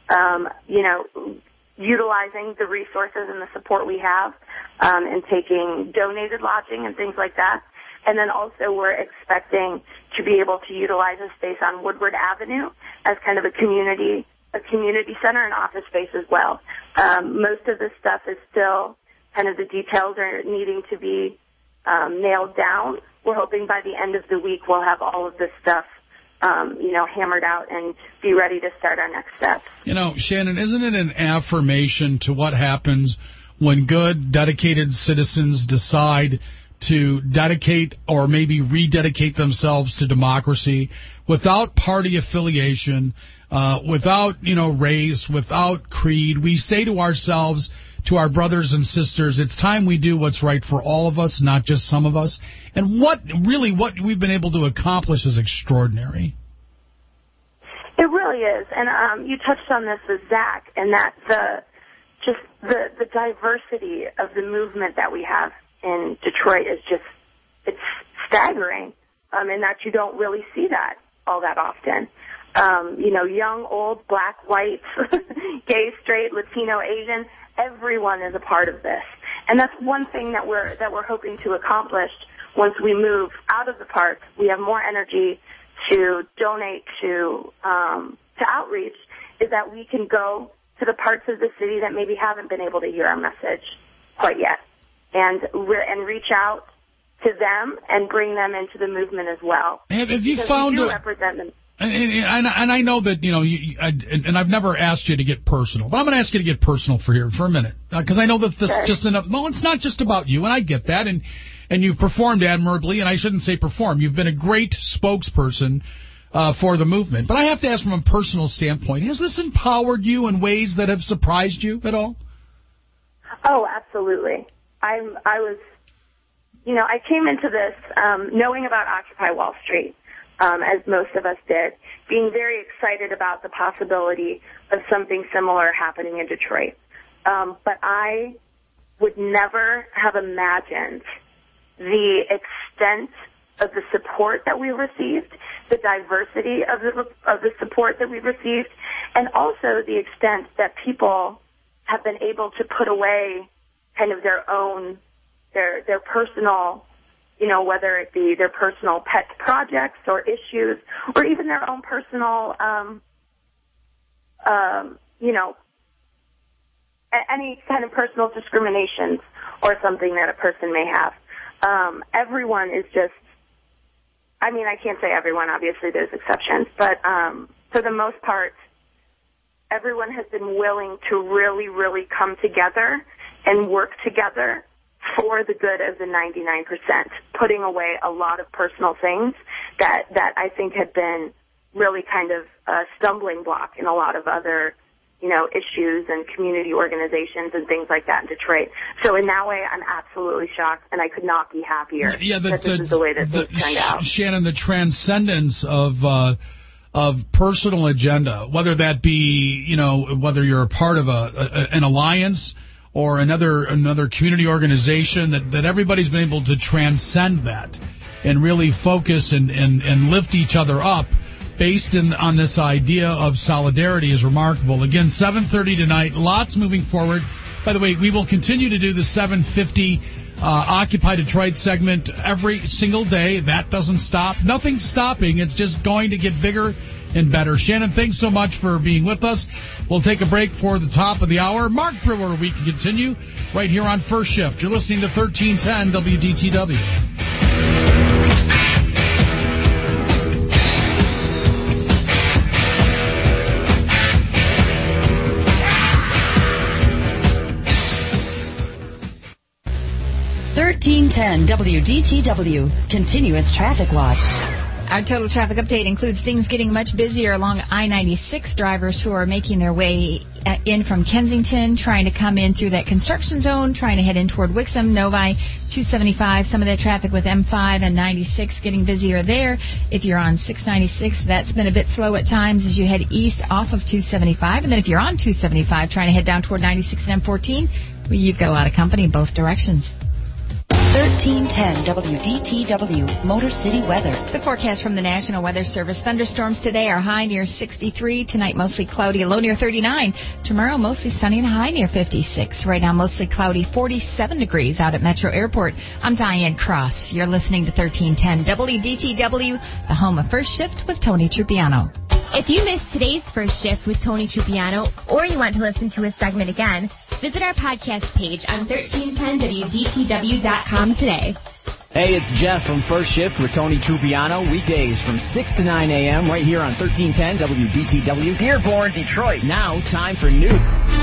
utilizing the resources and the support we have, and taking donated lodging and things like that. And then also we're expecting to be able to utilize a space on Woodward Avenue as kind of a community center and office space as well. Most of this stuff is still kind of the details are needing to be nailed down. We're hoping by the end of the week we'll have all of this stuff hammered out and be ready to start our next steps. Shannon, isn't it an affirmation to what happens when good, dedicated citizens decide to dedicate or maybe rededicate themselves to democracy without party affiliation, without, race, without creed? We say to ourselves, to our brothers and sisters, it's time we do what's right for all of us, not just some of us. And what we've been able to accomplish is extraordinary. It really is. And you touched on this with Zach, and that the diversity of the movement that we have in Detroit is it's staggering, in that you don't really see that all that often. Young, old, black, white, gay, straight, Latino, Asian, everyone is a part of this. And that's one thing that we're hoping to accomplish once we move out of the park. We have more energy to donate to outreach, is that we can go to the parts of the city that maybe haven't been able to hear our message quite yet, and reach out to them and bring them into the movement as well. Have you found we do represent them? And I know that, and I've never asked you to get personal, but I'm going to ask you to get personal for a minute, because I know that this is just it's not just about you, and I get that, and you've performed admirably, and I shouldn't say perform. You've been a great spokesperson for the movement. But I have to ask from a personal standpoint, has this empowered you in ways that have surprised you at all? Oh, absolutely. I came into this knowing about Occupy Wall Street, as most of us did, being very excited about the possibility of something similar happening in Detroit. But I would never have imagined the extent of the support that we received, the diversity of the support that we received, and also the extent that people have been able to put away kind of their own, their personal, whether it be their personal pet projects or issues, or even their own personal, any kind of personal discriminations or something that a person may have. Everyone is just, I can't say everyone, obviously there's exceptions, but for the most part, everyone has been willing to really, really come together and work together for the good of the 99%, putting away a lot of personal things that I think had been really kind of a stumbling block in a lot of other, issues and community organizations and things like that in Detroit. So in that way, I'm absolutely shocked, and I could not be happier that this is the way that things turned out. Shannon, the transcendence of personal agenda, whether that be, whether you're a part of an alliance or another community organization, that everybody's been able to transcend that and really focus and lift each other up based on this idea of solidarity is remarkable. Again, 7:30 tonight, lots moving forward. By the way, we will continue to do the 7:50 Occupy Detroit segment every single day. That doesn't stop. Nothing's stopping. It's just going to get bigger and better. Shannon, thanks so much for being with us. We'll take a break for the top of the hour. Mark Brewer, we can continue right here on First Shift. You're listening to 1310 WDTW. 1310 WDTW, Continuous Traffic Watch. Our total traffic update includes things getting much busier along I-96. Drivers who are making their way in from Kensington, trying to come in through that construction zone, trying to head in toward Wixom, Novi, 275. Some of that traffic with M5 and 96 getting busier there. If you're on 696, that's been a bit slow at times as you head east off of 275. And then if you're on 275 trying to head down toward 96 and M14, well, you've got a lot of company in both directions. 1310 WDTW, Motor City weather. The forecast from the National Weather Service. Thunderstorms today are high near 63. Tonight, mostly cloudy, a low near 39. Tomorrow, mostly sunny and a high near 56. Right now, mostly cloudy, 47 degrees out at Metro Airport. I'm Diane Cross. You're listening to 1310 WDTW, the home of First Shift with Tony Trupiano. If you missed today's First Shift with Tony Trupiano, or you want to listen to a segment again, visit our podcast page on 1310WDTW.com today. Hey, it's Jeff from First Shift with Tony Trupiano, weekdays from 6 to 9 a.m. right here on 1310 WDTW. Dearborn, Detroit. Now, time for news.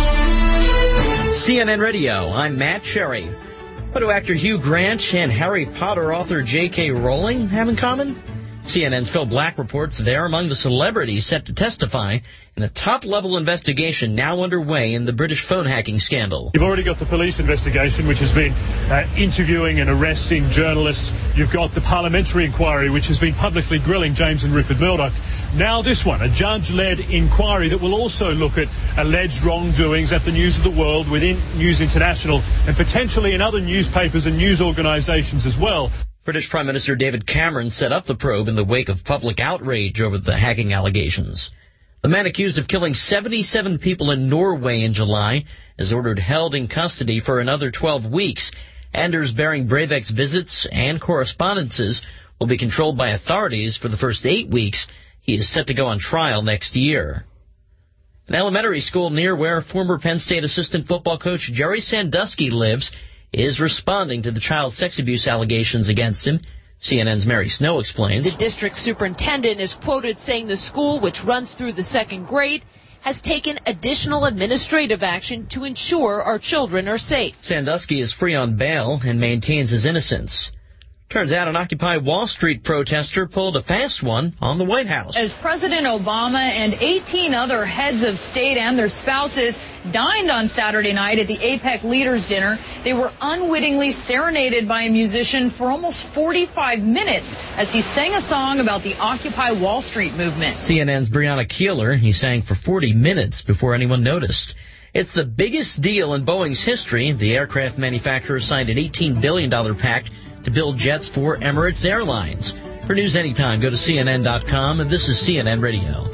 CNN Radio, I'm Matt Cherry. What do actor Hugh Grant and Harry Potter author J.K. Rowling have in common? CNN's Phil Black reports they're among the celebrities set to testify in a top-level investigation now underway in the British phone hacking scandal. You've already got the police investigation, which has been interviewing and arresting journalists. You've got the parliamentary inquiry, which has been publicly grilling James and Rupert Murdoch. Now this one, a judge-led inquiry that will also look at alleged wrongdoings at the News of the World, within News International, and potentially in other newspapers and news organisations as well. British Prime Minister David Cameron set up the probe in the wake of public outrage over the hacking allegations. The man accused of killing 77 people in Norway in July is ordered held in custody for another 12 weeks. Anders Behring Breivik's visits and correspondences will be controlled by authorities for the first 8 weeks. He is set to go on trial next year. An elementary school near where former Penn State assistant football coach Jerry Sandusky lives is responding to the child sex abuse allegations against him. CNN's Mary Snow explains. The district superintendent is quoted saying the school, which runs through the second grade, has taken additional administrative action to ensure our children are safe. Sandusky is free on bail and maintains his innocence. Turns out an Occupy Wall Street protester pulled a fast one on the White House. As President Obama and 18 other heads of state and their spouses dined on Saturday night at the APEC Leaders Dinner, they were unwittingly serenaded by a musician for almost 45 minutes as he sang a song about the Occupy Wall Street movement. CNN's Breonna Keeler, he sang for 40 minutes before anyone noticed. It's the biggest deal in Boeing's history. The aircraft manufacturer signed an $18 billion pact to build jets for Emirates Airlines. For news anytime, go to CNN.com, and this is CNN Radio.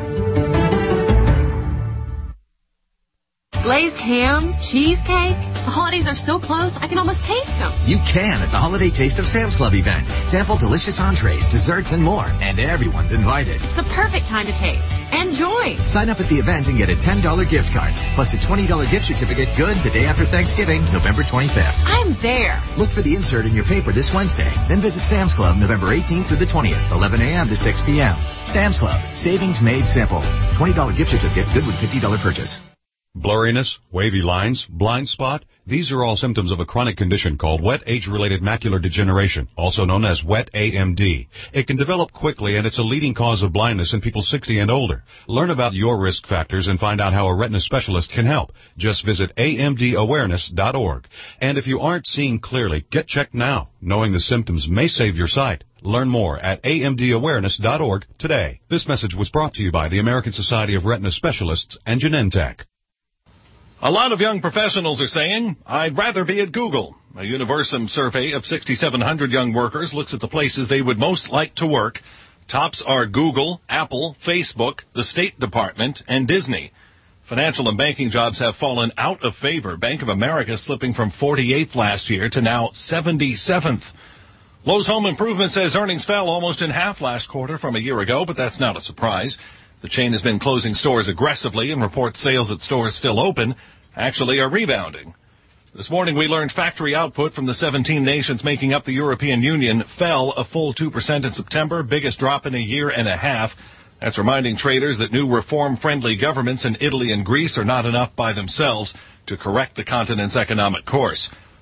Glazed ham, cheesecake. The holidays are so close, I can almost taste them. You can at the Holiday Taste of Sam's Club event. Sample delicious entrees, desserts, and more. And everyone's invited. It's the perfect time to taste. Enjoy. Sign up at the event and get a $10 gift card, plus a $20 gift certificate good the day after Thanksgiving, November 25th. I'm there. Look for the insert in your paper this Wednesday. Then visit Sam's Club November 18th through the 20th, 11 a.m. to 6 p.m. Sam's Club. Savings made simple. $20 gift certificate good with $50 purchase. Blurriness, wavy lines, blind spot, these are all symptoms of a chronic condition called wet age-related macular degeneration, also known as wet AMD. It can develop quickly, and it's a leading cause of blindness in people 60 and older. Learn about your risk factors and find out how a retina specialist can help. Just visit amdawareness.org. And if you aren't seeing clearly, get checked now. Knowing the symptoms may save your sight. Learn more at amdawareness.org today. This message was brought to you by the American Society of Retina Specialists and Genentech. A lot of young professionals are saying, I'd rather be at Google. A Universum survey of 6,700 young workers looks at the places they would most like to work. Tops are Google, Apple, Facebook, the State Department, and Disney. Financial and banking jobs have fallen out of favor. Bank of America slipping from 48th last year to now 77th. Lowe's Home Improvement says earnings fell almost in half last quarter from a year ago, but that's not a surprise. The chain has been closing stores aggressively and reports sales at stores still open actually are rebounding. This morning we learned factory output from the 17 nations making up the European Union fell a full 2% in September, biggest drop in a year and a half. That's reminding traders that new reform-friendly governments in Italy and Greece are not enough by themselves to correct the continent's economic course.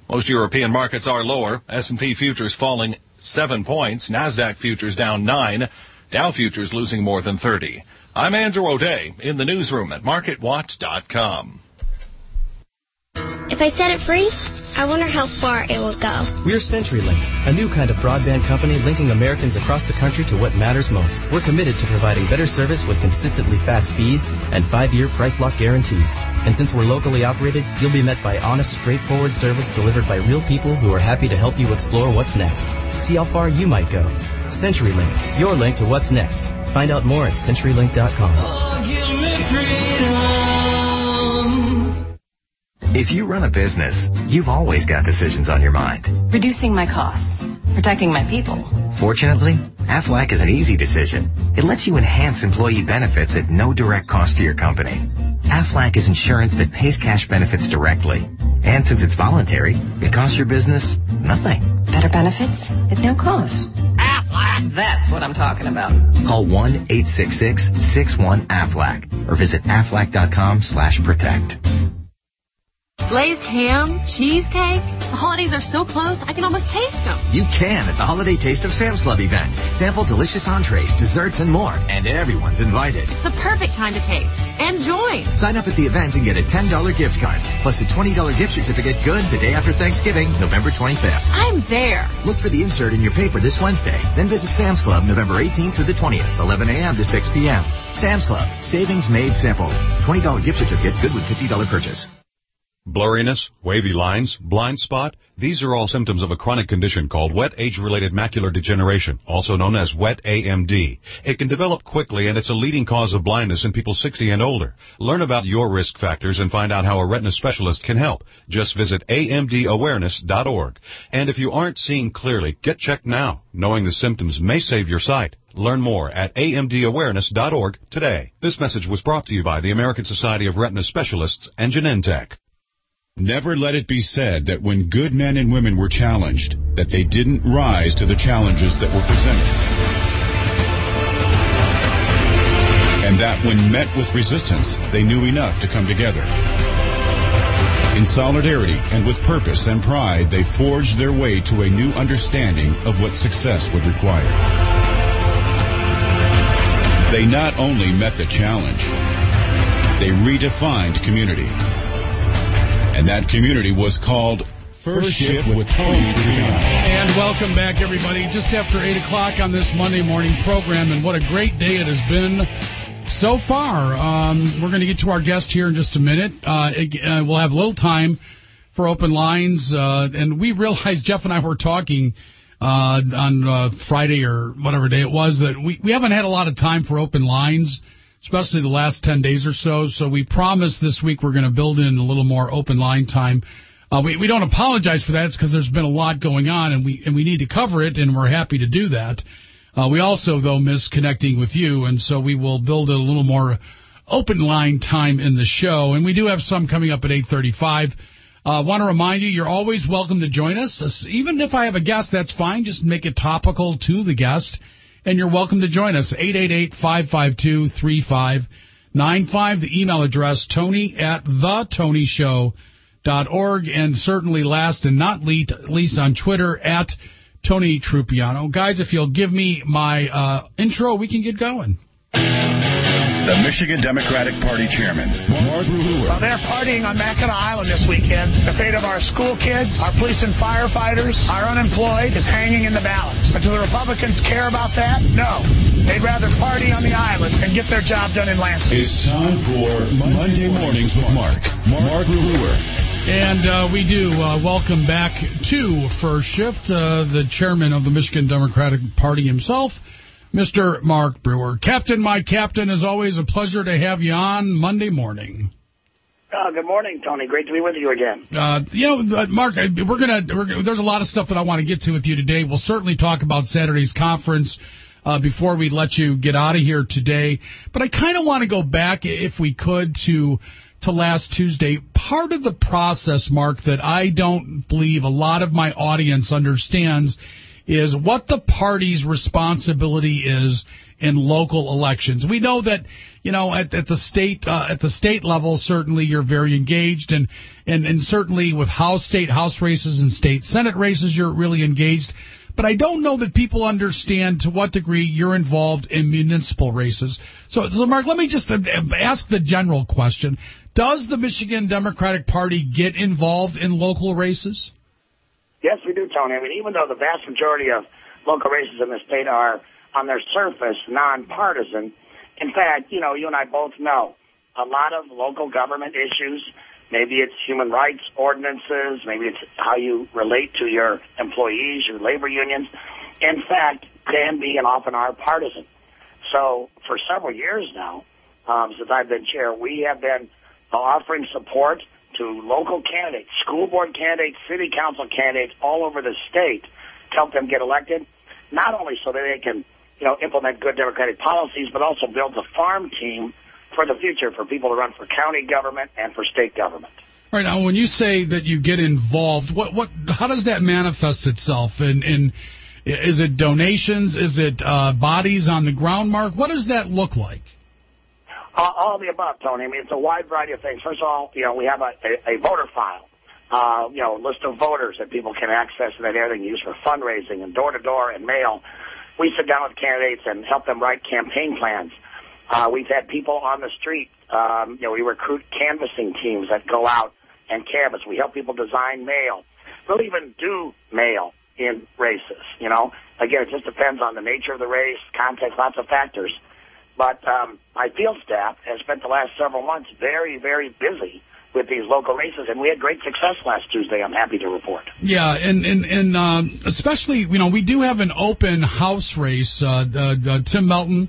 Most European markets are lower. S&P futures falling 7 points. NASDAQ futures down 9. Dow futures losing more than 30. I'm Andrew O'Day in the newsroom at MarketWatch.com. If I set it free, I wonder how far it will go. We're CenturyLink, a new kind of broadband company linking Americans across the country to what matters most. We're committed to providing better service with consistently fast speeds and 5-year price lock guarantees. And since we're locally operated, you'll be met by honest, straightforward service delivered by real people who are happy to help you explore what's next. See how far you might go. CenturyLink, your link to what's next. Find out more at CenturyLink.com. Oh, give me freedom. If you run a business, you've always got decisions on your mind. Reducing my costs. Protecting my people. Fortunately, Aflac is an easy decision. It lets you enhance employee benefits at no direct cost to your company. Aflac is insurance that pays cash benefits directly. And since it's voluntary, it costs your business nothing. Better benefits at no cost. Aflac, that's what I'm talking about. Call 1-866-61-AFLAC or visit aflac.com/protect. Glazed ham, cheesecake. The holidays are so close, I can almost taste them. You can at the Holiday Taste of Sam's Club event. Sample delicious entrees, desserts, and more. And everyone's invited. It's the perfect time to taste and join. Sign up at the event and get a $10 gift card, plus a $20 gift certificate good the day after Thanksgiving, November 25th. I'm there. Look for the insert in your paper this Wednesday. Then visit Sam's Club November 18th through the 20th, 11 a.m. to 6 p.m. Sam's Club. Savings made simple. $20 gift certificate good with $50 purchase. Blurriness, wavy lines, blind spot, these are all symptoms of a chronic condition called wet age-related macular degeneration, also known as wet AMD. It can develop quickly, and it's a leading cause of blindness in people 60 and older. Learn about your risk factors and find out how a retina specialist can help. Just visit amdawareness.org. And if you aren't seeing clearly, get checked now. Knowing the symptoms may save your sight. Learn more at amdawareness.org today. This message was brought to you by the American Society of Retina Specialists and Genentech. Never let it be said that when good men and women were challenged, that they didn't rise to the challenges that were presented. And that when met with resistance, they knew enough to come together. In solidarity and with purpose and pride, they forged their way to a new understanding of what success would require. They not only met the challenge, they redefined community. And that community was called First Shift with Tony Truppiano. And welcome back, everybody, just after 8 o'clock on this Monday morning program. And what a great day it has been so far. We're going to get to our guest here in just a minute. We'll have a little time for open lines. And we realized, Jeff and I were talking on Friday or whatever day it was, that we haven't had a lot of time for open lines, especially the last 10 days or so. So we promised this week we're going to build in a little more open line time. We don't apologize for that. It's because there's been a lot going on, and we need to cover it, and we're happy to do that. We also, though, miss connecting with you, and so we will build a little more open line time in the show. And we do have some coming up at 8:35. Want to remind you, you're always welcome to join us. Even if I have a guest, that's fine. Just make it topical to the guest. And you're welcome to join us, 888-552-3595. The email address, tony@thetonyshow.org. And certainly last and not least on Twitter, @Tony Truppiano. Guys, if you'll give me my intro, we can get going. The Michigan Democratic Party Chairman, Mark Brewer. Well, they're partying on Mackinac Island this weekend. The fate of our school kids, our police and firefighters, our unemployed is hanging in the balance. But do the Republicans care about that? No. They'd rather party on the island and get their job done in Lansing. It's time for Monday Mornings with Mark Brewer. And we do welcome back to First Shift, the chairman of the Michigan Democratic Party himself, Mr. Mark Brewer. Captain, my captain, is always a pleasure to have you on Monday morning. Good morning, Tony. Great to be with you again. Mark, there's a lot of stuff that I want to get to with you today. We'll certainly talk about Saturday's conference before we let you get out of here today. But I kind of want to go back, if we could, to last Tuesday. Part of the process, Mark, that I don't believe a lot of my audience understands is what the party's responsibility is in local elections. We know that, at the state level, certainly you're very engaged, and certainly with state House races and state Senate races, you're really engaged. But I don't know that people understand to what degree you're involved in municipal races. So Mark, let me just ask the general question. Does the Michigan Democratic Party get involved in local races? Yes, we do, Tony. I mean, even though the vast majority of local races in the state are, on their surface, nonpartisan, in fact, you and I both know a lot of local government issues. Maybe it's human rights ordinances. Maybe it's how you relate to your employees, your labor unions. In fact, can be and often are partisan. So for several years now, since I've been chair, we have been offering support to local candidates, school board candidates, city council candidates all over the state to help them get elected, not only so that they can, implement good democratic policies, but also build a farm team for the future for people to run for county government and for state government. All right, now when you say that you get involved, how does that manifest itself? In is it donations? Is it bodies on the ground, Mark? What does that look like? All of the above, Tony. I mean, it's a wide variety of things. First of all, we have a voter file, list of voters that people can access and that everything used for fundraising and door-to-door and mail. We sit down with candidates and help them write campaign plans. We've had people on the street. We recruit canvassing teams that go out and canvass. We help people design mail. We'll even do mail in races, Again, it just depends on the nature of the race, context, lots of factors. But my field staff has spent the last several months very, very busy with these local races, and we had great success last Tuesday, I'm happy to report. Yeah, and especially, we do have an open House race. Tim Melton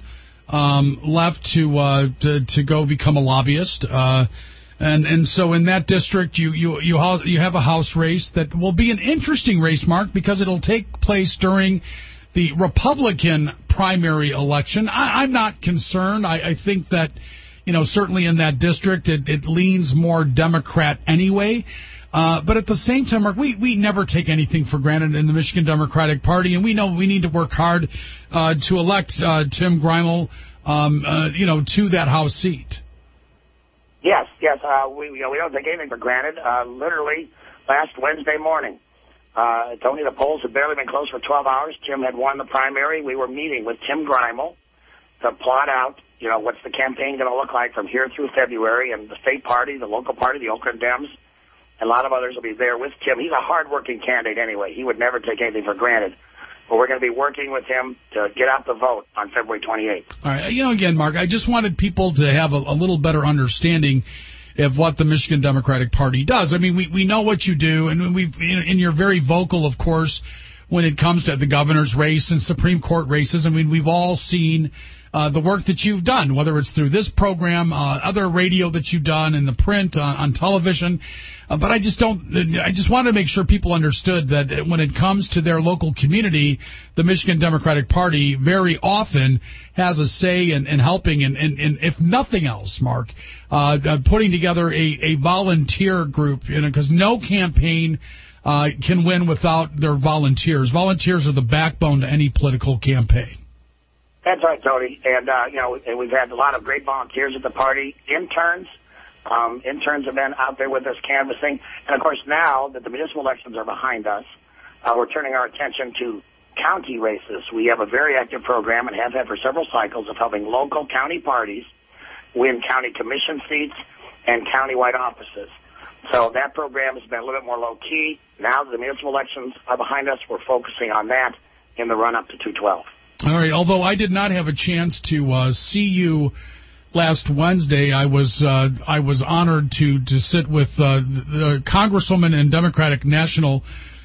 left to go become a lobbyist, and so in that district you have a House race that will be an interesting race, Mark, because it'll take place during the Republican primary election. I'm not concerned. I think that certainly in that district it leans more Democrat anyway. But at the same time, Mark, we never take anything for granted in the Michigan Democratic Party, and we know we need to work hard to elect Tim Greimel, to that House seat. Yes. We don't take anything for granted. Literally, last Wednesday morning, Tony, the polls had barely been closed for 12 hours. Tim had won the primary. We were meeting with Tim Greimel to plot out, what's the campaign going to look like from here through February, and the state party, the local party, the Oakland Dems, and a lot of others will be there with Tim. He's a hard-working candidate anyway. He would never take anything for granted. But we're going to be working with him to get out the vote on February 28th. All right. Again, Mark, I just wanted people to have a little better understanding of what the Michigan Democratic Party does. I mean, we know what you do, and and you're very vocal, of course, when it comes to the governor's race and Supreme Court races. I mean, we've all seen the work that you've done, whether it's through this program, other radio that you've done, in the print, on television. But I just wanted to make sure people understood that when it comes to their local community, the Michigan Democratic Party very often has a say in helping, and if nothing else, Mark, putting together a volunteer group, because no campaign can win without their volunteers. Volunteers are the backbone to any political campaign. That's right, Tony. And, and we've had a lot of great volunteers at the party, interns. Interns have been out there with us canvassing. And, of course, now that the municipal elections are behind us, we're turning our attention to county races. We have a very active program and have had for several cycles of helping local county parties win county commission seats and countywide offices. So that program has been a little bit more low-key. Now that the municipal elections are behind us, we're focusing on that in the run-up to 212. All right. Although I did not have a chance to see you last Wednesday, I was honored to sit with the Congresswoman and Democratic National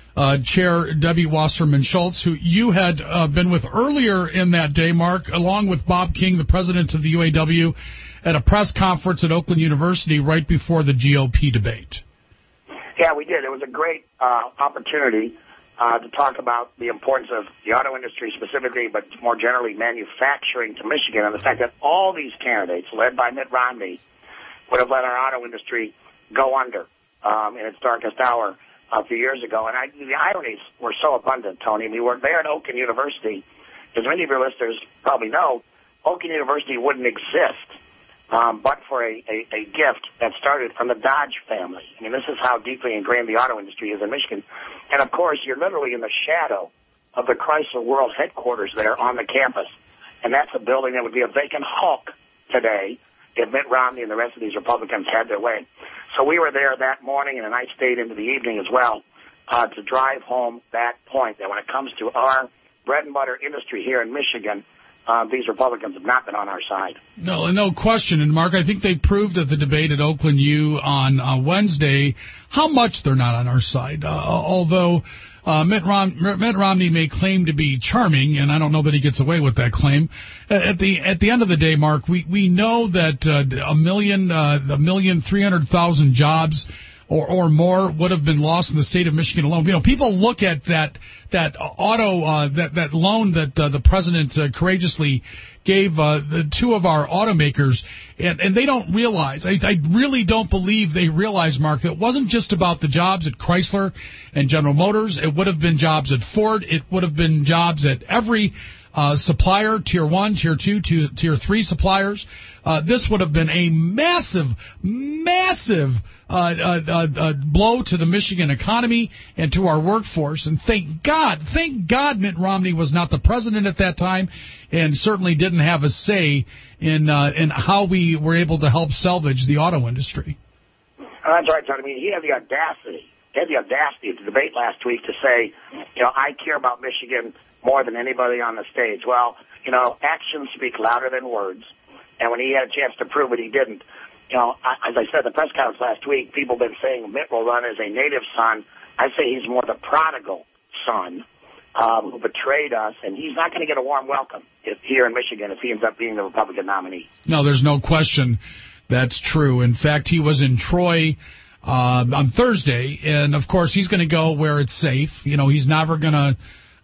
Chair Debbie Wasserman Schultz, who you had been with earlier in that day, Mark, along with Bob King, the president of the UAW, at a press conference at Oakland University right before the GOP debate. Yeah, we did. It was a great opportunity to talk about the importance of the auto industry specifically, but more generally manufacturing to Michigan, and the fact that all these candidates, led by Mitt Romney, would have let our auto industry go under in its darkest hour. a few years ago. And the ironies were so abundant, Tony. We were there at Oakland University. As many of your listeners probably know, Oakland University wouldn't exist but for a gift that started from the Dodge family. I mean, this is how deeply ingrained the auto industry is in Michigan. And, of course, you're literally in the shadow of the Chrysler World headquarters there on the campus. And that's a building that would be a vacant hulk today if Mitt Romney and the rest of these Republicans had their way. So we were there that morning, and I stayed into the evening as well to drive home that point, that when it comes to our bread and butter industry here in Michigan, these Republicans have not been on our side. No question. And, Mark, I think they proved at the debate at Oakland U on Wednesday how much they're not on our side. Although Mitt Romney may claim to be charming, and I don't know that he gets away with that claim. At the end of the day, Mark, we know that 1,300,000 jobs or more would have been lost in the state of Michigan alone. You know, people look at that loan that the president courageously gave the two of our automakers, and they don't realize. I really don't believe they realize, Mark, that it wasn't just about the jobs at Chrysler and General Motors. It would have been jobs at Ford. It would have been jobs at every supplier, Tier 1, Tier 2, Tier 3 suppliers. This would have been a massive blow to the Michigan economy and to our workforce. And thank God Mitt Romney was not the president at that time and certainly didn't have a say in how we were able to help salvage the auto industry. That's right, Tony. I mean, he had the audacity at the debate last week to say, I care about Michigan more than anybody on the stage. Well, actions speak louder than words. And when he had a chance to prove it, he didn't. As I said at the press conference last week, people have been saying Mitt will run as a native son. I say he's more the prodigal son who betrayed us, and he's not going to get a warm welcome here in Michigan if he ends up being the Republican nominee. No, there's no question that's true. In fact, he was in Troy on Thursday, and, of course, he's going to go where it's safe. He's never going to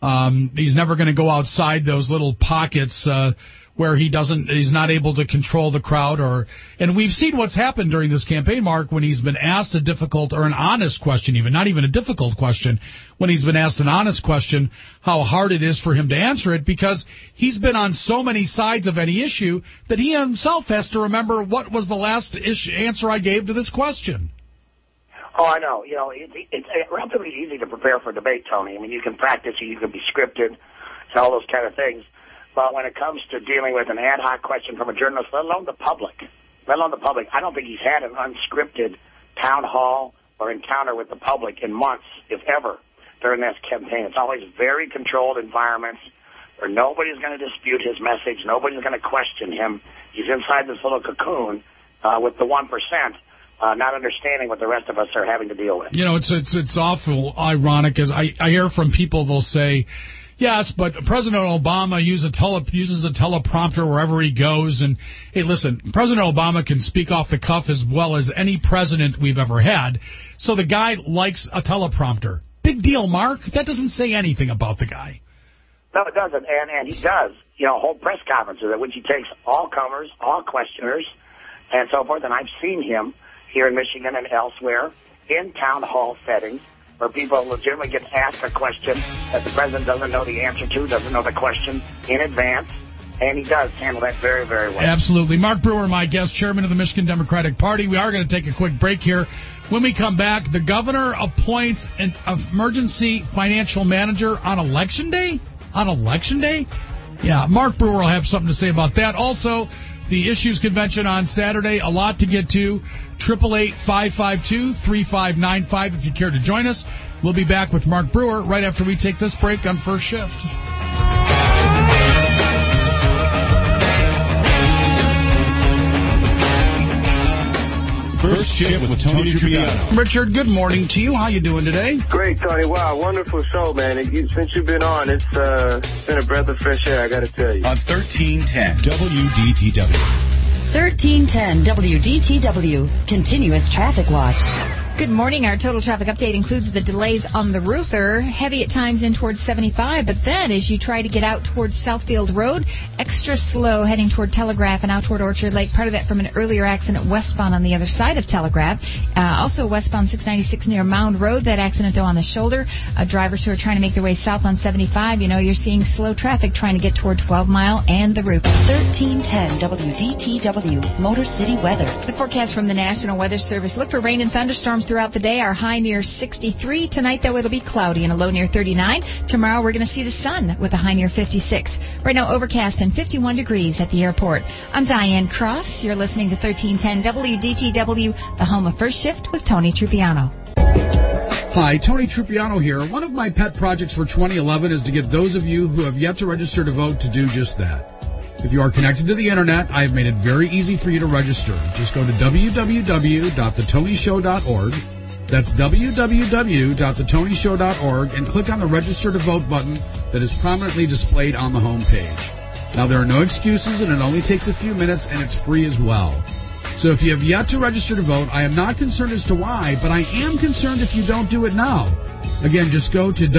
go outside those little pockets where he's not able to control the crowd. And we've seen what's happened during this campaign, Mark, when he's been asked a difficult or an honest question, even not even a difficult question, when he's been asked an honest question, how hard it is for him to answer it, because he's been on so many sides of any issue that he himself has to remember what was the last answer I gave to this question. Oh, I know. It's relatively easy to prepare for debate, Tony. I mean, you can practice, you can be scripted, and all those kind of things. But when it comes to dealing with an ad hoc question from a journalist, let alone the public, I don't think he's had an unscripted town hall or encounter with the public in months, if ever, during this campaign. It's always very controlled environments where nobody's going to dispute his message. Nobody's going to question him. He's inside this little cocoon with the 1%. Not understanding what the rest of us are having to deal with. It's awful ironic, as I hear from people, they'll say, yes, but President Obama uses a teleprompter wherever he goes. And, hey, listen, President Obama can speak off the cuff as well as any president we've ever had. So the guy likes a teleprompter. Big deal, Mark. That doesn't say anything about the guy. No, it doesn't. And he does, hold press conferences at which he takes all comers, all questioners, and so forth. And I've seen him here in Michigan and elsewhere in town hall settings where people legitimately get asked a question that the president doesn't know the answer to, doesn't know the question in advance, and he does handle that very, very well. Absolutely. Mark Brewer, my guest, chairman of the Michigan Democratic Party. We are going to take a quick break here. When we come back, the governor appoints an emergency financial manager on Election Day? On Election Day? Yeah, Mark Brewer will have something to say about that. Also, the Issues Convention on Saturday, a lot to get to. 888-552-3595 if you care to join us. We'll be back with Mark Brewer right after we take this break on First Shift. First Shift with Tony Trippiano. Richard, good morning to you. How you doing today? Great, Tony. Wow, wonderful show, man. Since you've been on, it's been a breath of fresh air, I got to tell you. On 1310 WDTW. 1310 WDTW. Continuous Traffic Watch. Good morning. Our total traffic update includes the delays on the Ruther, heavy at times in towards 75, but then as you try to get out towards Southfield Road, extra slow heading toward Telegraph and out toward Orchard Lake. Part of that from an earlier accident westbound on the other side of Telegraph. Also westbound 696 near Mound Road. That accident, though, on the shoulder. Drivers who are trying to make their way south on 75, you're seeing slow traffic trying to get toward 12 Mile and the Ruther. 1310 WDTW, Motor City weather. The forecast from the National Weather Service. Look for rain and thunderstorms throughout the day. Our high near 63. Tonight, though, it'll be cloudy and a low near 39. Tomorrow, we're going to see the sun with a high near 56. Right now, overcast and 51 degrees at the airport. I'm Diane Cross. You're listening to 1310 WDTW, the home of First Shift with Tony Trupiano. Hi, Tony Trupiano here. One of my pet projects for 2011 is to get those of you who have yet to register to vote to do just that. If you are connected to the Internet, I have made it very easy for you to register. Just go to www.thetonyshow.org. That's www.thetonyshow.org and click on the Register to Vote button that is prominently displayed on the home page. Now, there are no excuses, and it only takes a few minutes, and it's free as well. So if you have yet to register to vote, I am not concerned as to why, but I am concerned if you don't do it now. Again, just go to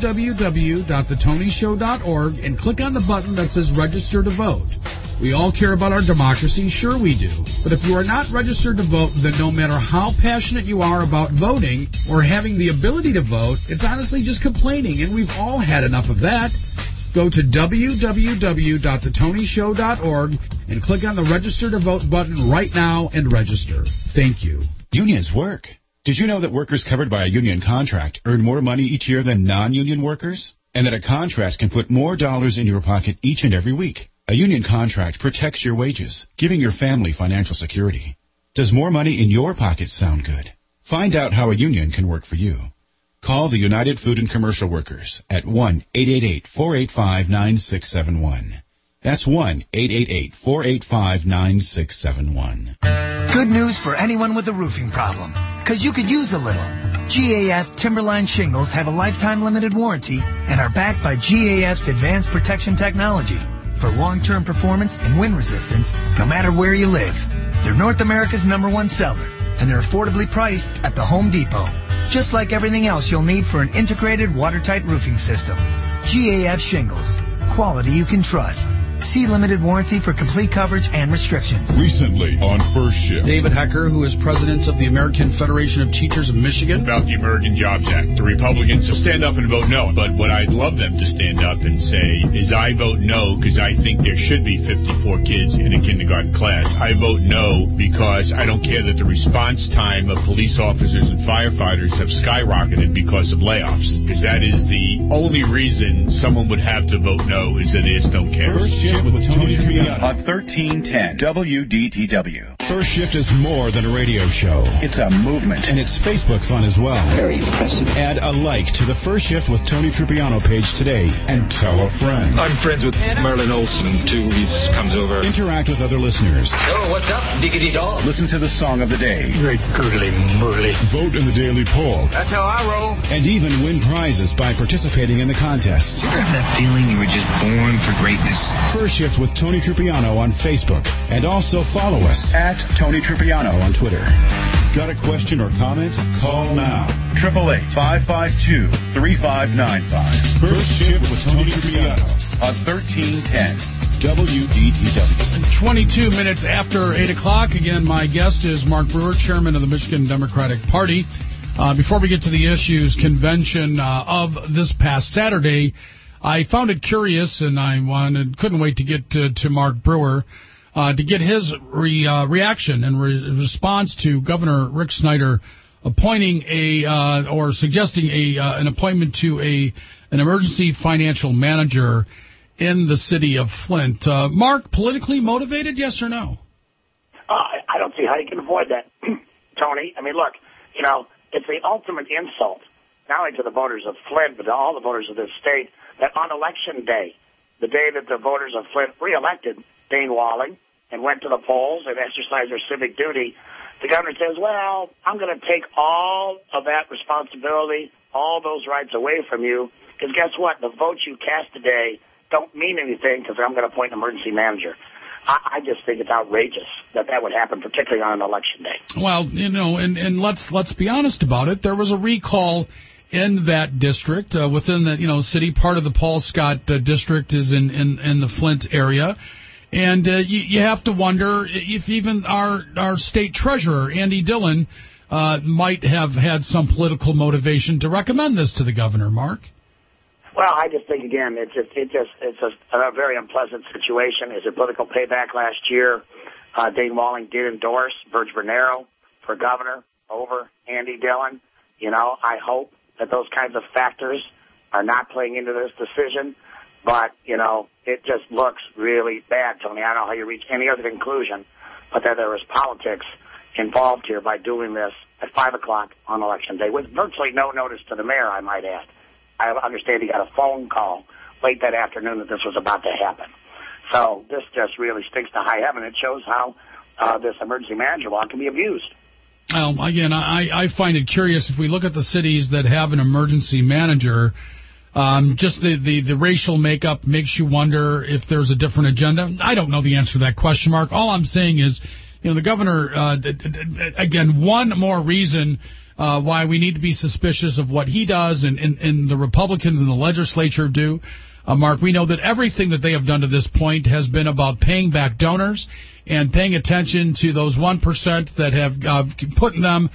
www.thetonyshow.org and click on the button that says Register to Vote. We all care about our democracy, sure we do. But if you are not registered to vote, then no matter how passionate you are about voting or having the ability to vote, it's honestly just complaining, and we've all had enough of that. Go to www.thetonyshow.org and click on the Register to Vote button right now and register. Thank you. Unions work. Did you know that workers covered by a union contract earn more money each year than non-union workers? And that a contract can put more dollars in your pocket each and every week? A union contract protects your wages, giving your family financial security. Does more money in your pocket sound good? Find out how a union can work for you. Call the United Food and Commercial Workers at 1-888-485-9671. That's 1-888-485-9671. Good news for anyone with a roofing problem, because you could use a little. GAF Timberline shingles have a lifetime limited warranty and are backed by GAF's advanced protection technology for long-term performance and wind resistance, no matter where you live. They're North America's #1 seller, and they're affordably priced at the Home Depot. Just like everything else you'll need for an integrated watertight roofing system. GAF shingles. Quality you can trust. See limited warranty for complete coverage and restrictions. Recently on First Shift. David Hecker, who is president of the American Federation of Teachers of Michigan. About the American Jobs Act. The Republicans will stand up and vote no. But what I'd love them to stand up and say is I vote no because I think there should be 54 kids in a kindergarten class. I vote no because I don't care that the response time of police officers and firefighters have skyrocketed because of layoffs. Because that is the only reason someone would have to vote no is that they just don't care. First Shift with Tony Trupiano on 1310 WDTW. First Shift is more than a radio show. It's a movement, and it's Facebook fun as well. Very impressive. Add a like to the First Shift with Tony Trupiano page today, and tell a friend. I'm friends with Merlin Olsen, too. He comes over. Interact with other listeners. Oh, what's up, diggity dog? Listen to the song of the day. Great gurgly murly. Vote in the daily poll. That's how I roll. And even win prizes by participating in the contests. You ever have that feeling you were just born for greatness? First Shift with Tony Trupiano on Facebook. And also follow us at Tony Trupiano on Twitter. Got a question or comment? Call now. 888-552-3595. First Shift with Tony Trupiano on 1310 WDTW. 22 minutes after 8 o'clock. Again, my guest is Mark Brewer, chairman of the Michigan Democratic Party. Before we get to the issues convention of this past Saturday, I found it curious, and I couldn't wait to get to Mark Brewer to get his reaction and response to Governor Rick Snyder appointing or suggesting an appointment to an emergency financial manager in the city of Flint. Mark, politically motivated, yes or no? I don't see how you can avoid that, Tony. I mean, look, it's the ultimate insult, not only to the voters of Flint, but to all the voters of this state, that on Election Day, the day that the voters of Flint re-elected Dane Walling and went to the polls and exercised their civic duty, the governor says, well, I'm going to take all of that responsibility, all those rights away from you, because guess what? The votes you cast today don't mean anything because I'm going to appoint an emergency manager. I just think it's outrageous that would happen, particularly on an election day. Well, and let's be honest about it. There was a recall in that district, within the city. Part of the Paul Scott district is in the Flint area. And you have to wonder if even our state treasurer, Andy Dillon, might have had some political motivation to recommend this to the governor, Mark. Well, I just think, again, it's a very unpleasant situation. It's a political payback last year. Dayton Walling did endorse Virg Bernero for governor over Andy Dillon. I hope that those kinds of factors are not playing into this decision. But, it just looks really bad, Tony. I don't know how you reach any other conclusion, but that there is politics involved here by doing this at 5 o'clock on Election Day, with virtually no notice to the mayor, I might add. I understand he got a phone call late that afternoon that this was about to happen. So this just really stinks to high heaven. It shows how this emergency manager law can be abused. Well, again, I find it curious if we look at the cities that have an emergency manager. Just the racial makeup makes you wonder if there's a different agenda. I don't know the answer to that question, Mark. All I'm saying is, the governor, again, one more reason why we need to be suspicious of what he does and the Republicans in the legislature do. Mark, we know that everything that they have done to this point has been about paying back donors and paying attention to those 1% that have put them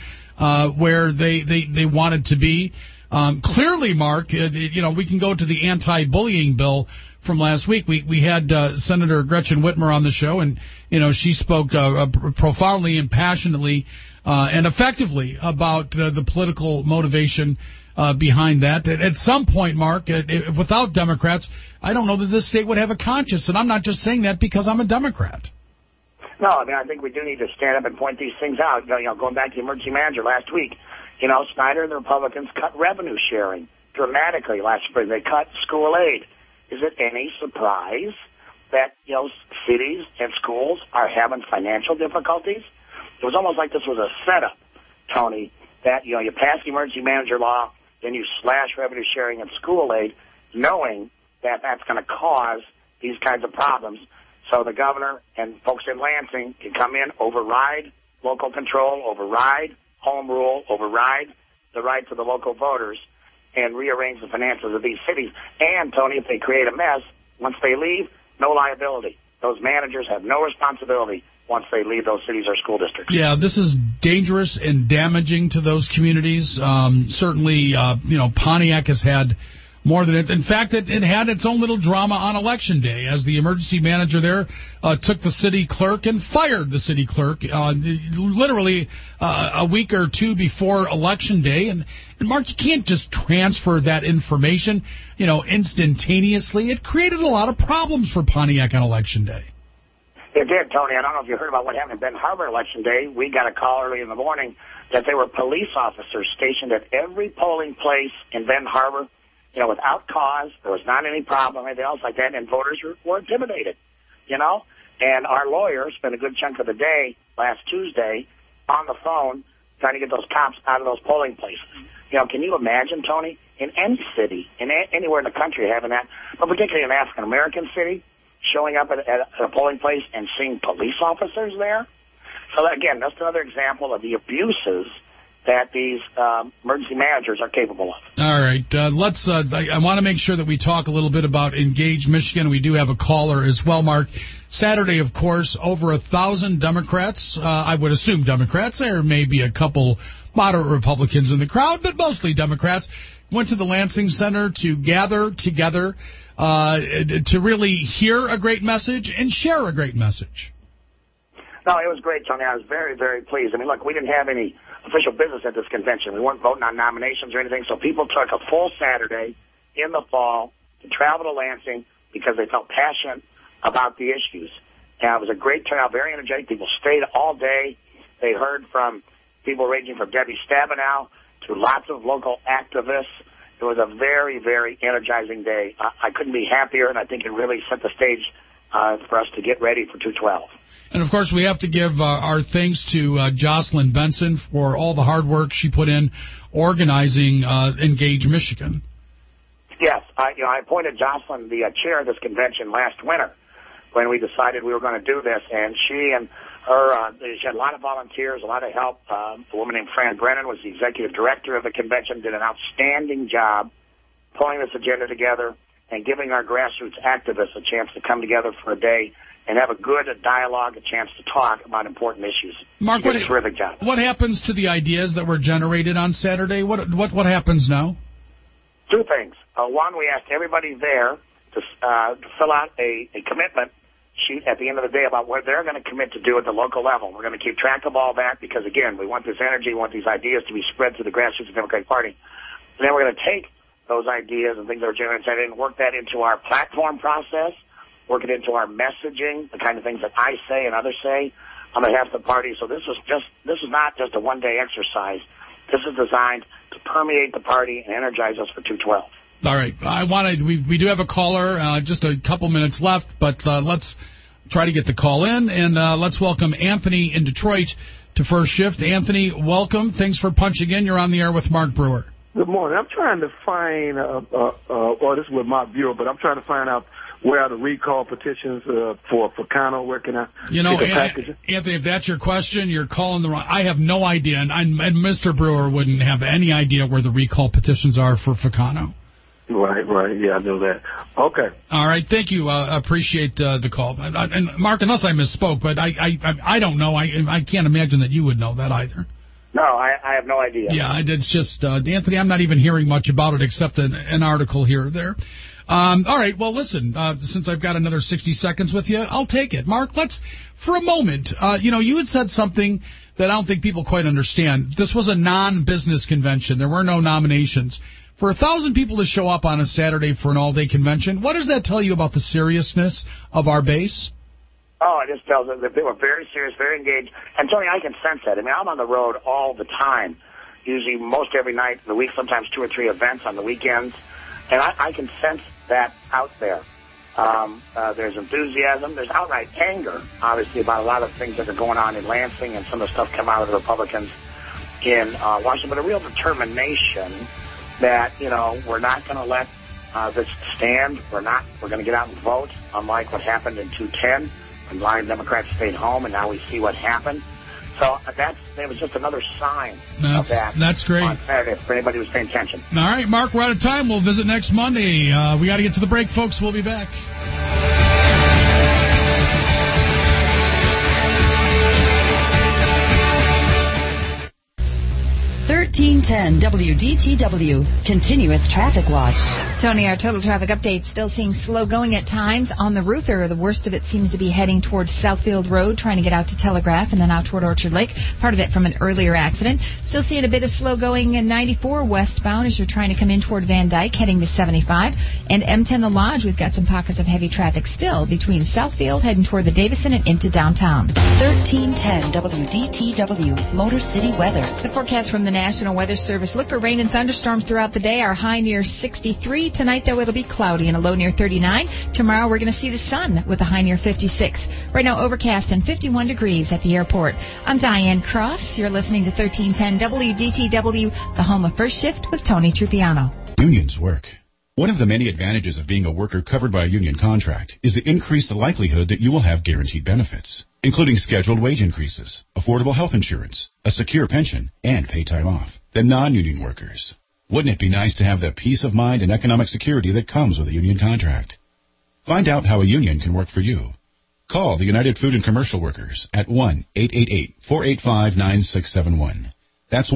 where they wanted to be. Clearly, Mark, we can go to the anti-bullying bill from last week. We had Senator Gretchen Whitmer on the show, and she spoke profoundly and passionately and effectively about the political motivation behind that. At some point, Mark, without Democrats, I don't know that this state would have a conscience, and I'm not just saying that because I'm a Democrat. No, I think we do need to stand up and point these things out. Going back to the emergency manager last week. Snyder and the Republicans cut revenue sharing dramatically last spring. They cut school aid. Is it any surprise that, cities and schools are having financial difficulties? It was almost like this was a setup, Tony, that, you pass the emergency manager law, then you slash revenue sharing and school aid, knowing that that's going to cause these kinds of problems. So the governor and folks in Lansing can come in, override local control, override home rule, override the rights of the local voters, and rearrange the finances of these cities. And, Tony, if they create a mess, once they leave, no liability. Those managers have no responsibility once they leave those cities or school districts. Yeah, this is dangerous and damaging to those communities. Certainly, Pontiac has had more than it. In fact, it had its own little drama on Election Day as the emergency manager there took the city clerk and fired the city clerk literally a week or two before Election Day. And Mark, you can't just transfer that information, instantaneously. It created a lot of problems for Pontiac on Election Day. It did, Tony. I don't know if you heard about what happened in Ben Harbor Election Day. We got a call early in the morning that there were police officers stationed at every polling place in Ben Harbor, without cause. There was not any problem, anything else like that, and voters were intimidated, And our lawyer spent a good chunk of the day last Tuesday on the phone trying to get those cops out of those polling places. Can you imagine, Tony, in any city, anywhere in the country having that, but particularly an African-American city, showing up at a polling place and seeing police officers there? So, again, that's another example of the abuses that these emergency managers are capable of. All right. Let's. I want to make sure that we talk a little bit about Engage Michigan. We do have a caller as well, Mark. Saturday, of course, over 1,000 Democrats. I would assume Democrats. There may be a couple moderate Republicans in the crowd, but mostly Democrats went to the Lansing Center to gather together to really hear a great message and share a great message. No, it was great, Tony. I was very, very pleased. Look, we didn't have any official business at this convention. We weren't voting on nominations or anything, so people took a full Saturday in the fall to travel to Lansing because they felt passionate about the issues. And it was a great turnout, very energetic. People stayed all day. They heard from people ranging from Debbie Stabenow to lots of local activists. It was a very, very energizing day. I couldn't be happier, and I think it really set the stage for us to get ready for 212. And, of course, we have to give our thanks to Jocelyn Benson for all the hard work she put in organizing Engage Michigan. Yes. I appointed Jocelyn the chair of this convention last winter. when we decided we were going to do this. And she and her, she had a lot of volunteers, a lot of help. A woman named Fran Brennan was the executive director of the convention, did an outstanding job pulling this agenda together and giving our grassroots activists a chance to come together for a day and have a good dialogue, a chance to talk about important issues. Mark, she did a terrific job. What happens to the ideas that were generated on Saturday? What happens now? Two things. One, we asked everybody there to fill out a commitment sheet at the end of the day about what they're going to commit to do at the local level. We're going to keep track of all that because, again, we want this energy, we want these ideas to be spread through the grassroots of the Democratic Party. And then we're going to take those ideas and things that are generated and work that into our platform process, work it into our messaging, the kind of things that I say and others say on behalf of the party. So this is not just a one-day exercise. This is designed to permeate the party and energize us for 212. All right. We do have a caller, just a couple minutes left, but let's try to get the call in, and let's welcome Anthony in Detroit to First Shift. Anthony, welcome. Thanks for punching in. You're on the air with Mark Brewer. Good morning. I'm trying to find, this is with Mark Brewer, but I'm trying to find out where are the recall petitions for Furcano. Where can I get the package? Anthony, if that's your question, you're calling the wrong. I have no idea, and Mr. Brewer wouldn't have any idea where the recall petitions are for Furcano. Right. Yeah, I know that. Okay. All right. Thank you. Appreciate the call. And Mark, unless I misspoke, but I don't know. I can't imagine that you would know that either. No, I have no idea. Yeah, it's just, Anthony, I'm not even hearing much about it except an article here or there. All right, well, listen, since I've got another 60 seconds with you, I'll take it. Mark, let's, for a moment, you had said something that I don't think people quite understand. This was a non-business convention. There were no nominations. For 1,000 people to show up on a Saturday for an all-day convention, what does that tell you about the seriousness of our base? Oh, it just tells us that they were very serious, very engaged. And, Tony, I can sense that. I mean, I'm on the road all the time, usually most every night of the week, sometimes 2 or 3 events on the weekends. And I can sense that out there. There's enthusiasm. There's outright anger, obviously, about a lot of things that are going on in Lansing and some of the stuff come out of the Republicans in Washington. But a real determination that, we're not going to let this stand. We're going to get out and vote, unlike what happened in 2010. And Lion Democrats stayed home, and now we see what happened. So it was just another sign of that. That's great. On Saturday, for anybody who's paying attention. All right, Mark, we're out of time. We'll visit next Monday. We got to get to the break, folks. We'll be back. 1310 WDTW, Continuous Traffic Watch. Tony, our total traffic update still seems slow going at times. On the Ruther, the worst of it seems to be heading towards Southfield Road, trying to get out to Telegraph and then out toward Orchard Lake. Part of it from an earlier accident. Still seeing a bit of slow going in 94 westbound as you're trying to come in toward Van Dyke, heading to 75. And M10 The Lodge, we've got some pockets of heavy traffic still between Southfield, heading toward the Davison and into downtown. 1310 WDTW, Motor City Weather. The forecast from the National Weather Service. Look for rain and thunderstorms throughout the day. Our high near 63. Tonight, though, it'll be cloudy and a low near 39. Tomorrow, we're going to see the sun with a high near 56. Right now, overcast and 51 degrees at the airport. I'm Diane Cross. You're listening to 1310 WDTW, the home of First Shift with Tony Trupiano. Unions work. One of the many advantages of being a worker covered by a union contract is the increased likelihood that you will have guaranteed benefits, including scheduled wage increases, affordable health insurance, a secure pension, and paid time off. The non-union workers. Wouldn't it be nice to have the peace of mind and economic security that comes with a union contract? Find out how a union can work for you. Call the United Food and Commercial Workers at 1-888-485-9671. That's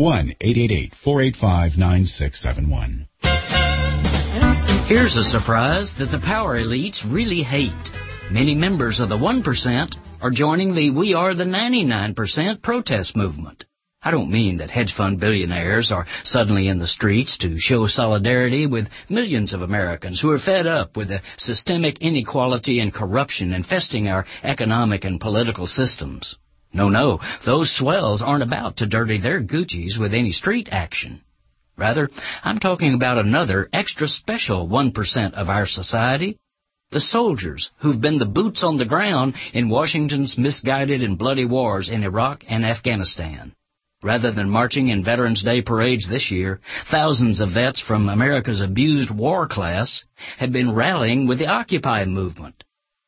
1-888-485-9671. Here's a surprise that the power elites really hate. Many members of the 1% are joining the We Are the 99% protest movement. I don't mean that hedge fund billionaires are suddenly in the streets to show solidarity with millions of Americans who are fed up with the systemic inequality and corruption infesting our economic and political systems. No, those swells aren't about to dirty their Guccis with any street action. Rather, I'm talking about another extra special 1% of our society, the soldiers who've been the boots on the ground in Washington's misguided and bloody wars in Iraq and Afghanistan. Rather than marching in Veterans Day parades this year, thousands of vets from America's abused war class have been rallying with the Occupy movement.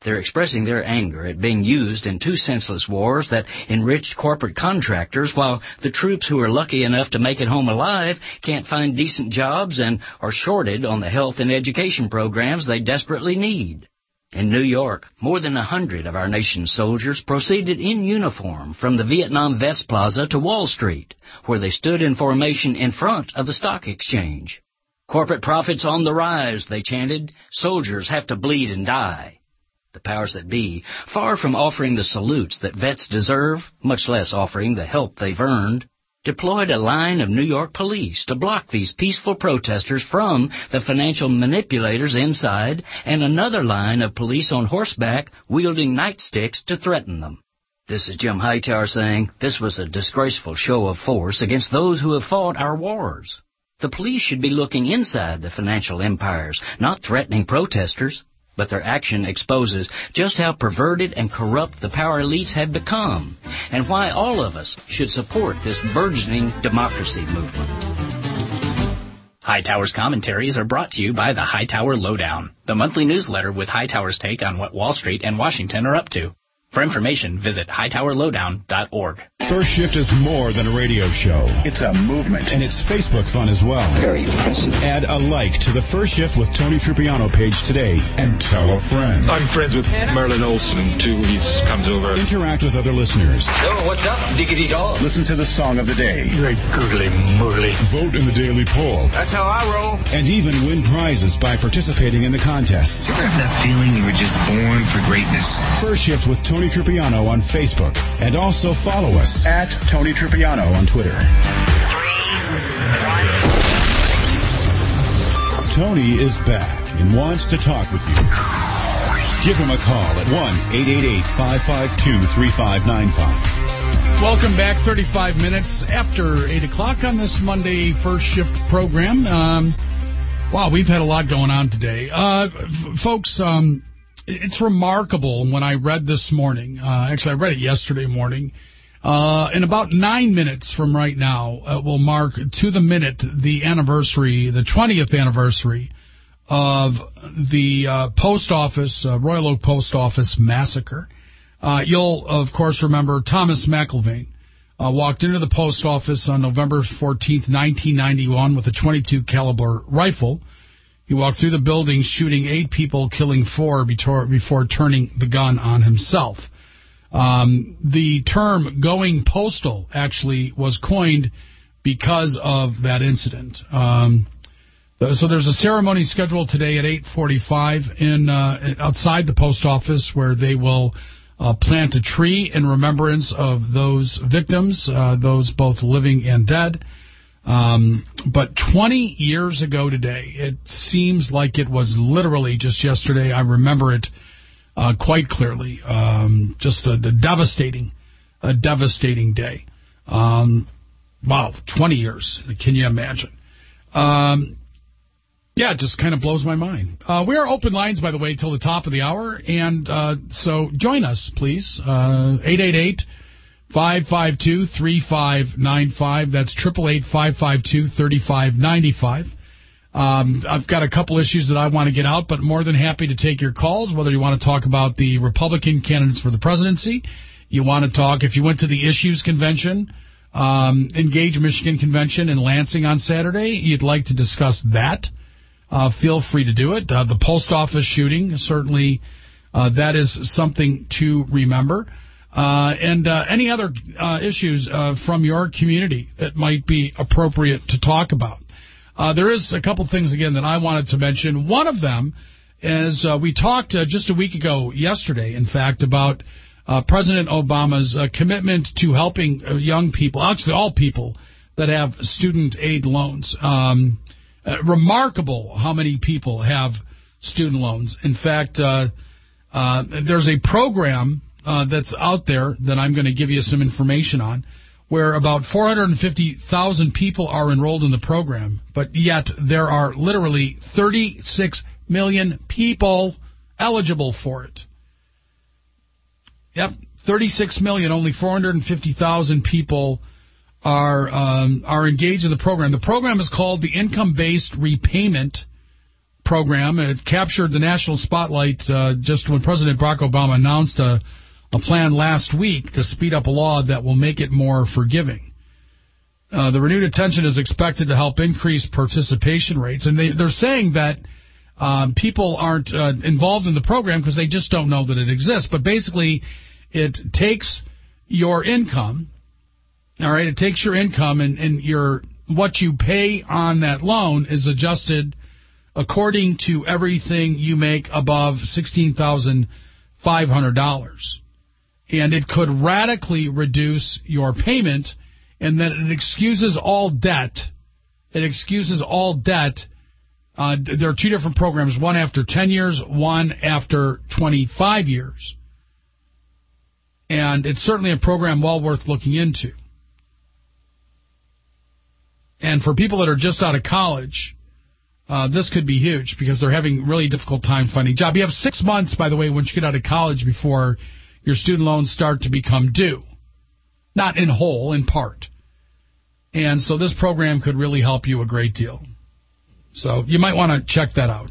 They're expressing their anger at being used in two senseless wars that enriched corporate contractors, while the troops who are lucky enough to make it home alive can't find decent jobs and are shorted on the health and education programs they desperately need. In New York, more than 100 of our nation's soldiers proceeded in uniform from the Vietnam Vets Plaza to Wall Street, where they stood in formation in front of the stock exchange. Corporate profits on the rise, they chanted. Soldiers have to bleed and die. The powers that be, far from offering the salutes that vets deserve, much less offering the help they've earned, deployed a line of New York police to block these peaceful protesters from the financial manipulators inside, and another line of police on horseback wielding nightsticks to threaten them. This is Jim Hightower saying this was a disgraceful show of force against those who have fought our wars. The police should be looking inside the financial empires, not threatening protesters. But their action exposes just how perverted and corrupt the power elites have become, and why all of us should support this burgeoning democracy movement. Hightower's commentaries are brought to you by the Hightower Lowdown, the monthly newsletter with Hightower's take on what Wall Street and Washington are up to. For information, visit hightowerlowdown.org. First Shift is more than a radio show. It's a movement. And it's Facebook fun as well. Very impressive. Add a like to the First Shift with Tony Tripiano page today and tell a friend. I'm friends with Merlin Olsen, too. He comes over. Interact with other listeners. So, what's up, diggity dog? Listen to the song of the day. Great googly moogly. Vote in the daily poll. That's how I roll. And even win prizes by participating in the contests. You ever have that feeling you were just born for greatness? First Shift with Tony Tripiano on Facebook. And also follow us at Tony Tripiano on Twitter. Tony is back and wants to talk with you. Give him a call at 1-888-552-3595. Welcome back. 35 minutes after 8 o'clock on this Monday First Shift program. Wow, we've had a lot going on today. Folks, it's remarkable when I read this morning. Actually, I read it yesterday morning. In about 9 minutes from right now, will mark to the minute the anniversary, the 20th anniversary of the post office, Royal Oak Post Office massacre. You'll, of course, remember Thomas McIlvaine walked into the post office on November 14th, 1991 with a .22 caliber rifle. He walked through the building shooting 8 people, killing 4 before turning the gun on himself. The term going postal actually was coined because of that incident. So there's a ceremony scheduled today at 8:45 outside the post office where they will plant a tree in remembrance of those victims, those both living and dead. But 20 years ago today, it seems like it was literally just yesterday. I remember it quite clearly. Just a devastating day. Wow, 20 years. Can you imagine? Yeah, it just kind of blows my mind. We are open lines, by the way, till the top of the hour, and so join us, please. 888-552-3595. That's 888-552-3595. I've got a couple issues that I want to get out, but more than happy to take your calls, whether you want to talk about the Republican candidates for the presidency, you want to talk, if you went to the Issues Convention, Engage Michigan Convention in Lansing on Saturday, you'd like to discuss that, feel free to do it. The post office shooting, certainly that is something to remember. And any other issues from your community that might be appropriate to talk about. There is a couple things, again, that I wanted to mention. One of them is we talked just a week ago, yesterday, in fact, about President Obama's commitment to helping young people, actually all people that have student aid loans. Remarkable how many people have student loans. In fact, there's a program that's out there that I'm going to give you some information on, where about 450,000 people are enrolled in the program, but yet there are literally 36 million people eligible for it. Yep, 36 million, only 450,000 people are engaged in the program. The program is called the Income-Based Repayment program. It captured the national spotlight just when President Barack Obama announced a plan last week to speed up a law that will make it more forgiving. The renewed attention is expected to help increase participation rates, and they're saying that people aren't involved in the program because they just don't know that it exists. But basically, it takes your income, all right, it takes your income and what you pay on that loan is adjusted according to everything you make above $16,500. And it could radically reduce your payment, and that it excuses all debt. It excuses all debt. There are two different programs, one after 10 years, one after 25 years. And it's certainly a program well worth looking into. And for people that are just out of college, this could be huge because they're having really difficult time finding a job. You have 6 months, by the way, once you get out of college before your student loans start to become due. Not in whole, in part. And so this program could really help you a great deal. So you might want to check that out.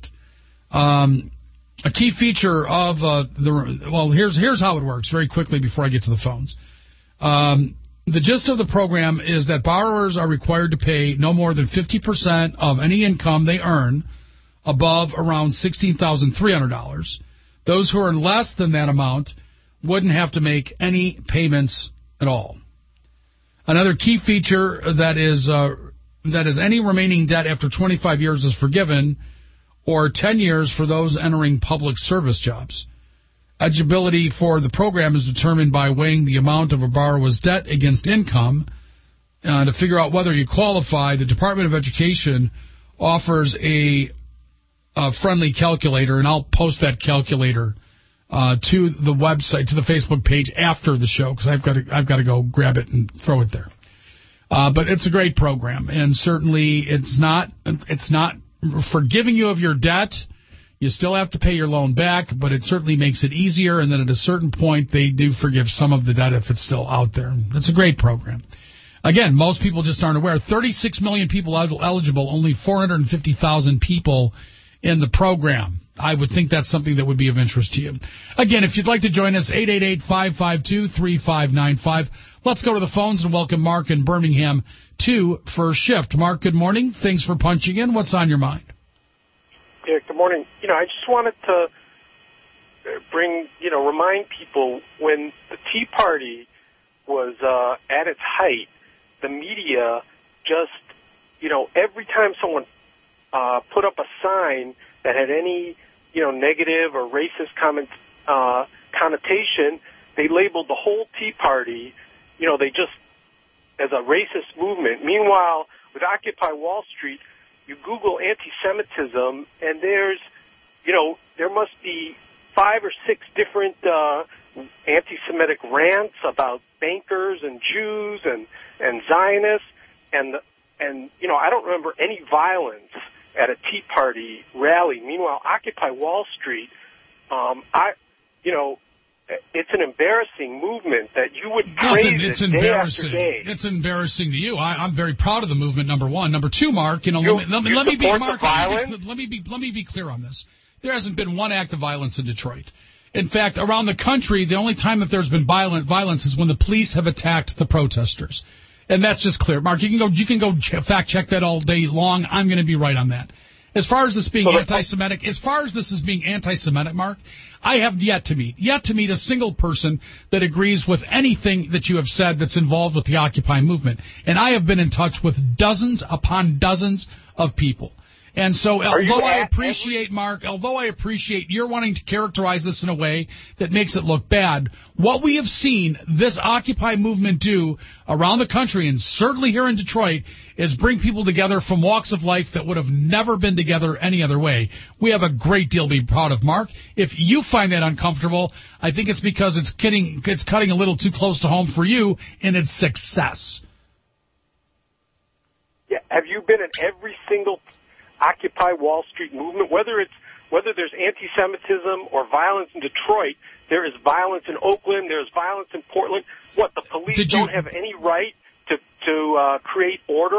A key feature of here's how it works very quickly before I get to the phones. The gist of the program is that borrowers are required to pay no more than 50% of any income they earn above around $16,300. Those who earn less than that amount wouldn't have to make any payments at all. Another key feature that is any remaining debt after 25 years is forgiven, or 10 years for those entering public service jobs. Eligibility for the program is determined by weighing the amount of a borrower's debt against income. To figure out whether you qualify, the Department of Education offers a friendly calculator, and I'll post that calculator to the website, to the Facebook page after the show, because I've got to go grab it and throw it there. But it's a great program, and certainly it's not forgiving you of your debt. You still have to pay your loan back, but it certainly makes it easier, and then at a certain point, they do forgive some of the debt if it's still out there. It's a great program. Again, most people just aren't aware. 36 million people eligible, only 450,000 people in the program. I would think that's something that would be of interest to you. Again, if you'd like to join us, 888-552-3595. Let's go to the phones and welcome Mark in Birmingham to First Shift. Mark, good morning. Thanks for punching in. What's on your mind? Yeah, good morning. I just wanted to remind people when the Tea Party was at its height, the media just, every time someone put up a sign that had any, negative or racist connotation, they labeled the whole Tea Party, they just, as a racist movement. Meanwhile, with Occupy Wall Street, you Google anti-Semitism, and there's, there must be 5 or 6 different anti-Semitic rants about bankers and Jews and Zionists, and I don't remember any violence at a Tea Party rally. Meanwhile, Occupy Wall Street, it's an embarrassing movement that you would praise it's it day after day. It's embarrassing to you. I'm very proud of the movement, number one. Number two, Mark, let me be clear on this. There hasn't been one act of violence in Detroit. In fact, around the country, the only time that there's been violence is when the police have attacked the protesters. And that's just clear. Mark, you can go fact check that all day long. I'm going to be right on that. As far as this being anti-Semitic, Mark, I have yet to meet a single person that agrees with anything that you have said that's involved with the Occupy movement. And I have been in touch with dozens upon dozens of people. And so, although I appreciate you're wanting to characterize this in a way that makes it look bad, what we have seen this Occupy movement do around the country, and certainly here in Detroit, is bring people together from walks of life that would have never been together any other way. We have a great deal to be proud of, Mark. If you find that uncomfortable, I think it's because it's cutting a little too close to home for you in its success. Yeah, have you been in every single Occupy Wall Street movement, whether there's anti-Semitism or violence in Detroit? There is violence in Oakland. There's violence in Portland. What, the police don't have any right to create order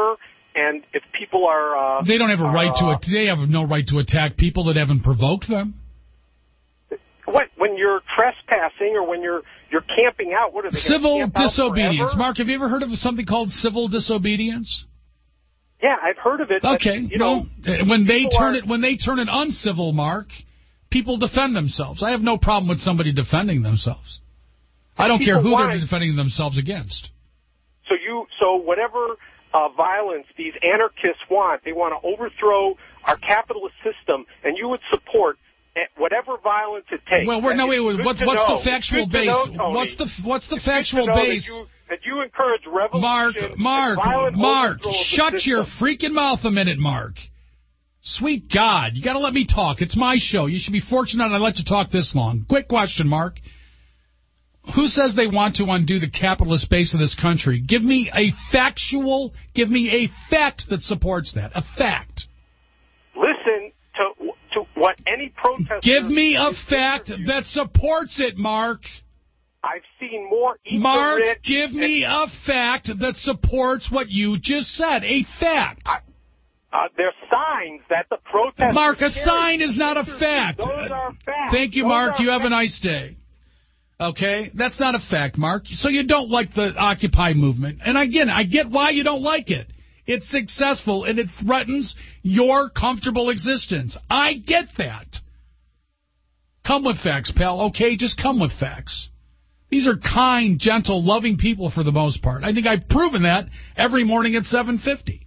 And if people are... they don't have a right to... They have no right to attack people that haven't provoked them. When you're trespassing or when you're camping out, what are they? Civil disobedience. Mark, have you ever heard of something called civil disobedience? Yeah, I've heard of it. Okay, when they turn it uncivil, Mark, people defend themselves. I have no problem with somebody defending themselves. I don't care who they're defending themselves against. So whatever violence these anarchists want, they want to overthrow our capitalist system, and you would support whatever violence it takes. Well, what's the factual base? What's the factual base? That you encourage revolution. Mark, shut your freaking mouth a minute, Mark. Sweet God, you got to let me talk. It's my show. You should be fortunate I let you talk this long. Quick question, Mark. Who says they want to undo the capitalist base of this country? Give me a fact that supports that. A fact. Listen to what any protester... Give me a fact that supports it, Mark. I've seen more... Mark, give me a fact that supports what you just said. A fact. There's signs that the protesters... Mark, a sign is not a fact. Those are facts. Thank you, Mark. You have a nice day. Okay? That's not a fact, Mark. So you don't like the Occupy movement. And again, I get why you don't like it. It's successful, and it threatens your comfortable existence. I get that. Come with facts, pal, okay? Just come with facts. These are kind, gentle, loving people for the most part. I think I've proven that every morning at 7:50.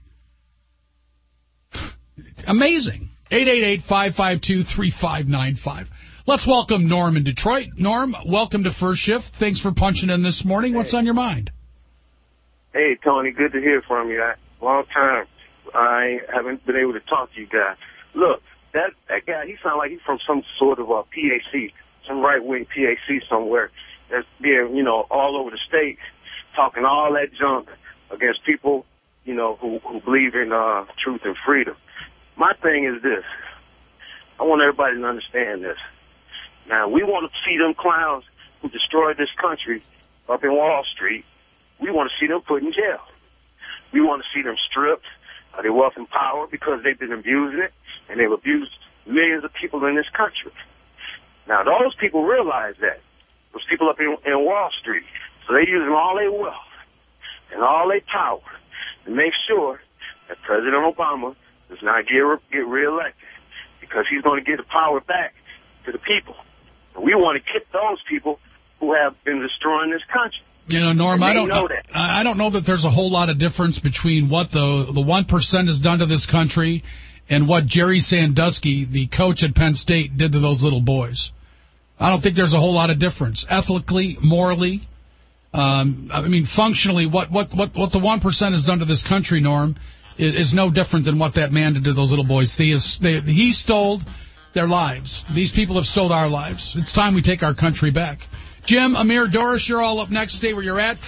Amazing. 888-552-3595. Let's welcome Norm in Detroit. Norm, welcome to First Shift. Thanks for punching in this morning. What's on your mind? Hey, Tony, good to hear from you. Long time. I haven't been able to talk to you guys. Look, that guy, he sounds like he's from some sort of a PAC, some right-wing PAC somewhere that's being, all over the state, talking all that junk against people, who believe in truth and freedom. My thing is this. I want everybody to understand this. Now, we want to see them clowns who destroyed this country up in Wall Street. We want to see them put in jail. We want to see them stripped of their wealth and power because they've been abusing it, and they've abused millions of people in this country. Now, those people realize that. Those people up in Wall Street. So they're using all their wealth and all their power to make sure that President Obama does not get reelected because he's going to give the power back to the people. And we want to kick those people who have been destroying this country. Norm, I don't know that there's a whole lot of difference between what the 1% has done to this country and what Jerry Sandusky, the coach at Penn State, did to those little boys. I don't think there's a whole lot of difference. Ethically, morally, functionally, what the 1% has done to this country, Norm, is no different than what that man did to those little boys. He stole their lives. These people have stolen our lives. It's time we take our country back. Jim, Amir, Doris, you're all up next. Stay where you're at.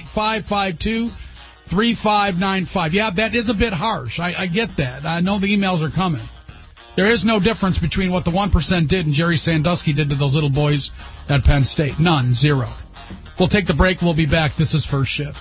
888-552-3595. Yeah, that is a bit harsh. I get that. I know the emails are coming. There is no difference between what the 1% did and Jerry Sandusky did to those little boys at Penn State. None. Zero. We'll take the break. We'll be back. This is First Shift.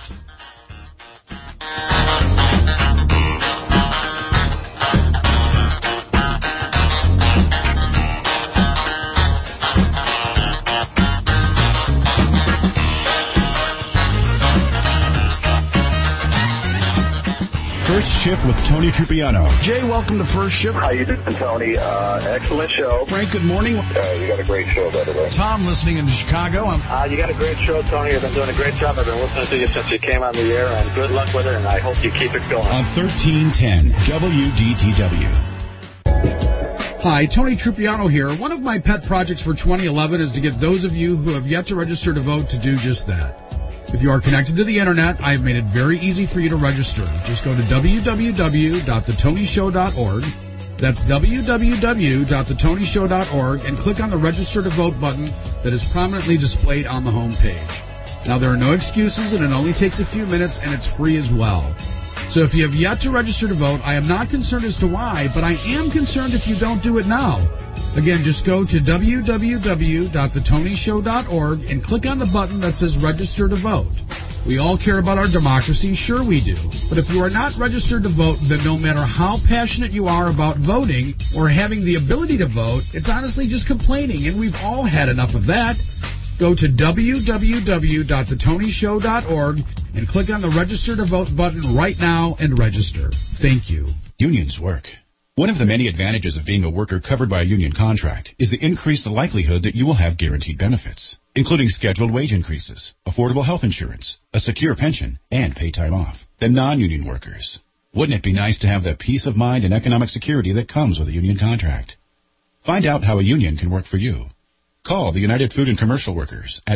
First Shift with Tony Trupiano. Jay, welcome to First Shift. How you doing, Tony? Excellent show. Frank, good morning. You got a great show, by the way. Tom, listening in Chicago. You got a great show, Tony. You've been doing a great job. I've been listening to you since you came on the air, and good luck with it, and I hope you keep it going. On 1310 WDTW. Hi, Tony Trupiano here. One of my pet projects for 2011 is to get those of you who have yet to register to vote to do just that. If you are connected to the Internet, I have made it very easy for you to register. Just go to www.thetonyshow.org. That's www.thetonyshow.org and click on the Register to Vote button that is prominently displayed on the home page. Now, there are no excuses, and it only takes a few minutes, and it's free as well. So if you have yet to register to vote, I am not concerned as to why, but I am concerned if you don't do it now. Again, just go to www.thetonyshow.org and click on the button that says Register to Vote. We all care about our democracy. Sure we do. But if you are not registered to vote, then no matter how passionate you are about voting or having the ability to vote, it's honestly just complaining, and we've all had enough of that. Go to www.thetonyshow.org and click on the Register to Vote button right now and register. Thank you. Unions work. One of the many advantages of being a worker covered by a union contract is the increased likelihood that you will have guaranteed benefits, including scheduled wage increases, affordable health insurance, a secure pension, and paid time off, than non-union workers. Wouldn't it be nice to have the peace of mind and economic security that comes with a union contract? Find out how a union can work for you. Call the United Food and Commercial Workers at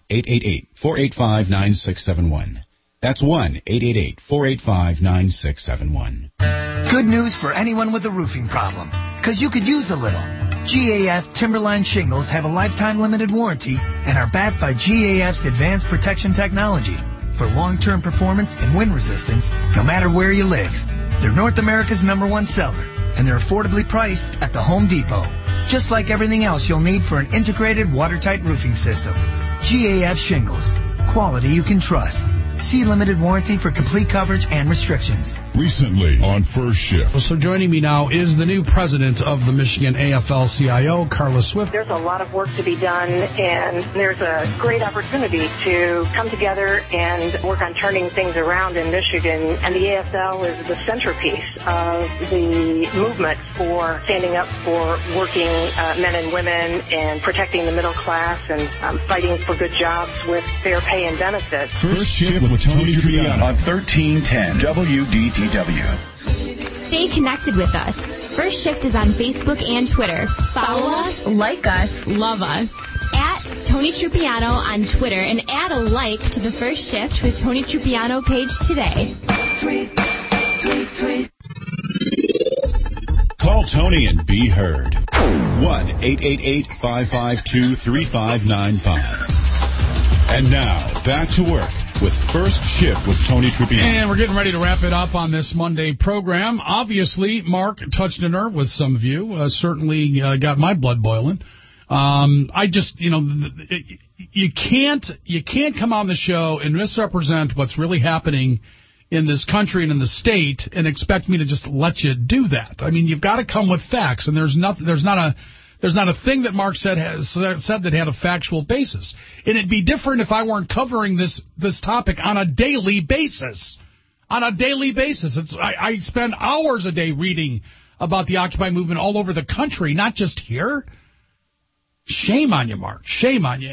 1-888-485-9671. That's 1-888-485-9671. Good news for anyone with a roofing problem, because you could use a little. GAF Timberline shingles have a lifetime limited warranty and are backed by GAF's advanced protection technology for long-term performance and wind resistance no matter where you live. They're North America's #1 seller, and they're affordably priced at the Home Depot. Just like everything else you'll need for an integrated watertight roofing system. GAF shingles. Quality you can trust. See limited warranty for complete coverage and restrictions. Recently on First Shift. So joining me now is the new president of the Michigan AFL-CIO, Carla Swift. There's a lot of work to be done, and there's a great opportunity to come together and work on turning things around in Michigan. And the AFL is the centerpiece of the movement for standing up for working men and women and protecting the middle class and fighting for good jobs with fair pay and benefits. First Shift with Tony Triano on 1310 WDTW. Stay connected with us. First Shift is on Facebook and Twitter. Follow us, like us, love us. At Tony Trupiano on Twitter, and add a like to the First Shift with Tony Trupiano page today. Tweet. Call Tony and be heard. 1-888-552-3595. And now, back to work with First Shift with Tony Trupiano. And we're getting ready to wrap it up on this Monday program. Obviously, Mark touched a nerve with some of you. Certainly got my blood boiling. I just, you can't come on the show and misrepresent what's really happening in this country and in the state and expect me to just let you do that. I mean, you've got to come with facts, and there's not a thing that Mark said that had a factual basis. And it'd be different if I weren't covering this topic on a daily basis. On a daily basis. I spend hours a day reading about the Occupy movement all over the country, not just here. Shame on you, Mark. Shame on you.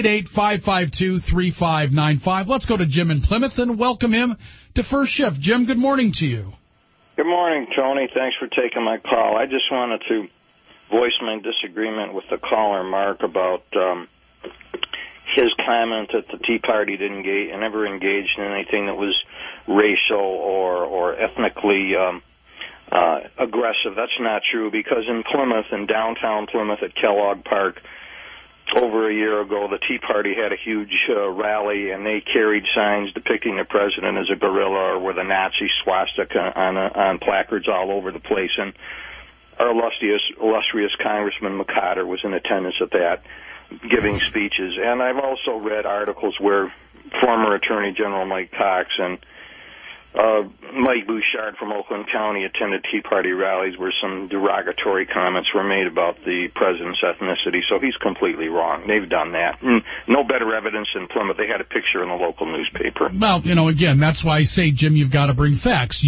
888-552-3595. Let's go to Jim in Plymouth and welcome him to First Shift. Jim, good morning to you. Good morning, Tony. Thanks for taking my call. I just wanted to voice my disagreement with the caller, Mark, about his comment that the Tea Party never engaged in anything that was racial or ethnically aggressive. That's not true, because in Plymouth, in downtown Plymouth at Kellogg Park, over a year ago, the Tea Party had a huge rally, and they carried signs depicting the president as a gorilla or with a Nazi swastika on placards all over the place. And our illustrious Congressman McCotter was in attendance at that, giving speeches. And I've also read articles where former Attorney General Mike Cox and Mike Bouchard from Oakland County attended Tea Party rallies where some derogatory comments were made about the president's ethnicity. So he's completely wrong. They've done that. No better evidence in Plymouth. They had a picture in the local newspaper. Well, again, that's why I say, Jim, you've got to bring facts.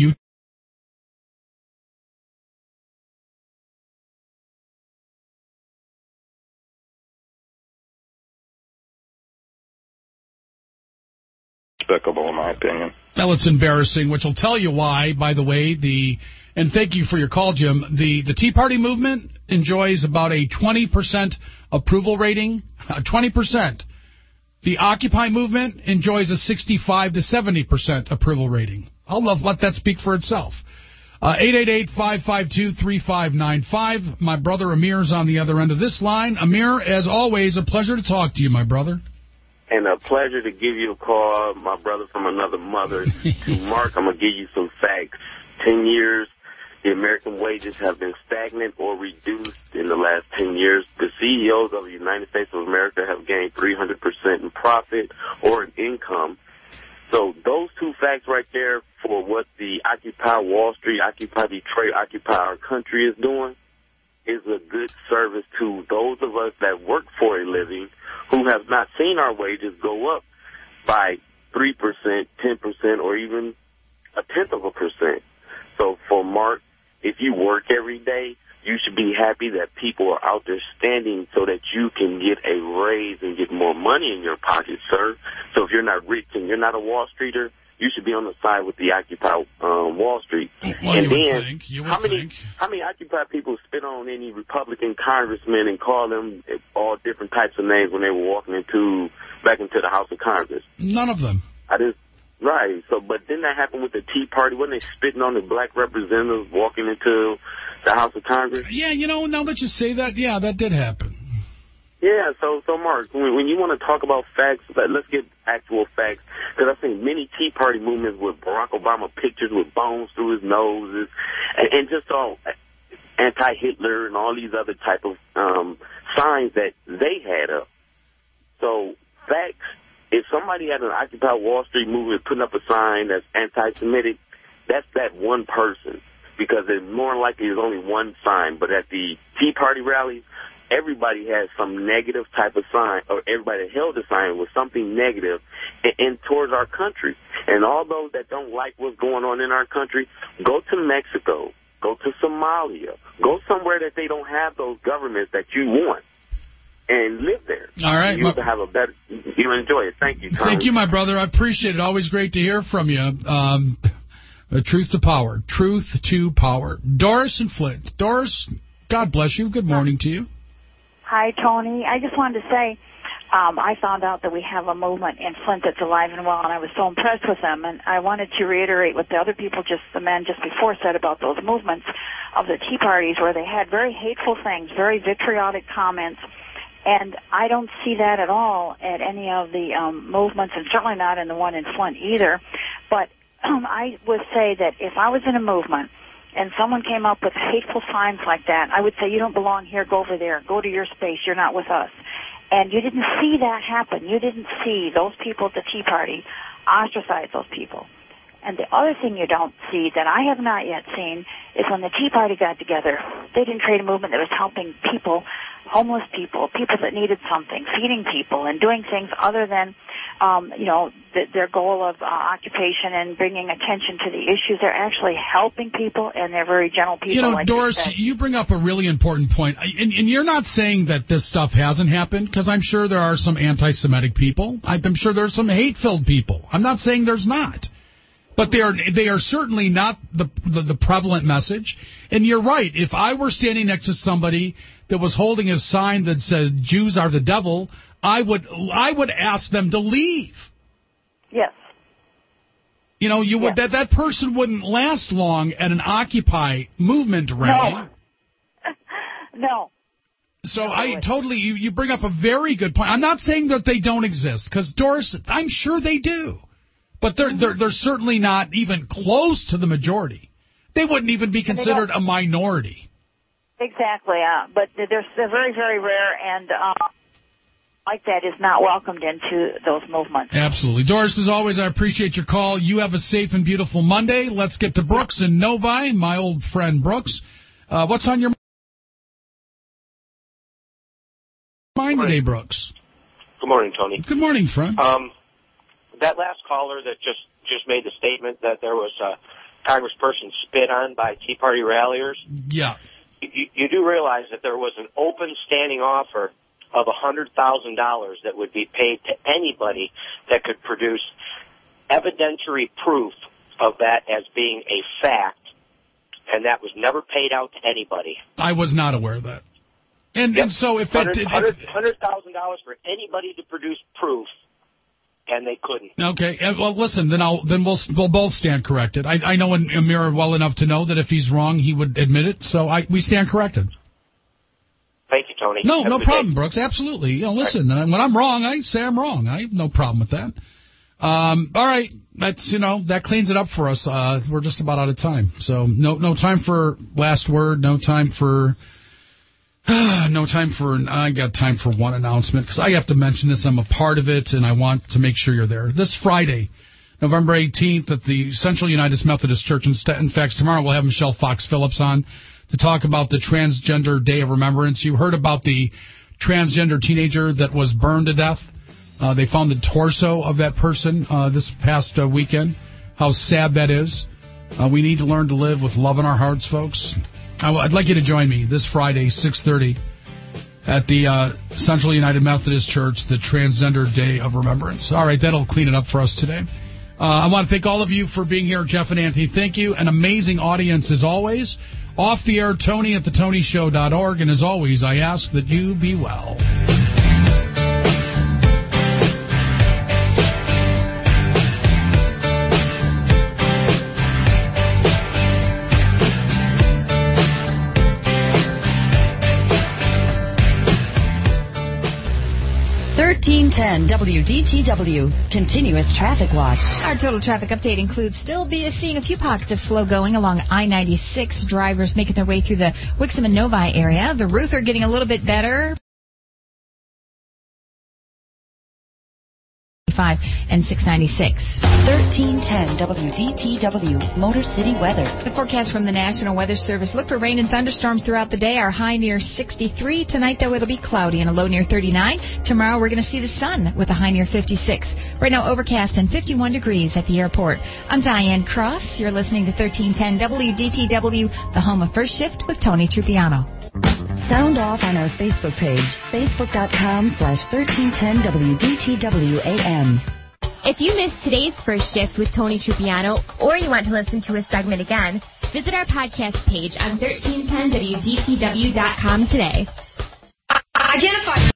Despicable, in my opinion. Well, it's embarrassing, which will tell you why, by the way. And thank you for your call, Jim. The Tea Party movement enjoys about a 20% approval rating. 20%. The Occupy movement enjoys a 65 to 70% approval rating. I'll let that speak for itself. 888-552-3595. My brother Amir's on the other end of this line. Amir, as always, a pleasure to talk to you, my brother. And a pleasure to give you a call, my brother from another mother. To Mark, I'm going to give you some facts. 10 years, the American wages have been stagnant or reduced in the last 10 years. The CEOs of the United States of America have gained 300% in profit or in income. So those two facts right there for what the Occupy Wall Street, Occupy Detroit, Occupy our country is doing is a good service to those of us that work for a living who have not seen our wages go up by 3%, 10%, or even 0.1%. So for Mark, if you work every day, you should be happy that people are out there standing so that you can get a raise and get more money in your pocket, sir. So if you're not rich and you're not a Wall Streeter, you should be on the side with the Occupy Wall Street. Well, and then, how many Occupy people spit on any Republican congressmen and call them all different types of names when they were walking back into the House of Congress? None of them. Right. So, but then that happened with the Tea Party. Wasn't they spitting on the black representatives walking into the House of Congress? Yeah, now that you say that, yeah, that did happen. Yeah, so Mark, when you want to talk about facts, let's get actual facts. Because I think many Tea Party movements with Barack Obama pictures with bones through his nose and just all anti-Hitler and all these other type of signs that they had up. So facts, if somebody at an Occupy Wall Street movement putting up a sign that's anti-Semitic, that's that one person. Because there's more likely there's only one sign. But at the Tea Party rallies, everybody has some negative type of sign, or everybody that held a sign with something negative and towards our country. And all those that don't like what's going on in our country, go to Mexico, go to Somalia, go somewhere that they don't have those governments that you want, and live there. All right. You have a better, you enjoy it. Thank you, Tom. Thank you, my brother. I appreciate it. Always great to hear from you. Truth to power. Truth to power. Doris and Flint. Doris, God bless you. Good morning to you. Hi, Tony. I just wanted to say I found out that we have a movement in Flint that's alive and well, and I was so impressed with them. And I wanted to reiterate what the other people, the men just before, said about those movements of the Tea Parties where they had very hateful things, very vitriolic comments. And I don't see that at all at any of the movements, and certainly not in the one in Flint either. But I would say that if I was in a movement and someone came up with hateful signs like that, I would say, you don't belong here, go over there, go to your space, you're not with us. And you didn't see that happen. You didn't see those people at the Tea Party ostracize those people. And the other thing you don't see that I have not yet seen is when the Tea Party got together, they didn't create a movement that was helping people, homeless people, people that needed something, feeding people, and doing things other than, their goal of occupation and bringing attention to the issues. They're actually helping people, and they're very gentle people. Like Doris, you bring up a really important point. And you're not saying that this stuff hasn't happened, because I'm sure there are some anti-Semitic people. I'm sure there's some hate-filled people. I'm not saying there's not. But they are certainly not the prevalent message. And you're right. If I were standing next to somebody that was holding a sign that said Jews are the devil, I would ask them to leave. Yes. You would that person wouldn't last long at an Occupy movement rally. No. So I totally you bring up a very good point. I'm not saying that they don't exist, because Doris, I'm sure they do. But they're certainly not even close to the majority. They wouldn't even be considered a minority. Exactly. But they're very, very rare, and like that is not welcomed into those movements. Absolutely. Doris, as always, I appreciate your call. You have a safe and beautiful Monday. Let's get to Brooks in Novi, my old friend Brooks. What's on your mind today, Brooks? Good morning, Tony. Good morning, friend. That last caller that just made the statement that there was a congressperson spit on by Tea Party ralliers. Yeah. You do realize that there was an open standing offer of $100,000 that would be paid to anybody that could produce evidentiary proof of that as being a fact, and that was never paid out to anybody. I was not aware of that. And so if $100,000 for anybody to produce proof, and they couldn't. Okay. Well, listen. Then we'll both stand corrected. I know Amir well enough to know that if he's wrong, he would admit it. So we stand corrected. Thank you, Tony. No problem, Brooks. Absolutely. Listen. When I'm wrong, I say I'm wrong. I have no problem with that. All right. That's that cleans it up for us. We're just about out of time. So no time for last word. No time for. I got time for one announcement, because I have to mention this. I'm a part of it, and I want to make sure you're there. This Friday, November 18th at the Central United Methodist Church in fact, tomorrow we'll have Michelle Fox Phillips on to talk about the Transgender Day of Remembrance. You heard about the transgender teenager that was burned to death. They found the torso of that person this past weekend. How sad that is. We need to learn to live with love in our hearts, folks. I'd like you to join me this Friday, 6:30, at the Central United Methodist Church, the Transgender Day of Remembrance. All right, that'll clean it up for us today. I want to thank all of you for being here, Jeff and Anthony. Thank you. An amazing audience as always. Off the air, Tony at thetonyshow.org. And as always, I ask that you be well. WDTW, continuous traffic watch. Our total traffic update includes still seeing a few pockets of slow going along I-96. Drivers making their way through the Wixom and Novi area. The Ruther getting a little bit better. And 696. 1310 WDTW, Motor City weather. The forecast from the National Weather Service. Look for rain and thunderstorms throughout the day. Our high near 63. Tonight, though, it'll be cloudy and a low near 39. Tomorrow, we're going to see the sun with a high near 56. Right now, overcast and 51 degrees at the airport. I'm Diane Cross. You're listening to 1310 WDTW, the home of First Shift with Tony Trupiano. Sound off on our Facebook page, facebook.com/1310WDTWAM. If you missed today's First Shift with Tony Trupiano, or you want to listen to a segment again, visit our podcast page on 1310WDTW.com today. Identify.